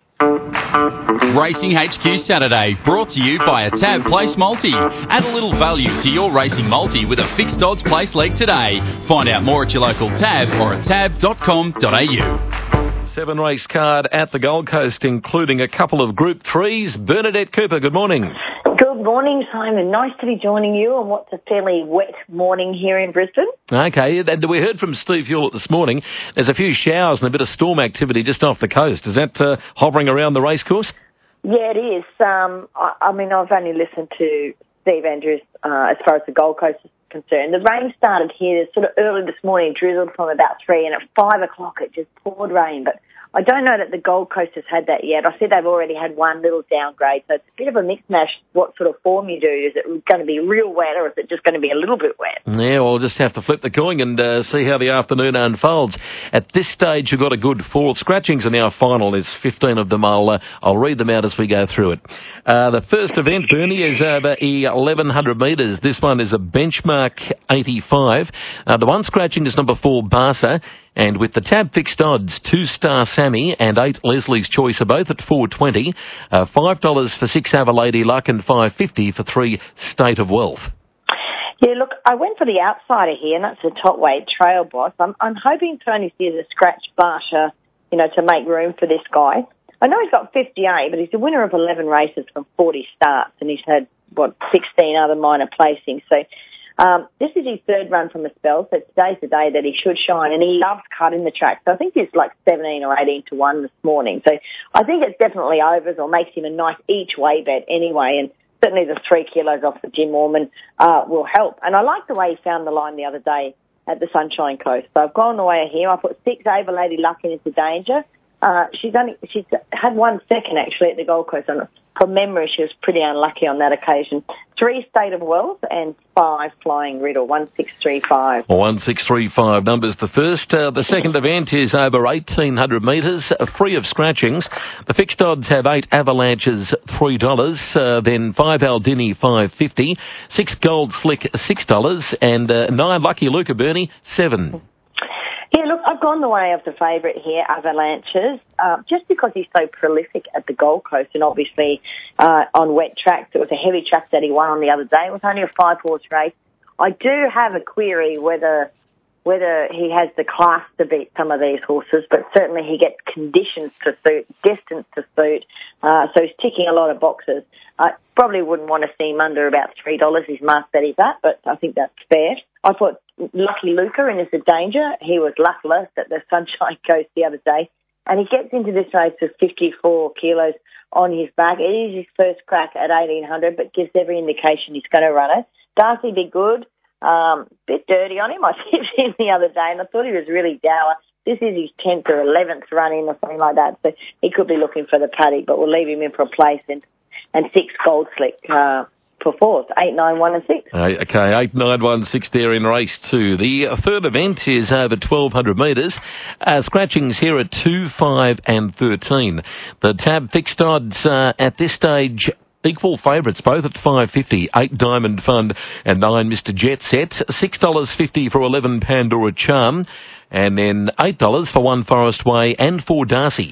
Racing H Q Saturday, brought to you by a Tab Place Multi. Add a little value to your racing multi with a fixed odds place leg today. Find out more at your local Tab or at tab dot com dot a u. Seven race card at the Gold Coast, including a couple of Group threes. Bernadette Cooper, good morning. Good morning, Simon. Nice to be joining you on what's a fairly wet morning here in Brisbane. Okay, and we heard from Steve Hewlett this morning. There's a few showers and a bit of storm activity just off the coast. Is that uh, hovering around the racecourse? Yeah, it is. Um, I, I mean, I've only listened to Steve Andrews uh, as far as the Gold Coast is concerned. The rain started here sort of early this morning, drizzled from about three, and at five o'clock it just poured rain. But I don't know that the Gold Coast has had that yet. I said they've already had one little downgrade, so it's a bit of a mix-mash what sort of form you do. Is it going to be real wet or is it just going to be a little bit wet? Yeah, well, we'll just have to flip the coin and uh, see how the afternoon unfolds. At this stage, you've got a good four. Scratchings are now final. There's fifteen of them. I'll, uh, I'll read them out as we go through it. Uh, the first event, Bernie, is over eleven hundred metres. This one is a benchmark eighty-five. Uh, the one scratching is number four, Barca. And with the tab fixed odds, two Star Sammy and eight Leslie's Choice are both at four twenty. Uh, five dollars for six Have a Lady Luck and five fifty for three State of Wealth. Yeah, look, I went for the outsider here, and that's the top weight Trail Boss. I'm, I'm hoping Tony sees a scratch Barsha, you know, to make room for this guy. I know he's got fifty-eight, but he's the winner of eleven races from forty starts, and he's had, what, sixteen other minor placings. So Um, this is his third run from a spell, so today's the day that he should shine, and he loves cutting the track. So I think he's like seventeen or eighteen to one this morning. So I think it's definitely overs or makes him a nice each-way bet anyway, and certainly the three kilos off the Jim Orman uh, will help. And I like the way he found the line the other day at the Sunshine Coast. So I've gone away here. I put six Ava Lady Luck in into danger. Uh, she's only she's had one second actually at the Gold Coast. And from memory, she was pretty unlucky on that occasion. Three State of Wealth and five Flying Riddle. One six three five. One six three five numbers the first. Uh, the second event is over eighteen hundred metres, uh, free of scratchings. The fixed odds have eight Avalanches, three dollars. Uh, then five Aldini, five fifty. Six Gold Slick, six dollars, and uh, nine Lucky Luca Bernie, seven. Yeah, look, I've gone the way of the favourite here, Avalanches, uh, just because he's so prolific at the Gold Coast and obviously uh, on wet tracks. It was a heavy track that he won on the other day. It was only a five-horse race. I do have a query whether whether he has the class to beat some of these horses, but certainly he gets conditions to suit, distance to suit, uh, so he's ticking a lot of boxes. I probably wouldn't want to see him under about three dollars, his mark that he's at, but I think that's fair. I put Lucky Luca in as a danger. He was luckless at the Sunshine Coast the other day, and he gets into this race with fifty-four kilos on his back. It is his first crack at eighteen hundred, but gives every indication he's going to run it. Darcy Be Good, um, bit dirty on him. I tipped him the other day, and I thought he was really dour. This is his tenth or eleventh run in or something like that, so he could be looking for the paddock, but we'll leave him in for a place. And and six Gold Slick uh, for fourth, eight, nine, one, and six. Uh, okay, eight, nine, one, six there in race two. The third event is over twelve hundred metres. Uh, scratchings here at two, five, and thirteen. The tab fixed odds uh, at this stage. Equal favourites, both at five fifty. eight Diamond Fund and nine Mister Jet Set. six dollars fifty for eleven Pandora Charm. And then eight dollars for one Forest Way and four Darcy.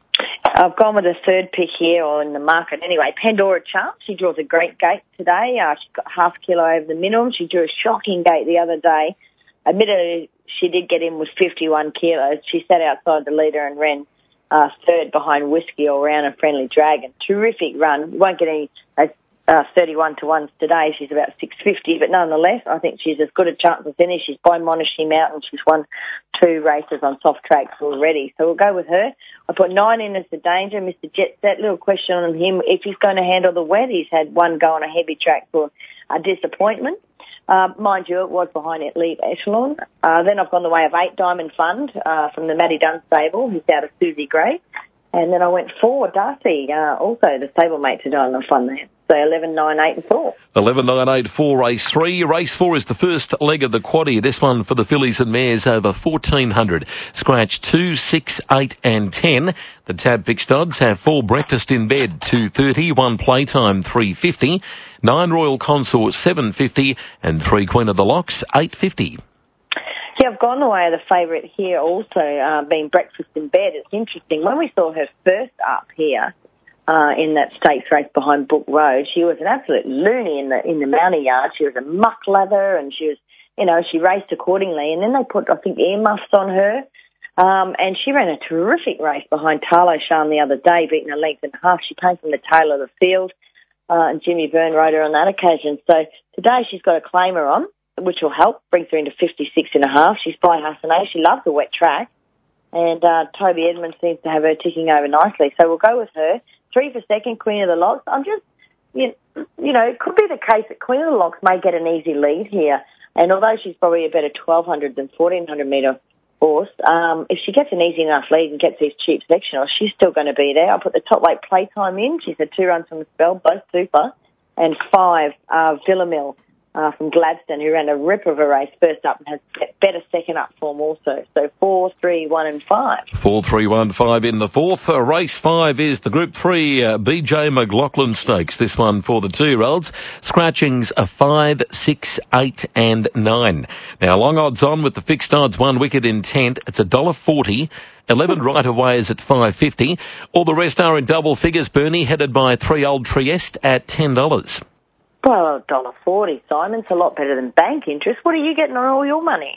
I've gone with a third pick here, or in the market anyway. Pandora Charm, she draws a great gate today. Uh, she's got half a kilo over the minimum. She drew a shocking gate the other day. Admittedly, she did get in with fifty-one kilos. She sat outside the leader and ran uh, third behind Whiskey All Round and Friendly Dragon. Terrific run. You won't get any uh, uh, thirty-one to ones today. She's about six fifty, but nonetheless, I think she's as good a chance as any. She's by Monashi Mountain. She's won two races on soft tracks already. So we'll go with her. I put nine in as the danger. Mister Jet Set, little question on him. If he's going to handle the wet, he's had one go on a heavy track for a disappointment. Uh, mind you, it was behind Elite Echelon. Uh, then I've gone the way of eight Diamond Fund uh, from the Matty Dunn stable, who's out of Susie Gray. And then I went four Darcy, uh, also the stablemate to Diamond Fund there. So eleven, nine, eight, and four. eleven, nine, eight, four, race three. Race four is the first leg of the quaddie. This one for the fillies and mares over fourteen hundred. Scratch two, six, eight, and ten. The tab fixed odds have four Breakfast in Bed, two thirty, one Playtime, three fifty, nine Royal Consort, seven fifty, and three Queen of the Locks, eight fifty. Yeah, I've gone the way of the favourite here also, uh, being Breakfast in Bed. It's interesting. When we saw her first up here, Uh, in that stakes race behind Book Road, she was an absolute loony in the in the mounting yard. She was a muck lather, and she was, you know, she raced accordingly. And then they put, I think, earmuffs on her, um, and she ran a terrific race behind Tarlo Shan the other day, beating a length and a half. She came from the tail of the field, uh, and Jimmy Byrne rode her on that occasion. So today she's got a claimer on, which will help, brings her into fifty-six and a half. She's by Hassanay. She loves the wet track, and uh, Toby Edmonds seems to have her ticking over nicely. So we'll go with her. Three for second, Queen of the Locks. I'm just, you, you know, it could be the case that Queen of the Locks may get an easy lead here. And although she's probably a better twelve hundred than fourteen hundred metre horse, um, if she gets an easy enough lead and gets these cheap sectionals, she's still going to be there. I'll put the top weight Playtime in. She's had two runs from the spell, both super. And five, uh, Villamil. Uh, from Gladstone, who ran a rip of a race first up and has better second up form also. So four, three, one, and five. Four, three, one, five in the fourth. Uh, race five is the Group Three uh, B J McLaughlin Stakes. This one for the two-year-olds. Scratchings are five, six, eight, and nine. Now long odds on with the fixed odds one wicket intent. It's a dollar forty. Eleven right away is at five fifty. All the rest are in double figures. Bernie headed by three Old Trieste at ten dollars. Well, one dollar forty, Simon. It's a lot better than bank interest. What are you getting on all your money?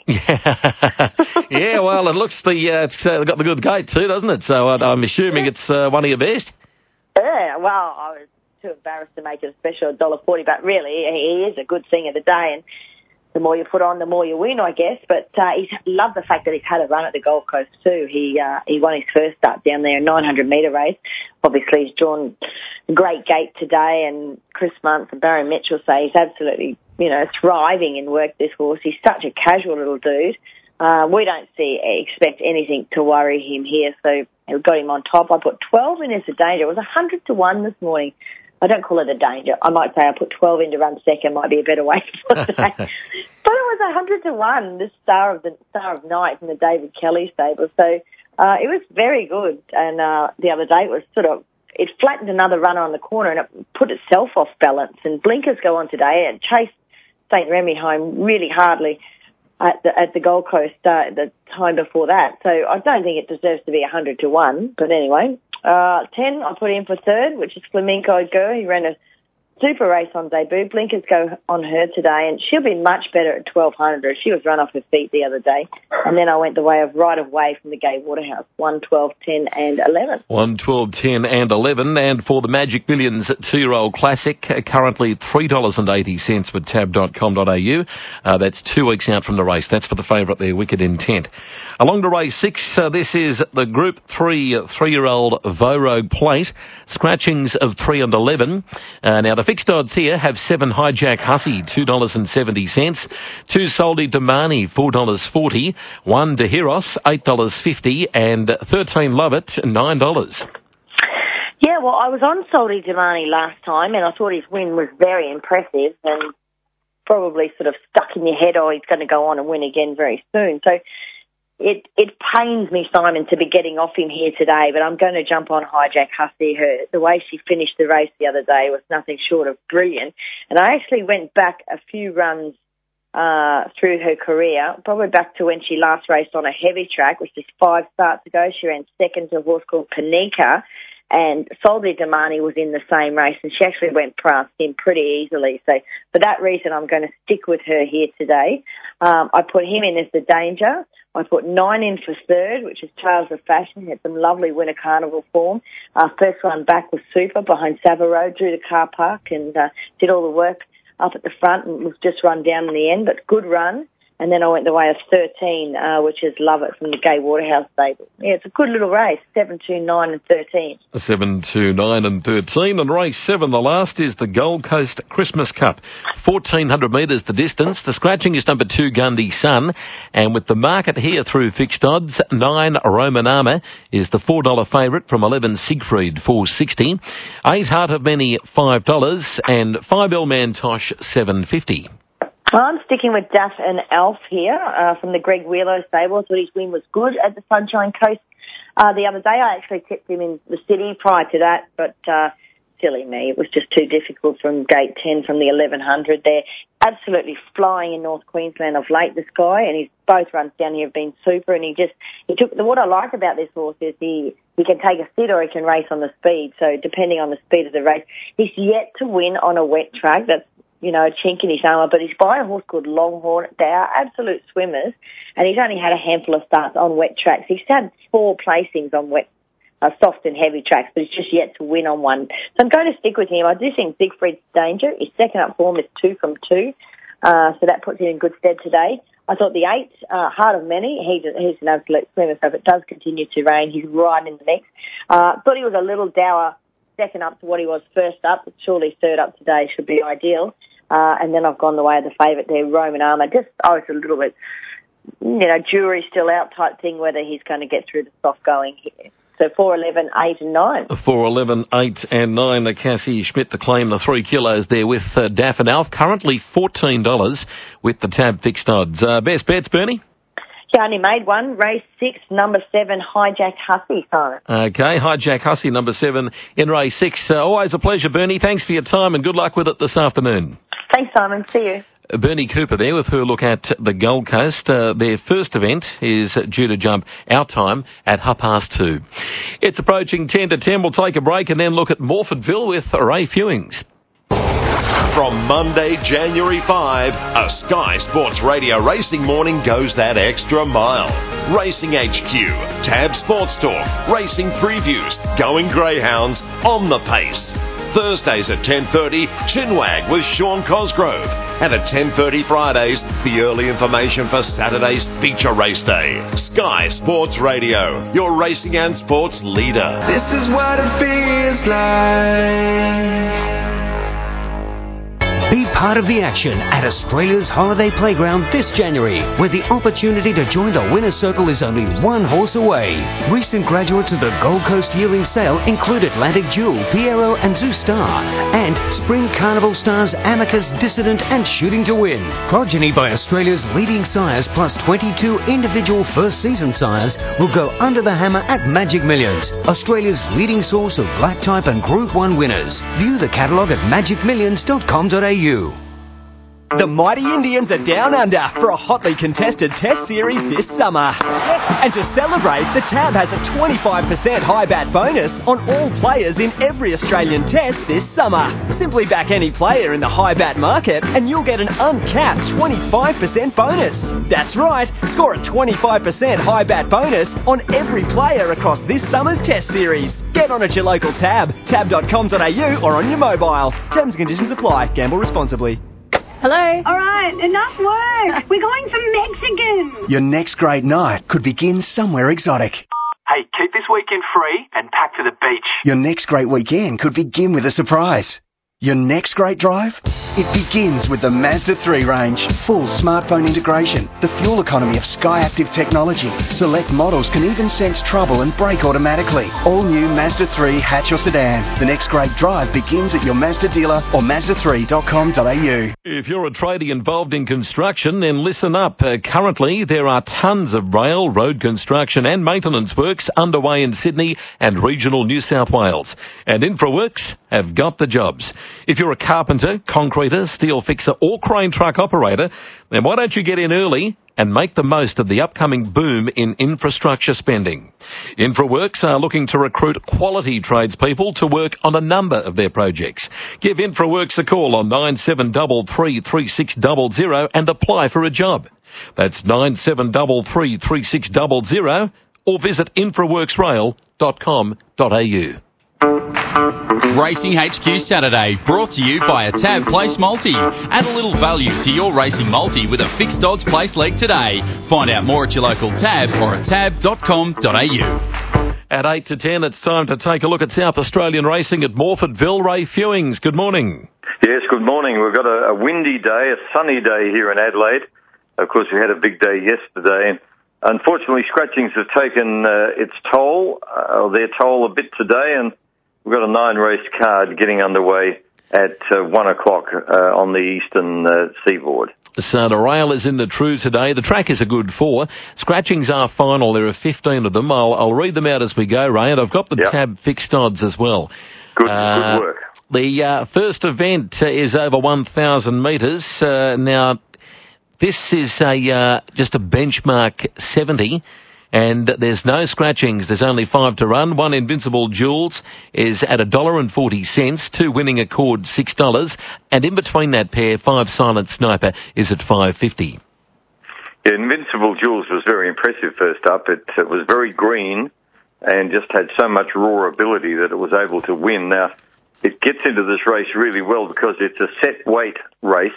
Yeah, well, it looks the uh, it's uh, got the good gate too, doesn't it? So uh, I'm assuming it's uh, one of your best. Yeah, well, I was too embarrassed to make it a special one dollar forty, but really, he is a good thing of the day, and the more you put on, the more you win, I guess. But uh, he's loved the fact that he's had a run at the Gold Coast too. He uh, he won his first start down there, a nine hundred metre race. Obviously, he's drawn a great gate today, and Chris Muntz and Barry Mitchell say he's absolutely, you know, thriving in work, this horse. He's such a casual little dude. Uh, we don't see expect anything to worry him here, so we got him on top. I put twelve in as a danger. It was one hundred to one this morning. I don't call it a danger. I might say I put twelve in to run second, might be a better way to put that. But it was one hundred to one, the star of the Star of Night in the David Kelly stable. So uh, it was very good. And uh, the other day it was sort of, it flattened another runner on the corner and it put itself off balance. And blinkers go on today and chased Saint Remy home really hardly at the, at the Gold Coast uh, the time before that. So I don't think it deserves to be one hundred to one. But anyway, uh, ten I put in for third, which is Flamenco Girl. He ran a super race on debut. Blinkers go on her today, and she'll be much better at twelve hundred. She was run off her feet the other day. And then I went the way of Right of Way from the Gay Waterhouse, one, twelve, ten, and eleven. one, twelve, ten, and eleven. And for the Magic Millions two-year-old classic, uh, currently three dollars eighty with tab dot com dot a u. Uh, that's two weeks out from the race. That's for the favourite there, Wicked Intent. Along to race six, uh, this is the Group three three-year-old Vorogue Plate. Scratchings of three and eleven. Uh, now, the fixed odds here have seven Hijack Hussey, two dollars seventy. two Soldi Damani, four dollars forty. one De Heros, eight dollars fifty. And thirteen Love It, nine dollars. Yeah, well, I was on Salty Damani last time, and I thought his win was very impressive and probably sort of stuck in your head, oh, he's going to go on and win again very soon. So it it pains me, Simon, to be getting off him here today, but I'm going to jump on Hijack Hussey. Her, the way she finished the race the other day was nothing short of brilliant. And I actually went back a few runs uh, through her career, probably back to when she last raced on a heavy track, which is five starts ago. She ran second to a horse called Panika. And Salty Damani was in the same race, and she actually went past him pretty easily. So for that reason, I'm going to stick with her here today. Um, I put him in as the danger. I put nine in for third, which is Trails of Fashion. He had some lovely winter carnival form. Uh, first one back was super behind Sava Road, drew the car park and uh, did all the work up at the front and was just run down in the end, but good run. And then I went the way of thirteen, uh, which is Love It from the Gay Waterhouse stable. Yeah, it's a good little race, seven, two, nine and thirteen. seven, two, nine and thirteen. And race seven, the last, is the Gold Coast Christmas Cup. fourteen hundred metres the distance. The scratching is number two, Gundy Sun. And with the market here through fixed odds, nine, Roman Armour is the four dollar favourite from eleven, Siegfried, four sixty. eight, Heart of Many, five dollars. And five, El Mantosh, seven fifty. I'm sticking with Daff and Alf here uh, from the Greg Wheeler stable. I thought his win was good at the Sunshine Coast uh, the other day. I actually tipped him in the city prior to that, but uh, silly me. It was just too difficult from gate ten from the eleven hundred there. Absolutely flying in North Queensland of late, this guy, and his both runs down here have been super. And he just, he took, what I like about this horse is he, he can take a sit or he can race on the speed. So depending on the speed of the race, he's yet to win on a wet track. That's, you know, a chink in his armour, but he's by a horse called Longhorn. They are absolute swimmers, and he's only had a handful of starts on wet tracks. He's had four placings on wet, uh, soft and heavy tracks, but he's just yet to win on one. So I'm going to stick with him. I do think Siegfried's danger. His second up form is two from two, uh, so that puts him in good stead today. I thought the eight, uh, Heart of Many, he's, he's an absolute swimmer, so if it does continue to rain, he's right in the mix. Uh, thought he was a little dour second up to what he was first up, but surely third up today should be ideal. Uh, and then I've gone the way of the favourite there, Roman Armour. Just, I was a little bit, you know, jury's still out type thing, whether he's going to get through the soft going here. So four, eleven, eight and nine. four, eleven, eight and nine. The Cassie Schmidt to claim the three kilos there with uh, Daff and Alf. Currently fourteen dollars with the tab fixed odds. Uh, best bets, Bernie? Yeah, I only made one. Race six, number seven, Hijack Hussey, Simon. Okay, Hijack Hussey, number seven in race six. Uh, always a pleasure, Bernie. Thanks for your time and good luck with it this afternoon. Thanks, Simon. See you. Bernie Cooper there with her look at the Gold Coast. Uh, their first event is due to jump our time at half past two. It's approaching ten to ten. We'll take a break and then look at Morfordville with Ray Fewings. From Monday, January fifth, a Sky Sports Radio racing morning goes that extra mile. Racing H Q, Tab Sports Talk, racing previews, Going Greyhounds, On the Pace. Thursdays at ten thirty, Chinwag with Sean Cosgrove. And at ten thirty Fridays, the early information for Saturday's feature race day. Sky Sports Radio, your racing and sports leader. This is what it feels like. Be part of the action at Australia's Holiday Playground this January, where the opportunity to join the winner's circle is only one horse away. Recent graduates of the Gold Coast Yearling Sale include Atlantic Jewel, Piero and Zoo Star, and Spring Carnival stars Amicus, Dissident and Shooting to Win. Progeny by Australia's leading sires plus twenty-two individual first season sires will go under the hammer at Magic Millions, Australia's leading source of black type and Group one winners. View the catalogue at magic millions dot com dot a u. The Mighty Indians are down under for a hotly contested test series this summer. And to celebrate, the Tab has a twenty-five percent high bat bonus on all players in every Australian test this summer. Simply back any player in the high bat market and you'll get an uncapped twenty-five percent bonus. That's right, score a twenty-five percent high bat bonus on every player across this summer's test series. Get on at your local Tab, tab dot com dot a u or on your mobile. Terms and conditions apply. Gamble responsibly. Hello? All right, enough work. We're going for Mexican. Your next great night could begin somewhere exotic. Hey, keep this weekend free and pack for the beach. Your next great weekend could begin with a surprise. Your next great drive It begins with the Mazda three range. Full smartphone integration, the fuel economy of Skyactiv technology. Select models can even sense trouble and brake automatically. All new Mazda three hatch or sedan. The next great drive begins at your Mazda dealer or mazda three dot com dot a u. If you're a tradie involved in construction, then listen up. Uh, currently, there are tons of rail, road construction and maintenance works underway in Sydney and regional New South Wales. And InfraWorks have got the jobs. If you're a carpenter, concreter, steel fixer or crane truck operator, then why don't you get in early and make the most of the upcoming boom in infrastructure spending? InfraWorks are looking to recruit quality tradespeople to work on a number of their projects. Give InfraWorks a call on nine seven three three, three six zero zero and apply for a job. That's nine seven three three, three six zero zero or visit infraworks rail dot com dot a u. Racing H Q Saturday, brought to you by a Tab Place Multi. Add a little value to your racing multi with a fixed odds place leg today. Find out more at your local Tab or at tab dot com dot a u. At eight to ten, it's time to take a look at South Australian racing at Morphettville. Ray Fewings, good morning. Yes, good morning. We've got a, a windy day, a sunny day here in Adelaide. Of course, we had a big day yesterday. Unfortunately, scratchings have taken uh, its toll, uh, their toll a bit today, and we've got a nine-race card getting underway at uh, one o'clock uh, on the eastern uh, seaboard. So the rail is in the true today. The track is a good four. Scratchings are final. There are fifteen of them. I'll, I'll read them out as we go, Ray, and I've got the yep. Tab fixed odds as well. Good, uh, good work. The uh, first event is over one thousand metres. Uh, now, this is a uh, just a benchmark seventy. And there's no scratchings. There's only five to run. One Invincible Jules is at a dollar and forty cents. Two Winning Accord, six dollars. And in between that pair, Five Silent Sniper is at five fifty. Yeah, Invincible Jules was very impressive first up. It, it was very green and just had so much raw ability that it was able to win. Now, it gets into this race really well because it's a set weight race,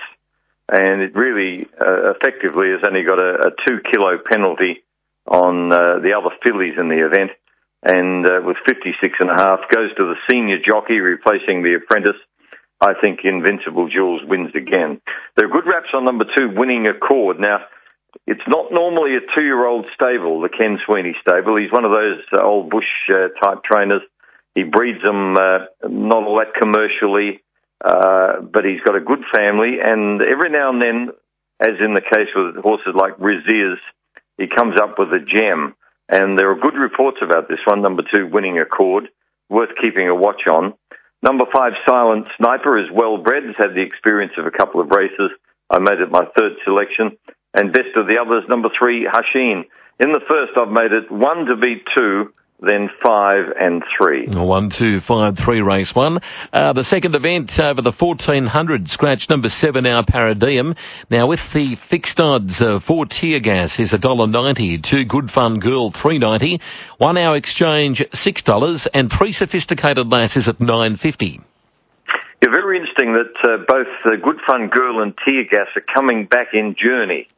and it really uh, effectively has only got a, a two kilo penalty on uh, the other fillies in the event, and uh, with fifty-six and a half goes to the senior jockey replacing the apprentice. I think Invincible Jules wins again. There are good wraps on number two, Winning Accord. Now, it's not normally a two-year-old stable, the Ken Sweeney stable. He's one of those uh, old bush uh, type trainers. He breeds them uh, not all that commercially, uh, but he's got a good family, and every now and then, as in the case with horses like Riziers, he comes up with a gem, and there are good reports about this one. Number two, Winning Accord, worth keeping a watch on. Number five, Silent Sniper, is well-bred, has had the experience of a couple of races. I made it my third selection. And best of the others, number three, Hashin. In the first, I've made it one to beat two, then five and three. One, two, five, three, race one. Uh, the second event over the fourteen hundred, scratch number seven, Our Paradigm. Now, with the fixed odds, uh, four Tear Gas is one dollar ninety, two Good Fun Girl, three ninety, one Hour Exchange, six dollars, and three Sophisticated Lass is at nine fifty. Yeah, very interesting that uh, both uh, Good Fun Girl and Tear Gas are coming back in journey.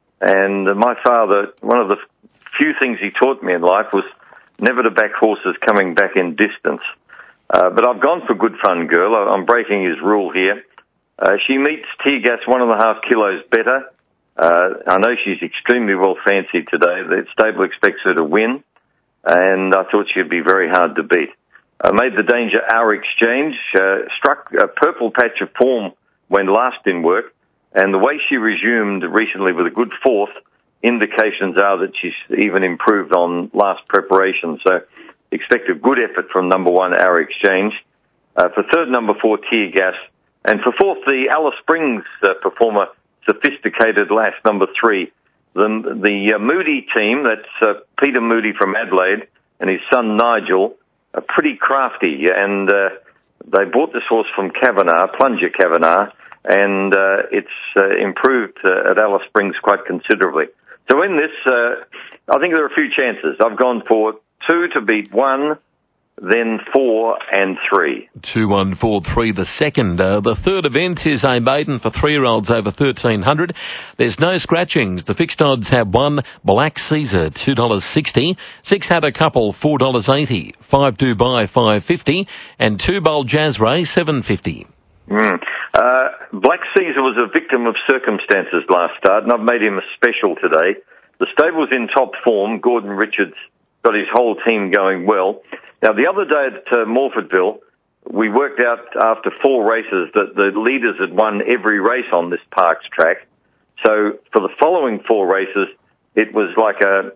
And uh, my father, one of the few things he taught me in life was never to back horses coming back in distance. Uh, but I've gone for Good Fun Girl. I'm breaking his rule here. Uh, she meets Tear Gas one and a half kilos better. Uh, I know she's extremely well fancied today. The stable expects her to win, and I thought she'd be very hard to beat. I made the Danger Hour Exchange, uh, struck a purple patch of form when last in work, and the way she resumed recently with a good fourth, indications are that she's even improved on last preparation. So expect a good effort from number one, Our Exchange. Uh, for third, number four, Tear Gas. And for fourth, the Alice Springs uh, performer, Sophisticated Lass, number three. The, the uh, Moody team, that's uh, Peter Moody from Adelaide and his son Nigel, are pretty crafty. And uh, they bought this horse from Kavanagh, Plunger Kavanagh, and uh, it's uh, improved uh, at Alice Springs quite considerably. So in this, uh, I think there are a few chances. I've gone for two to beat one, then four and three. Two, one, four, three, the second. Uh, the third event is a maiden for three-year-olds over thirteen hundred. There's no scratchings. The fixed odds have one, Black Caesar, two dollars sixty. Six Had a Couple, four dollars eighty. Five Dubai, five fifty. And two Bowl Jazz Ray, seven fifty. Mm. Uh, Black Caesar was a victim of circumstances last start, and I've made him a special today. The stable's in top form. Gordon Richards got his whole team going well. Now, the other day at uh, Morfordville, we worked out after four races that the leaders had won every race on this Parks track. So for the following four races, it was like a,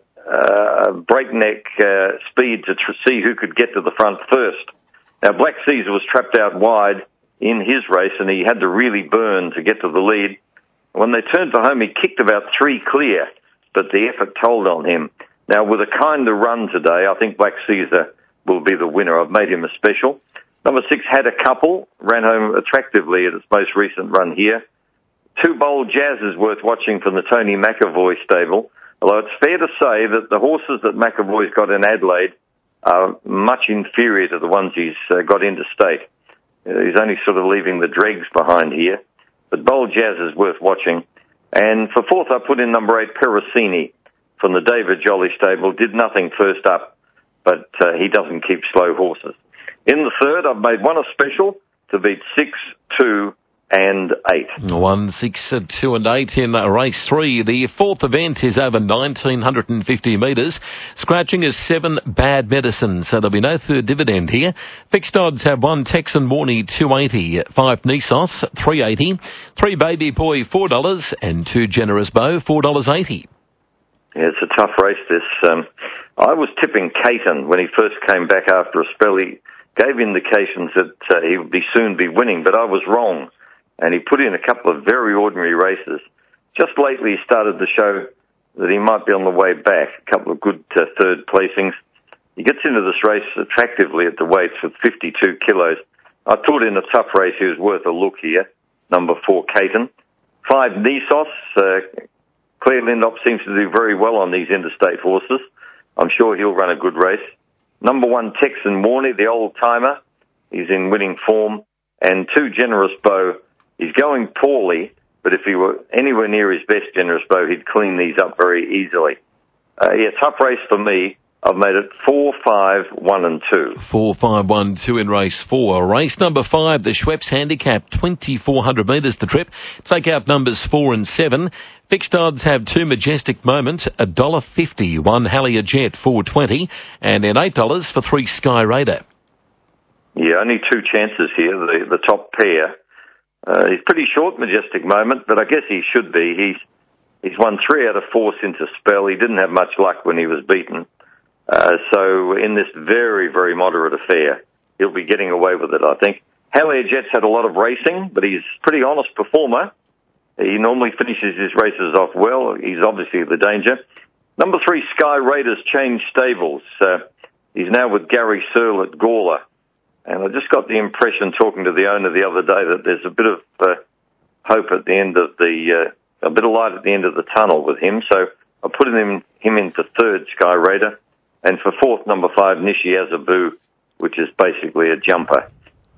a breakneck uh, speed to tr- see who could get to the front first. Now, Black Caesar was trapped out wide in his race, and he had to really burn to get to the lead. When they turned for home, he kicked about three clear, but the effort told on him. Now, with a kinder run today, I think Black Caesar will be the winner. I've made him a special. Number six had a couple, ran home attractively at its most recent run here. Two Bold Jazz is worth watching from the Tony McAvoy stable, although it's fair to say that the horses that McAvoy's got in Adelaide are much inferior to the ones he's uh, got interstate. Uh, he's only sort of leaving the dregs behind here. But Bold Jazz is worth watching. And for fourth, I put in number eight, Perricini from the David Jolly stable. Did nothing first up, but uh, he doesn't keep slow horses. In the third, I've made one a special to beat six, two, and eight. One, six, uh, two, and eight in uh, race three. The fourth event is over nineteen fifty metres. Scratching is seven Bad Medicine, so there'll be no third dividend here. Fixed odds have one Texan Morney, two eighty, five Nisos, three eighty, three Baby Boy, four dollars, and two Generous Bow, four dollars eighty. Yeah, it's a tough race, this. Um, I was tipping Caton when he first came back after a spell. He gave indications that uh, he would be soon be winning, but I was wrong. And he put in a couple of very ordinary races. Just lately, he started to show that he might be on the way back. A couple of good uh, third placings. He gets into this race attractively at the weights with fifty-two kilos. I thought in a tough race he was worth a look here. Number four, Caton. Five, Nisos. Uh, Claire Lindop seems to do very well on these interstate horses. I'm sure he'll run a good race. Number one, Texan Morney, the old-timer. He's in winning form. And two, Generous Bow. He's going poorly, but if he were anywhere near his best, Generous Bow, he'd clean these up very easily. Uh, yeah, tough race for me. I've made it four, five, one, and two. Four, five, one, two in race four. Race number five, the Schweppes Handicap, twenty-four hundred metres the trip. Take out numbers four and seven. Fixed odds have two Majestic Moment, one dollar fifty. One Hallier Jet, four twenty, and then eight dollars for three Sky Raider. Yeah, only two chances here. The the top pair. Uh, he's pretty short, Majestic Moment, but I guess he should be. He's he's won three out of four since a spell. He didn't have much luck when he was beaten. Uh, so in this very, very moderate affair, he'll be getting away with it, I think. Hallier Jet's had a lot of racing, but he's a pretty honest performer. He normally finishes his races off well. He's obviously the danger. Number three, Sky Raiders changed stables. Uh, he's now with Gary Searle at Gawler. And I just got the impression, talking to the owner the other day, that there's a bit of uh, hope at the end of the, uh, a bit of light at the end of the tunnel with him. So I put him, him into third, Sky Raider. And for fourth, number five, Nishi Azabu, which is basically a jumper.